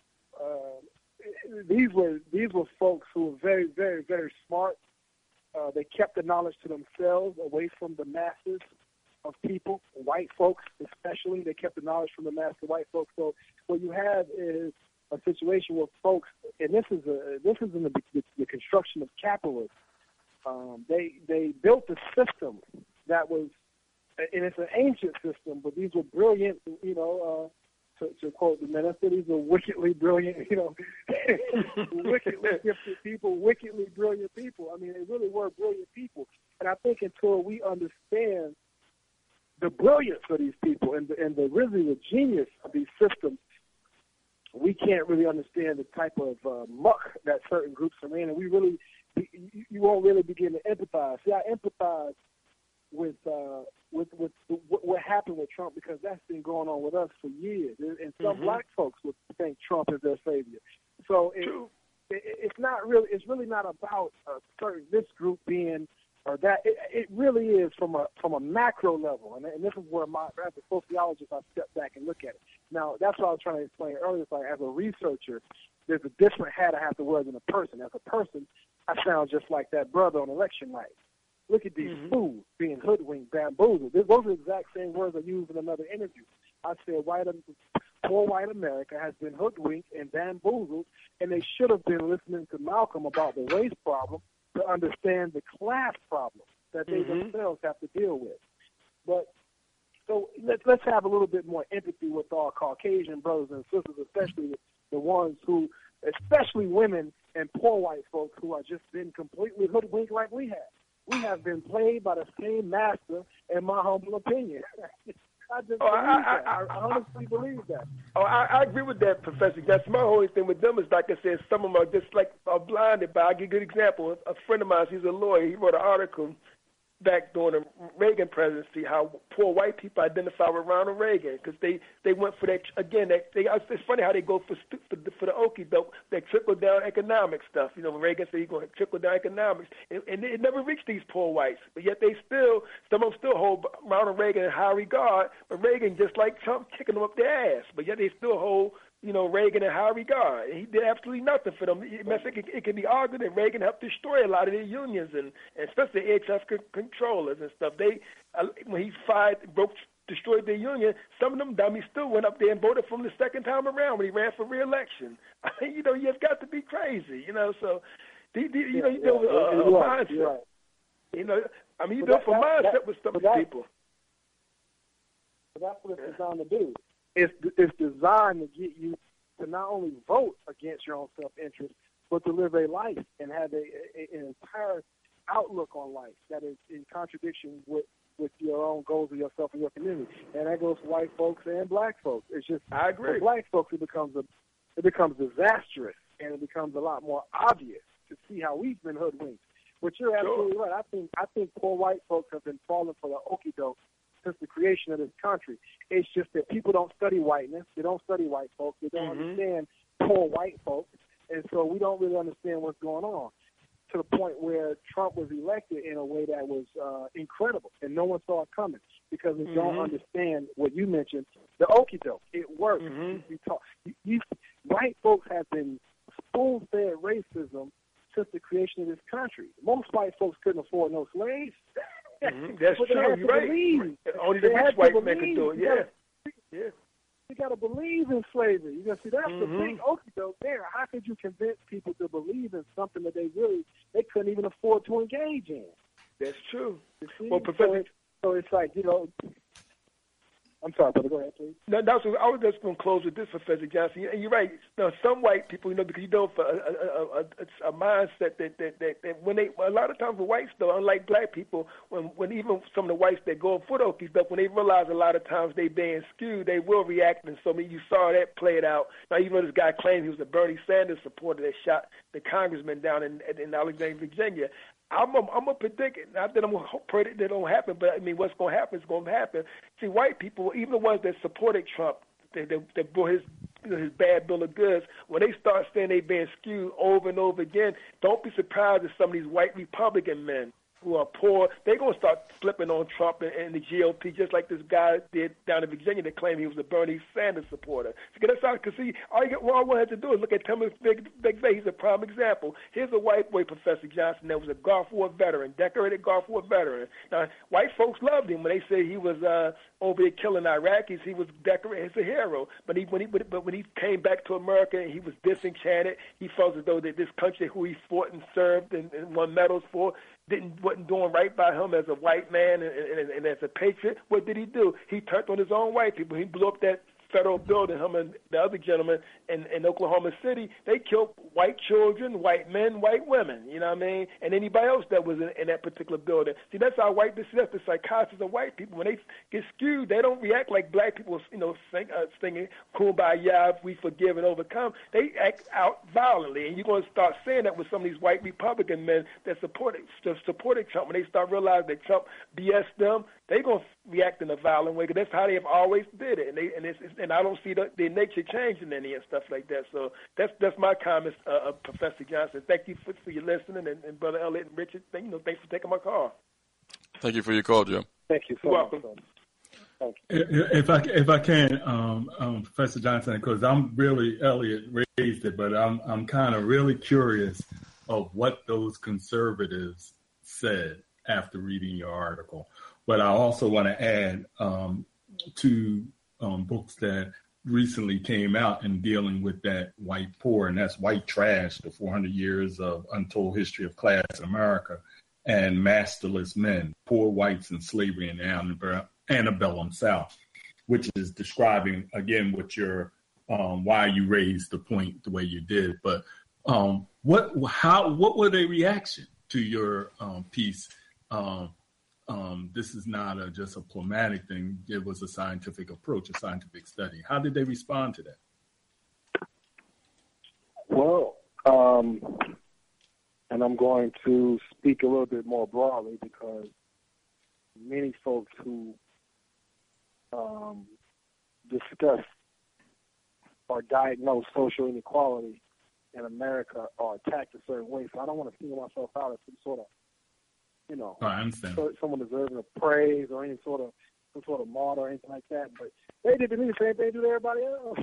Speaker 14: these were folks who were very, very, very smart. They kept the knowledge to themselves, away from the masses of people, white folks especially. They kept the knowledge from the mass of white folks. So what you have is a situation where folks, and this is in the construction of capitalism. They built a system that was, and it's an ancient system, but these were brilliant, to quote the minister, these were wickedly brilliant, wickedly gifted people, wickedly brilliant people. I mean, they really were brilliant people. And I think until we understand the brilliance of these people and the genius of these systems, we can't really understand the type of muck that certain groups are in, and you won't really begin to empathize. See, I empathize with what happened with Trump because that's been going on with us for years, and some black folks would think Trump is their savior. So it's not really. It's really not about this group being or that. It really is from a macro level, and this is where as a sociologist, I step back and look at it. Now, that's what I was trying to explain earlier. It's like, as a researcher, there's a different hat I have to wear than a person. As a person, I sound just like that brother on election night. Look at these fools being hoodwinked, bamboozled. Those are the exact same words I used in another interview. I said, poor white America has been hoodwinked and bamboozled, and they should have been listening to Malcolm about the race problem to understand the class problem that they themselves have to deal with. But so let's have a little bit more empathy with our Caucasian brothers and sisters, especially the ones who, especially women and poor white folks who have just been completely hoodwinked like we have. We have been played by the same master, in my humble opinion. I just I honestly believe that.
Speaker 16: I agree with that, Professor. That's my whole thing with them is, like I said, some of them are just like blinded by. I'll give you a good example. A friend of mine, he's a lawyer. He wrote an article back during the Reagan presidency, how poor white people identify with Ronald Reagan because they went for that again. It's funny how they go for the okie doke, that trickle down economic stuff. You know, when Reagan said he's going to trickle down economics, and it never reached these poor whites. But yet some of them still hold Ronald Reagan in high regard. But Reagan, just like Trump, kicking them up their ass. But yet they still hold Reagan in high regard. He did absolutely nothing for them. It can be argued that Reagan helped destroy a lot of their unions and especially air traffic controllers and stuff. When he destroyed their union, some of them dummies still went up there and voted for him the second time around when he ran for re-election. You have got to be crazy. So you deal with mindset. You deal with mindset with some of these people.
Speaker 14: But that's what it's designed to do. It's designed to get you to not only vote against your own self-interest, but to live a life and have an entire outlook on life that is in contradiction with your own goals of yourself and your community. And that goes for white folks and black folks. It's just,
Speaker 16: I agree.
Speaker 14: For black folks, it becomes disastrous, and it becomes a lot more obvious to see how we've been hoodwinked. But you're absolutely right. I think poor white folks have been falling for the okie doke since the creation of this country. It's just that people don't study whiteness. They don't study white folks. They don't understand poor white folks. And so we don't really understand what's going on, to the point where Trump was elected in a way that was incredible, and no one saw it coming because we don't understand what you mentioned, the okie doke. It works. White folks have been spoon-fed racism since the creation of this country. Most white folks couldn't afford no slaves.
Speaker 16: That's
Speaker 14: but
Speaker 16: true. You're right.
Speaker 14: Believe.
Speaker 16: Only the rich white man can do it. Yeah.
Speaker 14: You got to believe in slavery. You see, that's the big okie doke there. How could you convince people to believe in something that they couldn't even afford to engage in?
Speaker 16: That's true.
Speaker 14: Well, Professor, so it's like, I'm sorry, brother. Go ahead, please.
Speaker 16: No, so I was just going to close with this, Professor Johnson. And you're right. Some white people, because for a mindset that when a lot of times the whites, though, unlike black people, when even some of the whites that go for okie doke, when they realize a lot of times they being skewed, they will react. And so you saw that played out. Now, even though this guy claimed he was a Bernie Sanders supporter that shot the congressman down in Alexandria, Virginia, I'm a predict it. Not that I'm going to pray that it don't happen, but what's going to happen is going to happen. See, white people, even the ones that supported Trump, that brought his bad bill of goods, when they start saying they being skewed over and over again, don't be surprised if some of these white Republican men who are poor, they're going to start flipping on Trump and the GOP, just like this guy did down in Virginia that claimed he was a Bernie Sanders supporter. Because all I wanted to do is look at Timothy McVeigh. He's a prime example. Here's a white boy, Professor Johnson, that was a Gulf War veteran, decorated Gulf War veteran. Now, white folks loved him when they said he was over there killing Iraqis. He was decorated as a hero. But when he came back to America and he was disenchanted, he felt as though that this country who he fought and served and won medals for wasn't doing right by him as a white man and as a patriot. What did he do? He turned on his own white people. He blew up that federal building, him and the other gentleman in Oklahoma City. They killed white children, white men, white women, and anybody else that was in that particular building. See, that's how that's the psychosis of white people. When they get skewed, they don't react like black people, singing Kumbaya, we forgive and overcome. They act out violently, and you're going to start seeing that with some of these white Republican men that supported Trump. When they start realizing that Trump BS them, they're going to react in a violent way, because that's how they have always did it. And and I don't see their nature changing any and stuff like that. So that's my comments, Professor Johnson. Thank you for your listening, and Brother Elliott and Richard. Thanks for taking my call.
Speaker 1: Thank you for your call, Jim.
Speaker 14: Thank you so
Speaker 16: welcome.
Speaker 14: much. Thank
Speaker 7: you. If I can, Professor Johnson, because I'm really, Elliott raised it, but I'm kind of really curious of what those conservatives said after reading your article. But I also want to add two books that recently came out in dealing with that white poor, and that's White Trash, the 400 Years of Untold History of Class in America, and Masterless Men, Poor Whites and Slavery in the Antebellum South, which is describing, again, what your why you raised the point the way you did. But what were their reaction to your piece? This is not just a phlegmatic thing. It was a scientific approach, a scientific study. How did they respond to that?
Speaker 14: Well, and I'm going to speak a little bit more broadly because many folks who discuss or diagnose social inequality in America are attacked a certain way. So I don't want to single myself out as some sort of,
Speaker 7: I understand.
Speaker 14: Someone deserving of praise or some sort of martyr or anything like that. But they did to me the same thing they do to everybody else.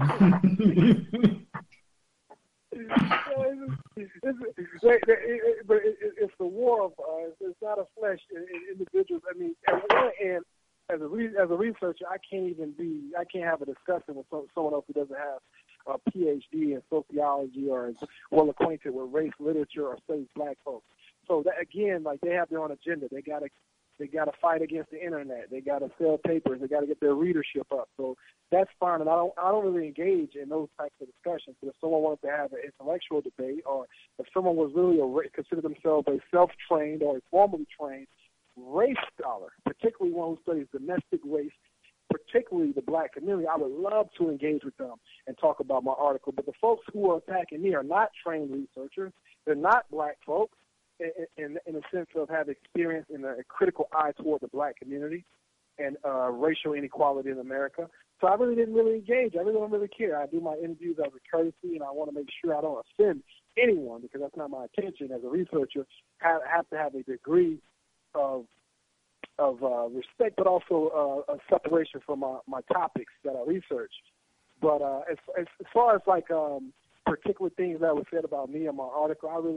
Speaker 14: But it's the war of it's not a flesh individuals. I mean, at one end, as a researcher, I can't have a discussion with someone else who doesn't have a PhD in sociology or is well acquainted with race literature or studies black folks. So that, again, like they have their own agenda. They gotta fight against the internet. They gotta sell papers. They gotta get their readership up. So that's fine, and I don't really engage in those types of discussions. But if someone wanted to have an intellectual debate, or if someone was really consider themselves a self-trained or a formally trained race scholar, particularly one who studies domestic race, particularly the black community, I would love to engage with them and talk about my article. But the folks who are attacking me are not trained researchers. They're not black folks in a sense of have experience in a critical eye toward the black community and racial inequality in America. So I really didn't engage. I really don't really care. I do my interviews as a courtesy, and I want to make sure I don't offend anyone because that's not my intention as a researcher. I have to have a degree of respect, but also a separation from my topics that I research. But as far as like particular things that were said about me in my article, I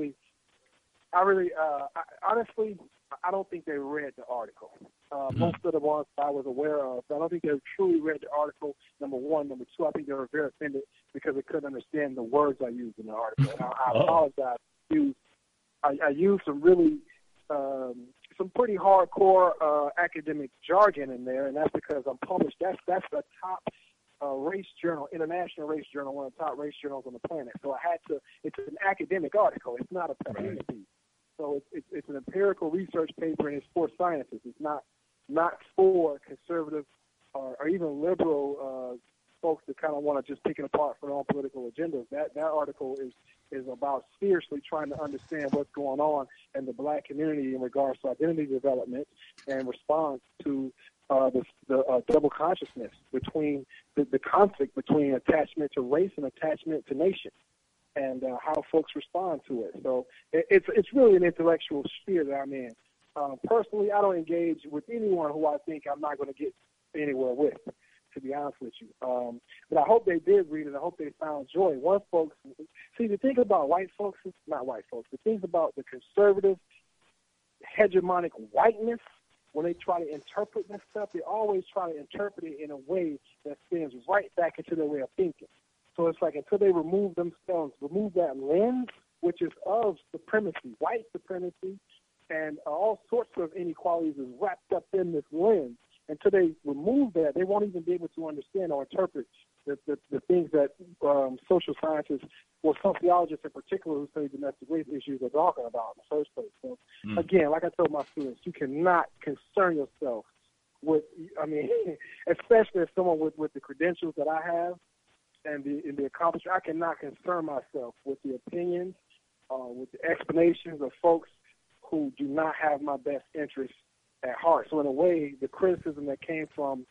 Speaker 14: honestly, I don't think they read the article. Most of the ones I was aware of, I don't think they truly read the article, number one. Number two, I think they were very offended because they couldn't understand the words I used in the article. And I apologize. I used some really some pretty hardcore academic jargon in there, and that's because I'm published. That's the top race journal, international race journal, one of the top race journals on the planet. So I had to. It's an academic article. It's not a propaganda piece. So it's an empirical research paper, and it's for scientists. It's not for conservative or even liberal folks that kind of want to just pick it apart for their own political agendas. That article is about seriously trying to understand what's going on in the black community in regards to identity development and response to the double consciousness between the conflict between attachment to race and attachment to nation, and how folks respond to it. So it's really an intellectual sphere that I'm in. Personally, I don't engage with anyone who I think I'm not going to get anywhere with, to be honest with you. But I hope they did read it. I hope they found joy. The thing about white folks, not white folks, the things about the conservative hegemonic whiteness, when they try to interpret this stuff, they always try to interpret it in a way that spins right back into their way of thinking. So it's like until they remove that lens, which is of supremacy, white supremacy, and all sorts of inequalities is wrapped up in this lens. Until they remove that, they won't even be able to understand or interpret the things that social scientists, or sociologists in particular who study domestic race issues, are talking about in the first place. So, again, like I told my students, you cannot concern yourself with, especially as someone with the credentials that I have and the accomplishment, I cannot concern myself with the opinions, with the explanations of folks who do not have my best interests at heart. So in a way, the criticism that came from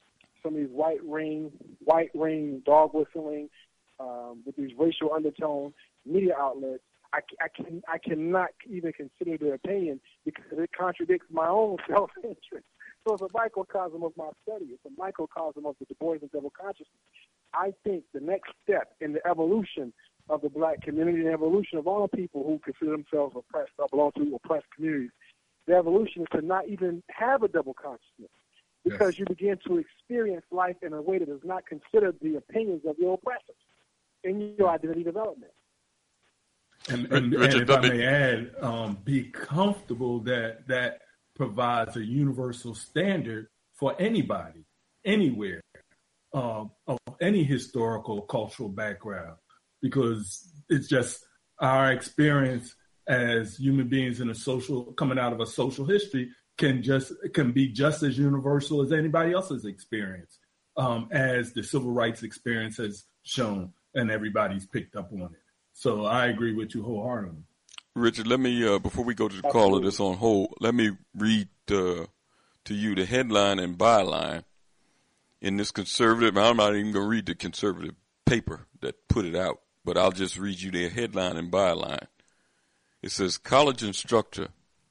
Speaker 14: some of these white ring dog whistling, with these racial undertone media outlets, I cannot even consider their opinion because it contradicts my own self-interest. So it's a microcosm of my study. It's a microcosm of the Du Bois and double consciousness. I think the next step in the evolution of the black community and the evolution of all people who consider themselves oppressed or belong to oppressed communities, the evolution is to not even have a double consciousness because you begin to experience life in a way that does not consider the opinions of your oppressors in your identity development.
Speaker 7: And if I may add, be comfortable that provides a universal standard for anybody, anywhere, of any historical, cultural background, because it's just our experience as human beings in a social, coming out of a social history can be just as universal as anybody else's experience, as the civil rights experience has shown, and everybody's picked up on it. So I agree with you wholeheartedly.
Speaker 1: Richard, let me, before we go to the caller that's on hold, let me read to you the headline and byline in this conservative. I'm not even going to read the conservative paper that put it out, but I'll just read you their headline and byline. It says, college instructor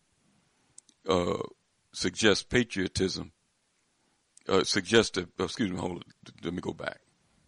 Speaker 1: suggests patriotism, let me go back.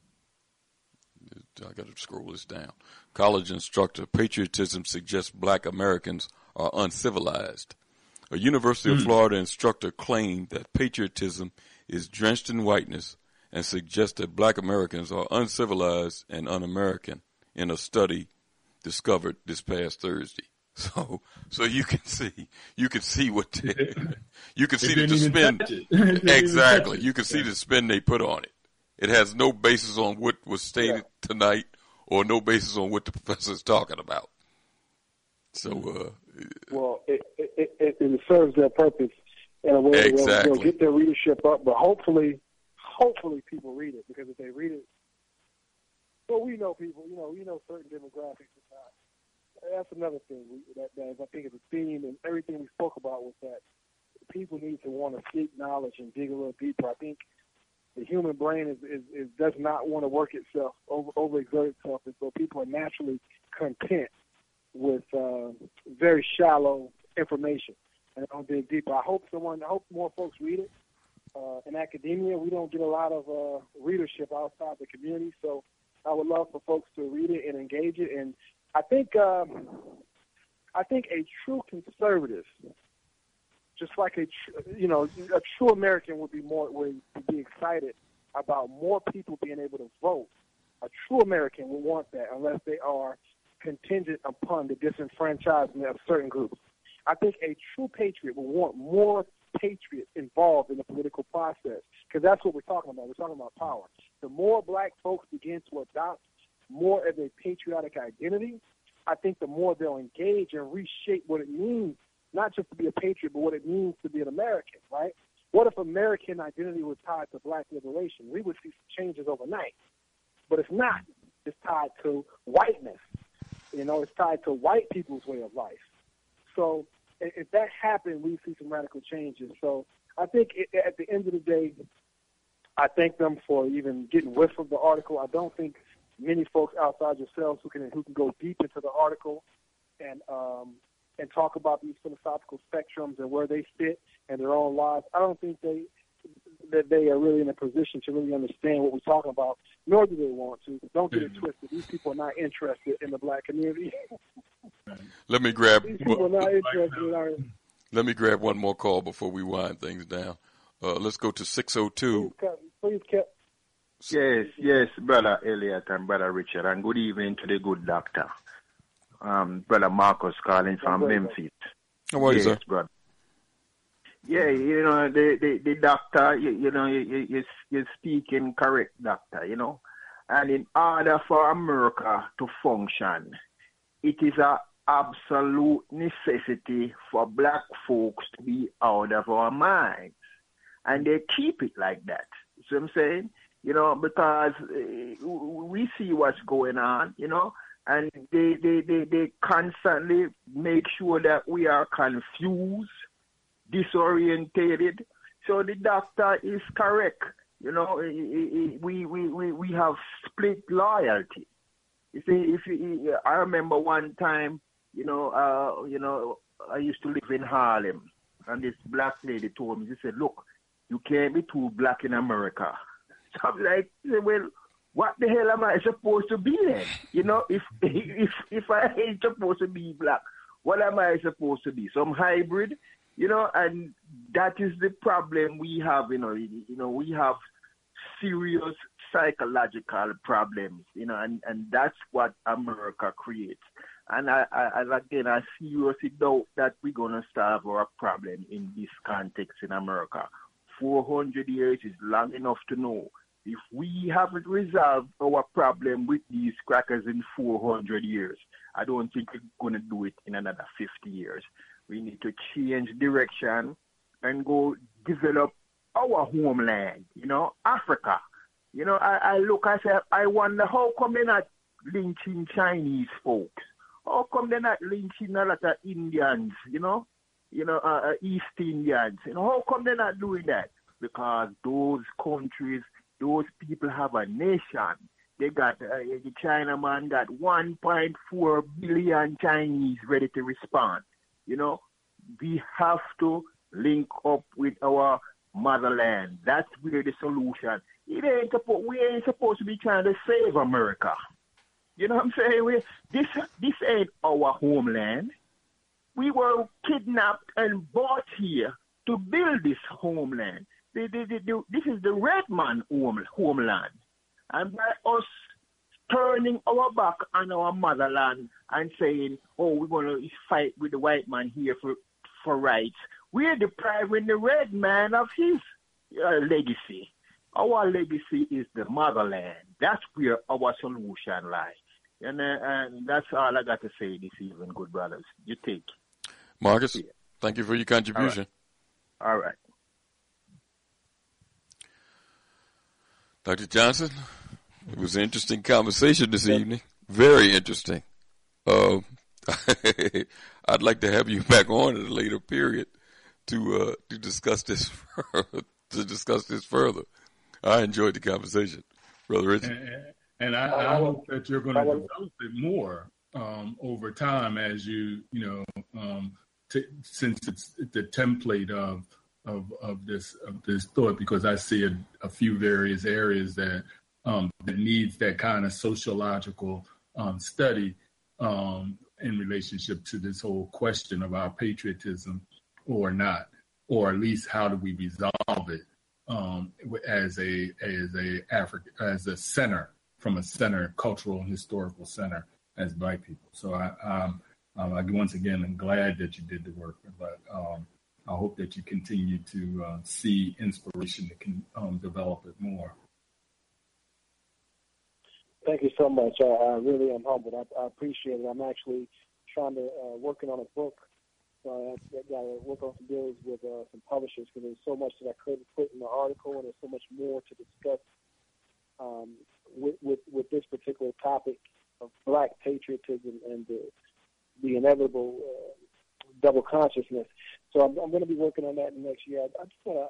Speaker 1: I got to scroll this down. College instructor, patriotism suggests black Americans are uncivilized. A University of Florida instructor claimed that patriotism is drenched in whiteness and suggests that black Americans are uncivilized and un-American in a study discovered this past Thursday. So you can see what you can see the spin. Exactly. You can see the spin they put on it. It has no basis on what was stated tonight or no basis on what the professor is talking about. So,
Speaker 14: well, it serves their purpose in a way that they'll get their readership up, but hopefully people read it, because if they read it, well, we know people, we know certain demographics are not. That's another thing that I think is a theme, and everything we spoke about was that people need to want to seek knowledge and dig a little deeper. I think the human brain does not want to work itself, overexert itself, and so people are naturally content with very shallow information and don't dig deeper. I hope more folks read it. In academia, we don't get a lot of readership outside the community, so I would love for folks to read it and engage it. And I think a true conservative, just like a true American would be excited about more people being able to vote. A true American will want that unless they are contingent upon the disenfranchisement of certain groups. I think a true patriot will want more patriots involved in the political process, because that's what we're talking about. We're talking about power. The more black folks begin to adopt more of a patriotic identity, I think the more they'll engage and reshape what it means, not just to be a patriot, but what it means to be an American, right? What if American identity was tied to black liberation? We would see some changes overnight. But it's not. It's tied to whiteness. It's tied to white people's way of life. So if that happened, we see some radical changes. So I think at the end of the day, I thank them for even getting whiff of the article. I don't think many folks outside yourselves who can go deep into the article and talk about these philosophical spectrums and where they fit in their own lives. I don't think that they are really in a position to really understand what we're talking about, nor do they want to. Don't get it twisted. These people are not interested in the black community.
Speaker 1: Let me grab.
Speaker 14: These people are not interested in our.
Speaker 1: Let me grab one more call before we wind things down. Let's go to 602.
Speaker 14: Please, Kip.
Speaker 17: Yes, Brother Elliot and Brother Richard, and good evening to the good doctor. Brother Marcus calling from Memphis.
Speaker 1: How are you, sir?
Speaker 17: Brother. Yeah, the doctor, you're speaking correct, doctor, And in order for America to function, it is an absolute necessity for black folks to be out of our minds. And they keep it like that. See what I'm saying? Because we see what's going on, and they constantly make sure that we are confused, disorientated. So the doctor is correct. You know, we have split loyalty. You see, I remember one time, I used to live in Harlem, and this black lady told me, she said, "Look, you can't be too black in America." So I'm like, well, what the hell am I supposed to be then? You know, if I ain't supposed to be black, what am I supposed to be? Some hybrid, and that is the problem we have. We have serious psychological problems, and that's what America creates. And I seriously doubt that we're gonna solve our problem in this context in America. 400 years is long enough to know. If we haven't resolved our problem with these crackers in 400 years, I don't think we're going to do it in another 50 years. We need to change direction and go develop our homeland, Africa. I say, I wonder how come they're not lynching Chinese folks? How come they're not lynching a lot of Indians, East Indians? How come they're not doing that? Because those countries, those people have a nation. They got, the Chinaman got 1.4 billion Chinese ready to respond. We have to link up with our motherland. That's where the solution. We ain't supposed to be trying to save America. You know what I'm saying? This ain't our homeland. We were kidnapped and bought here to build this homeland. This is the red man homeland. And by us turning our back on our motherland and saying, oh, we're going to fight with the white man here for rights, we're depriving the red man of his legacy. Our legacy is the motherland. That's where our solution lies. And that's all I got to say this evening, good brothers. You take.
Speaker 1: Marcus, thank you for your contribution.
Speaker 17: All right.
Speaker 1: Dr. Johnson, it was an interesting conversation this evening. Very interesting. I'd like to have you back on at a later period to discuss this further. I enjoyed the conversation, Brother Richard.
Speaker 7: And I hope that you're going to develop it more over time as since it's the template of this thought, because I see a few various areas that needs that kind of sociological study in relationship to this whole question of our patriotism or not, or at least how do we resolve it as a center, from a center, cultural and historical center as Black people. So I once again am glad that you did the work, but I hope that you continue to see inspiration that can develop it more.
Speaker 14: Thank you so much. I really am humbled. I appreciate it. I'm actually trying to working on a book. So I got to work on some deals with some publishers, because there's so much that I couldn't put in the article, and there's so much more to discuss with this particular topic of Black patriotism and the inevitable double consciousness. So I'm going to be working on that in the next year. I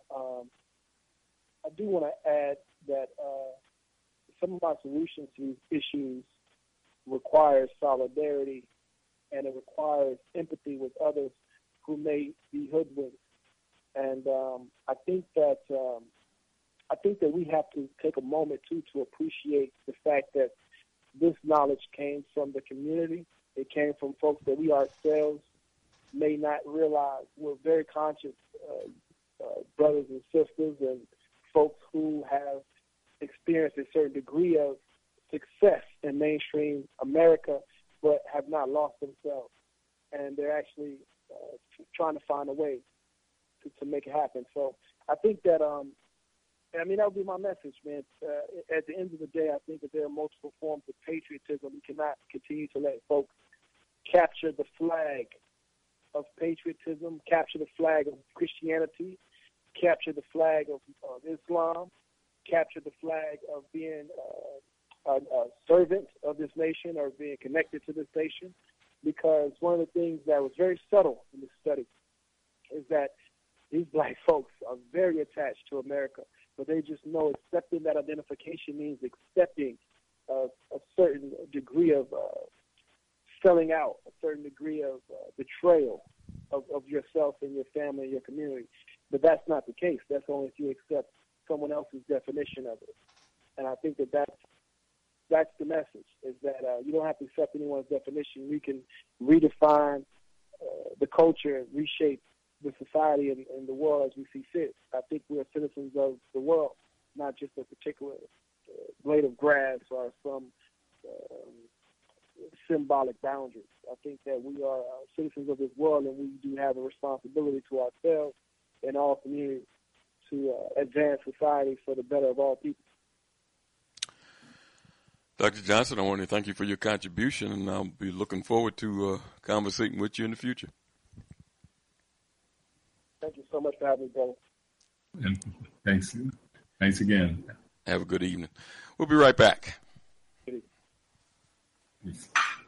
Speaker 14: do want to add that some of our solutions to these issues requires solidarity, and it requires empathy with others who may be hoodwinked. And I think that we have to take a moment too to appreciate the fact that this knowledge came from the community. It came from folks that we ourselves may not realize. We're very conscious brothers and sisters and folks who have experienced a certain degree of success in mainstream America, but have not lost themselves. And they're actually trying to find a way to make it happen. So I think that, that would be my message, man. At the end of the day, I think that there are multiple forms of patriotism. We cannot continue to let folks capture the flag of patriotism, capture the flag of Christianity, capture the flag of Islam, capture the flag of being a servant of this nation or being connected to this nation. Because one of the things that was very subtle in this study is that these Black folks are very attached to America. but they just know accepting that identification means accepting a certain degree of selling out, a certain degree of betrayal of yourself and your family and your community. But that's not the case. That's only if you accept someone else's definition of it. And I think that's the message, is that you don't have to accept anyone's definition. We can redefine the culture and reshape the society and the world as we see fit. I think we are citizens of the world, not just a particular blade of grass or some symbolic boundaries. I think that we are citizens of this world, and we do have a responsibility to ourselves and all communities to advance society for the better of all people.
Speaker 1: Dr. Johnson, I want to thank you for your contribution, and I'll be looking forward to conversating with you in the future.
Speaker 14: Thank you so much for having me, brother.
Speaker 7: And thanks again.
Speaker 1: Have a good evening. We'll be right back.
Speaker 14: Good
Speaker 7: evening.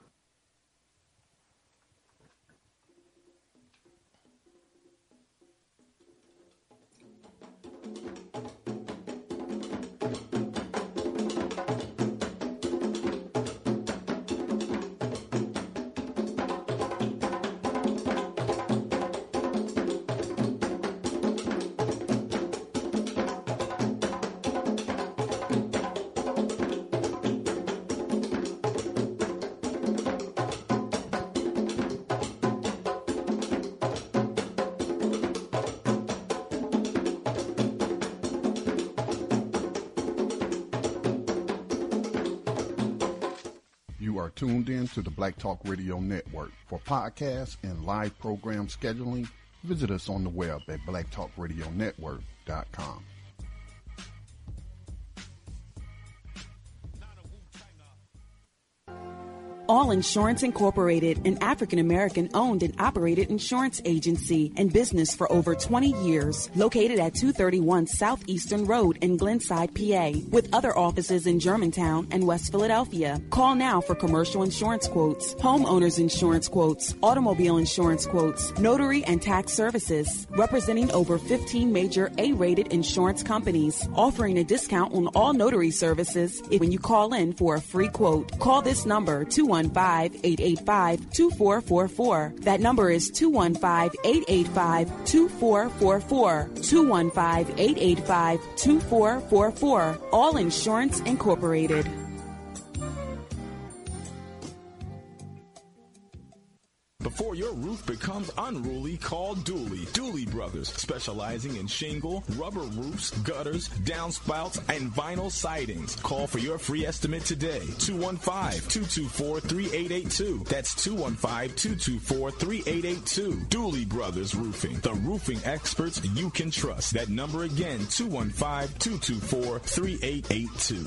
Speaker 3: Tuned in to the Black Talk Radio Network. For podcasts and live program scheduling, visit us on the web at blacktalkradionetwork.com.
Speaker 4: All Insurance Incorporated, an African-American owned and operated insurance agency and business for over 20 years, located at 231 Southeastern Road in Glenside, PA, with other offices in Germantown and West Philadelphia. Call now for commercial insurance quotes, homeowners insurance quotes, automobile insurance quotes, notary and tax services, representing over 15 major A-rated insurance companies, offering a discount on all notary services when you call in for a free quote. Call this number, 215-885-2444. That number is 215-885-2444. 215-885-2444. All Insurance Incorporated.
Speaker 5: Before your roof becomes unruly, call Dooley. Dooley Brothers, specializing in shingle, rubber roofs, gutters, downspouts, and vinyl sidings. Call for your free estimate today. 215-224-3882. That's 215-224-3882. Dooley Brothers Roofing, the roofing experts you can trust. That number again, 215-224-3882.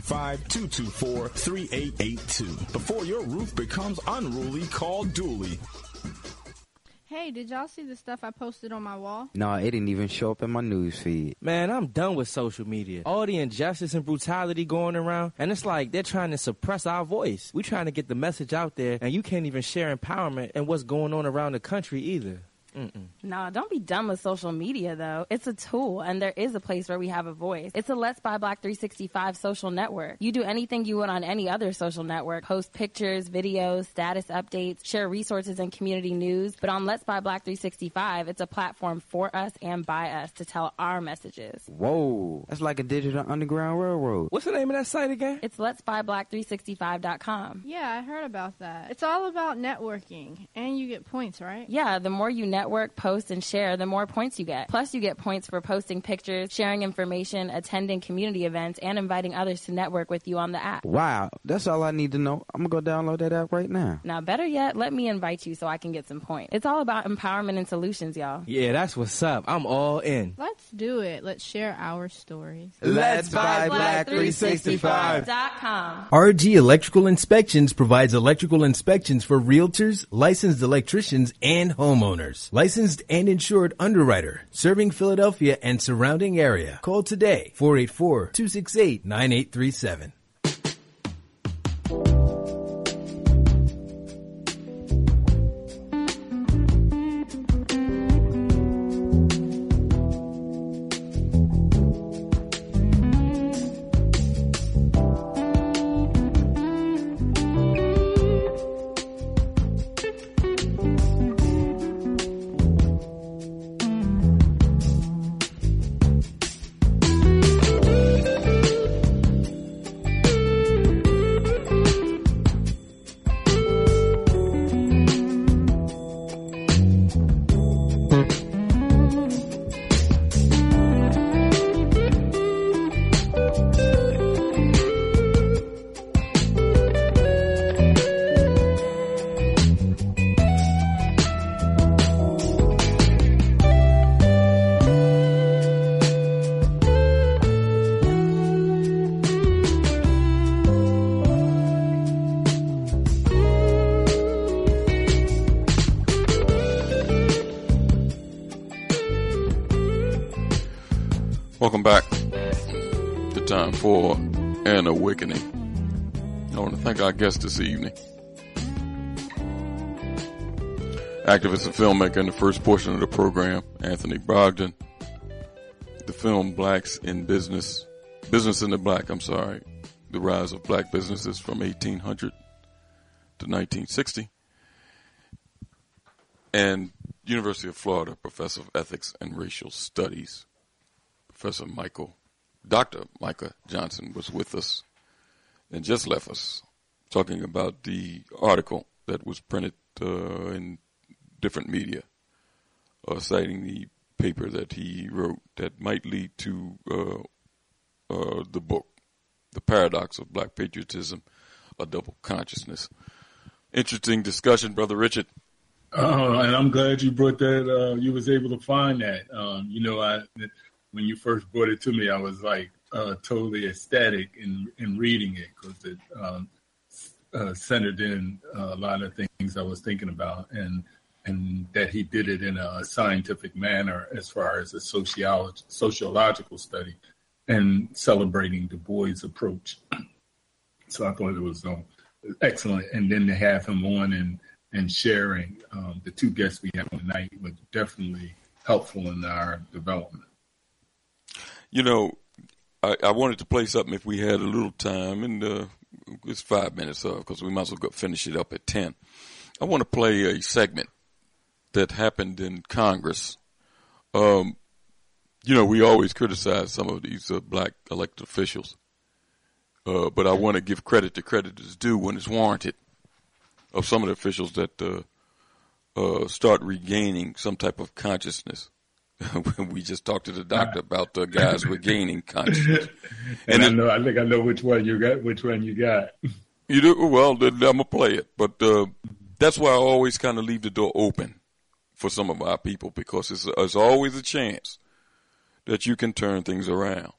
Speaker 5: 215-224-3882. Before your roof becomes unruly, call Dooley.
Speaker 9: Hey, did y'all see the stuff I posted on my wall?
Speaker 10: No, it didn't even show up in my news feed.
Speaker 11: Man, I'm done with social media. All the injustice and brutality going around, and it's like they're trying to suppress our voice. We're trying to get the message out there, and you can't even share empowerment and what's going on around the country either.
Speaker 12: No, don't be dumb with social media, though. It's a tool, and there is a place where we have a voice. It's a Let's Buy Black 365 social network. You do anything you would on any other social network. Post pictures, videos, status updates, share resources and community news. But on Let's Buy Black 365, it's a platform for us and by us to tell our messages.
Speaker 10: Whoa, that's like a digital underground railroad.
Speaker 11: What's the name of that site again?
Speaker 12: It's letsbuyblack365.com.
Speaker 9: Yeah, I heard about that. It's all about networking, and you get points, right?
Speaker 12: Yeah, the more you network, post, and share, the more points you get. Plus, you get points for posting pictures, sharing information, attending community events, and inviting others to network with you on the app.
Speaker 10: Wow, that's all I need to know. I'm going to go download that app right now.
Speaker 12: Now, better yet, let me invite you so I can get some points. It's all about empowerment and solutions, y'all.
Speaker 11: Yeah, that's what's up. I'm all in.
Speaker 9: Let's do it. Let's share our stories.
Speaker 11: Let's Buy Black
Speaker 12: 365.com.
Speaker 18: RG Electrical Inspections provides electrical inspections for realtors, licensed electricians, and homeowners. Licensed and insured underwriter, serving Philadelphia and surrounding area. Call today, 484-268-9837.
Speaker 1: time for An Awakening. I want to thank our guest this evening. Activist and filmmaker in the first portion of the program, Anthony Brogdon. The film Blacks in Business, Business in the Black, the rise of black businesses from 1800 to 1960. And University of Florida professor of ethics and racial studies, Dr. Micah Johnson was with us and just left us talking about the article that was printed in different media, citing the paper that he wrote that might lead to the book, The Paradox of Black Patriotism, A Double Consciousness. Interesting discussion, Brother Richard.
Speaker 7: And I'm glad you brought that. You was able to find that. When you first brought it to me, I was like totally ecstatic in reading it because it centered in a lot of things I was thinking about, and that he did it in a scientific manner as far as a sociological study and celebrating Du Bois' approach. So I thought it was excellent. And then to have him on and sharing the two guests we have tonight was definitely helpful in our development.
Speaker 1: I wanted to play something if we had a little time, and it's 5 minutes because we might as well finish it up at 10. I want to play a segment that happened in Congress. We always criticize some of these black elected officials, but I want to give credit to credit is due when it's warranted, of some of the officials that start regaining some type of consciousness. We just talked to the doctor about the guys regaining consciousness.
Speaker 7: And I think I know which one you got.
Speaker 1: You do? Well, then I'm going to play it. But that's why I always kind of leave the door open for some of our people, because it's always a chance that you can turn things around.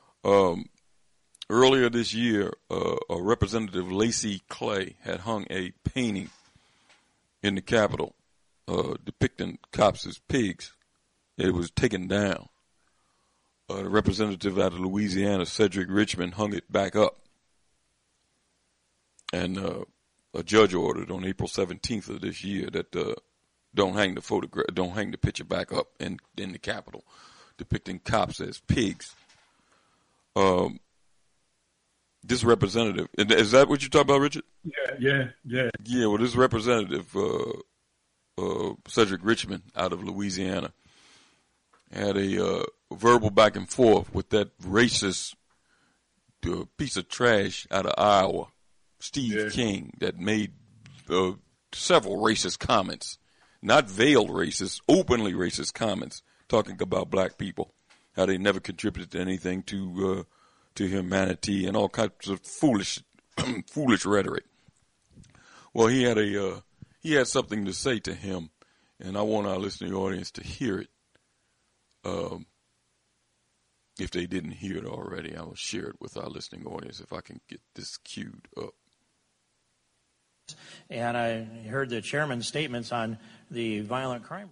Speaker 1: Earlier this year, Representative Lacey Clay had hung a painting in the Capitol depicting cops as pigs. It was taken down. The representative out of Louisiana, Cedric Richmond, hung it back up. And a judge ordered on April 17th of this year that don't hang the picture back up in the Capitol, depicting cops as pigs. This representative, is that what you're talking about, Richard?
Speaker 7: Yeah.
Speaker 1: Yeah, well, this representative, Cedric Richmond out of Louisiana, had a verbal back and forth with that racist piece of trash out of Iowa, Steve King, that made several racist comments, not veiled racist, openly racist comments, talking about black people, how they never contributed to anything to humanity, and all kinds of foolish rhetoric. Well, he had something to say to him, and I want our listening audience to hear it. If they didn't hear it already, I will share it with our listening audience if I can get this queued up.
Speaker 19: And I heard the chairman's statements on the violent crime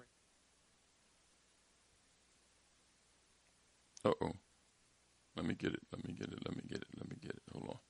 Speaker 19: rate.
Speaker 1: Uh-oh. Let me get it. Hold on.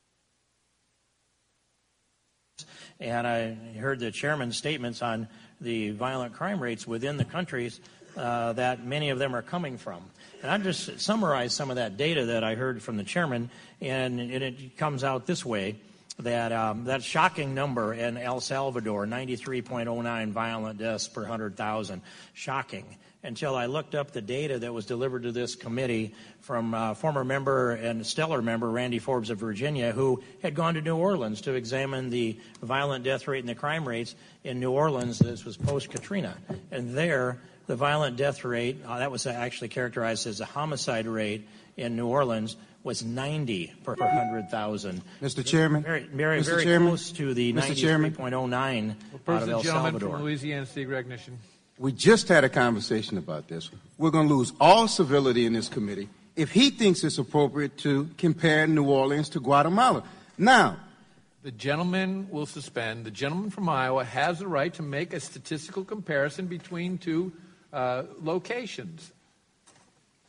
Speaker 19: And I heard the chairman's statements on the violent crime rates within the countries that many of them are coming from. And I just summarized some of that data that I heard from the chairman, and it comes out this way, that that shocking number in El Salvador, 93.09 violent deaths per 100,000, shocking. Until I looked up the data that was delivered to this committee from former member and stellar member Randy Forbes of Virginia, who had gone to New Orleans to examine the violent death rate and the crime rates in New Orleans. This was post-Katrina. And there, the violent death rate, that was actually characterized as a homicide rate in New Orleans, was 90 per 100,000.
Speaker 20: Mr. Chairman?
Speaker 19: Very close to the 93.09 out of El Salvador.
Speaker 21: From Louisiana, seek recognition.
Speaker 20: We just had a conversation about this. We're going to lose all civility in this committee if he thinks it's appropriate to compare New Orleans to Guatemala. Now,
Speaker 21: the gentleman will suspend. The gentleman from Iowa has the right to make a statistical comparison between two locations.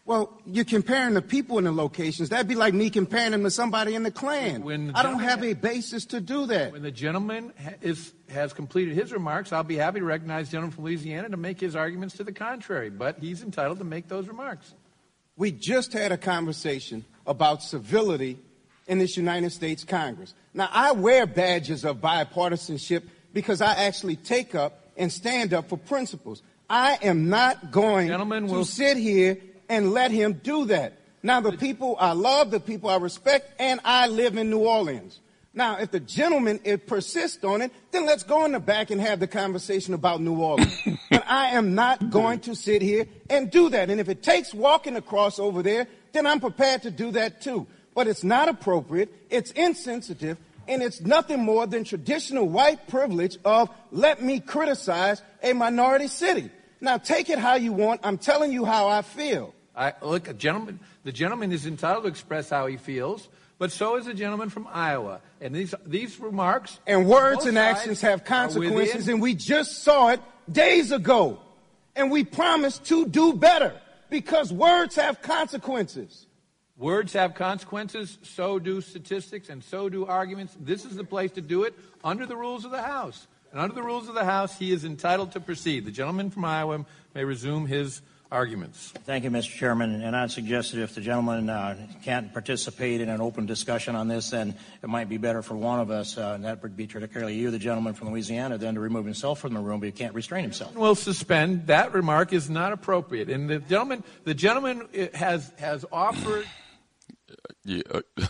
Speaker 20: Well, you're comparing the people in the locations. That'd be like me comparing them to somebody in the Klan. I don't have a basis to do that.
Speaker 21: When the gentleman has completed his remarks, I'll be happy to recognize the gentleman from Louisiana to make his arguments to the contrary. But he's entitled to make those remarks.
Speaker 20: We just had a conversation about civility in this United States Congress. Now, I wear badges of bipartisanship because I actually take up and stand up for principles. I am not going to sit here and let him do that. Now, the people I love, the people I respect, and I live in New Orleans. Now, if the gentleman persists on it, then let's go in the back and have the conversation about New Orleans. But I am not going to sit here and do that. And if it takes walking across over there, then I'm prepared to do that too. But it's not appropriate, it's insensitive, and it's nothing more than traditional white privilege of let me criticize a minority city. Now, take it how you want. I'm telling you how I feel.
Speaker 21: Look, the gentleman is entitled to express how he feels, but so is the gentleman from Iowa. And these remarks...
Speaker 20: And words and actions have consequences, and we just saw it days ago. And we promised to do better, because words have consequences.
Speaker 21: Words have consequences, so do statistics, and so do arguments. This is the place to do it under the rules of the House. And under the rules of the House, he is entitled to proceed. The gentleman from Iowa may resume his arguments.
Speaker 19: Thank you, Mr. Chairman. And I'd suggest that if the gentleman can't participate in an open discussion on this, then it might be better for one of us, and that would be particularly you, the gentleman from Louisiana, then to remove himself from the room, but he can't restrain himself.
Speaker 21: We'll suspend. That remark is not appropriate. And the gentleman has offered...
Speaker 1: You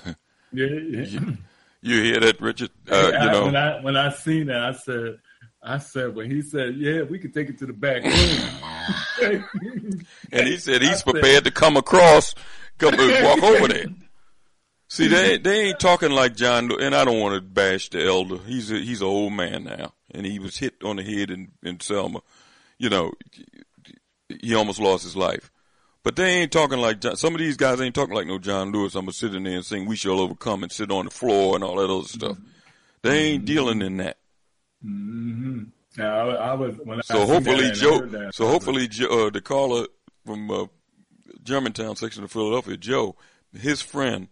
Speaker 1: hear that, Richard?
Speaker 7: When I seen that, I said, when he said, yeah, we can take it to the back room.
Speaker 1: And he said he's prepared to come across, walk over there. See, they ain't talking like John, and I don't want to bash the elder. He's an old man now, and he was hit on the head in Selma. You know, he almost lost his life. But they ain't talking like some of these guys ain't talking like no John Lewis. I'm gonna sit in there and sing "We Shall Overcome" and sit on the floor and all that other stuff. They ain't dealing in that.
Speaker 7: Mm-hmm. Yeah, I was. When
Speaker 1: so hopefully, Joe. So hopefully, the caller from Germantown section of Philadelphia, Joe, his friend,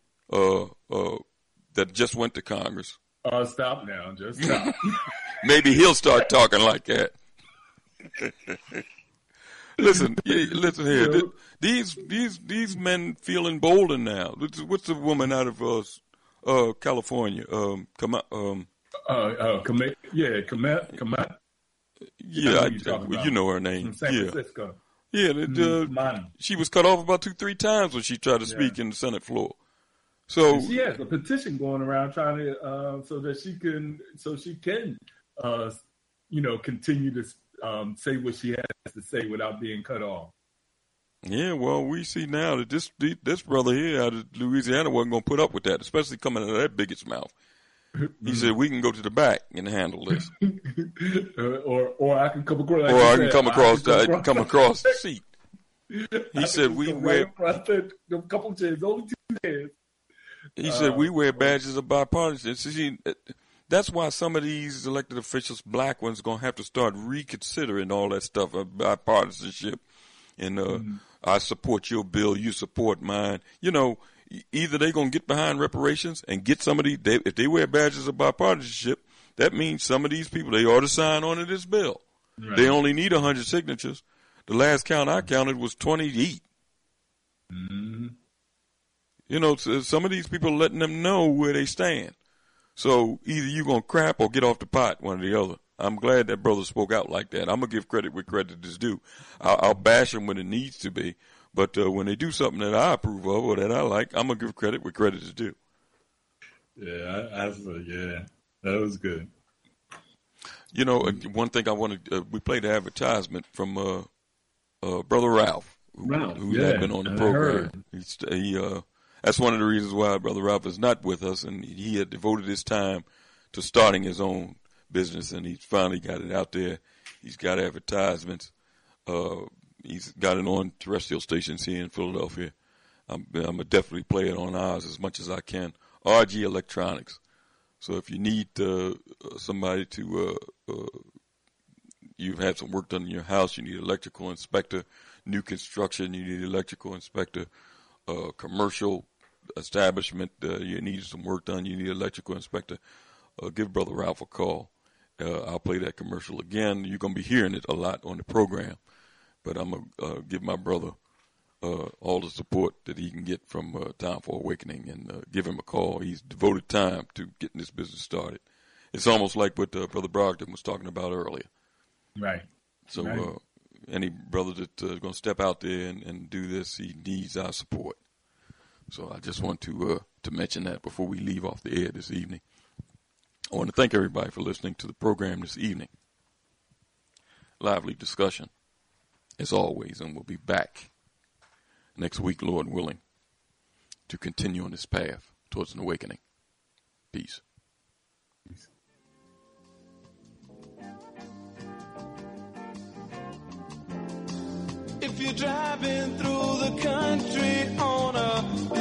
Speaker 1: that just went to Congress.
Speaker 7: Stop now, just stop.
Speaker 1: Maybe he'll start talking like that. Listen here. These men feel emboldened now. What's the woman out of California? Kamat. Yeah, you know her name.
Speaker 7: From San Francisco.
Speaker 1: Yeah, she was cut off about 2-3 times when she tried to speak in the Senate floor. So
Speaker 7: she has a petition going around trying to so she can continue to say what she has to say without being cut off.
Speaker 1: Yeah, well, we see now that this brother here out of Louisiana wasn't going to put up with that, especially coming out of that bigot's mouth. He said, we can go to the back and handle this.
Speaker 7: or I can come across.
Speaker 1: Or I can come across the seat. He said, we wear
Speaker 7: a couple chairs, only 2 chairs.
Speaker 1: He said, we wear badges of bipartisanship. See, that's why some of these elected officials, black ones, going to have to start reconsidering all that stuff of bipartisanship. And I support your bill, you support mine. You know, either they're going to get behind reparations and get some of these, if they wear badges of bipartisanship, that means some of these people, they ought to sign on to this bill. Right. They only need 100 signatures. The last count I counted was 28. Mm-hmm. You know, some of these people are letting them know where they stand. So either you're going to crap or get off the pot, one or the other. I'm glad that brother spoke out like that. I'm going to give credit where credit is due. I'll bash them when it needs to be. But when they do something that I approve of or that I like, I'm going to give credit where credit is due.
Speaker 7: Yeah, that was good.
Speaker 1: You know, one thing I want to, we played the advertisement from Brother Ralph, who's not been on the program. That's one of the reasons why Brother Ralph is not with us, and he had devoted his time to starting his own business, and he's finally got it out there. He's got advertisements. He's got it on terrestrial stations here in Philadelphia. I'm going to definitely play it on ours as much as I can. RG Electronics. So if you need somebody to, you've had some work done in your house, you need an electrical inspector, new construction, you need electrical inspector, commercial establishment, you need some work done, you need electrical inspector, give Brother Ralph a call. I'll play that commercial again. You're going to be hearing it a lot on the program, but I'm going to give my brother all the support that he can get from Time for Awakening and give him a call. He's devoted time to getting this business started. It's almost like what Brother Brogdon was talking about earlier.
Speaker 7: Right.
Speaker 1: So
Speaker 7: Right.
Speaker 1: Any brother that's going to step out there and do this, he needs our support. So I just want to mention that before we leave off the air this evening. I want to thank everybody for listening to the program this evening. Lively discussion, as always, and we'll be back next week, Lord willing, to continue on this path towards an awakening. Peace.
Speaker 2: If you're driving through the country on a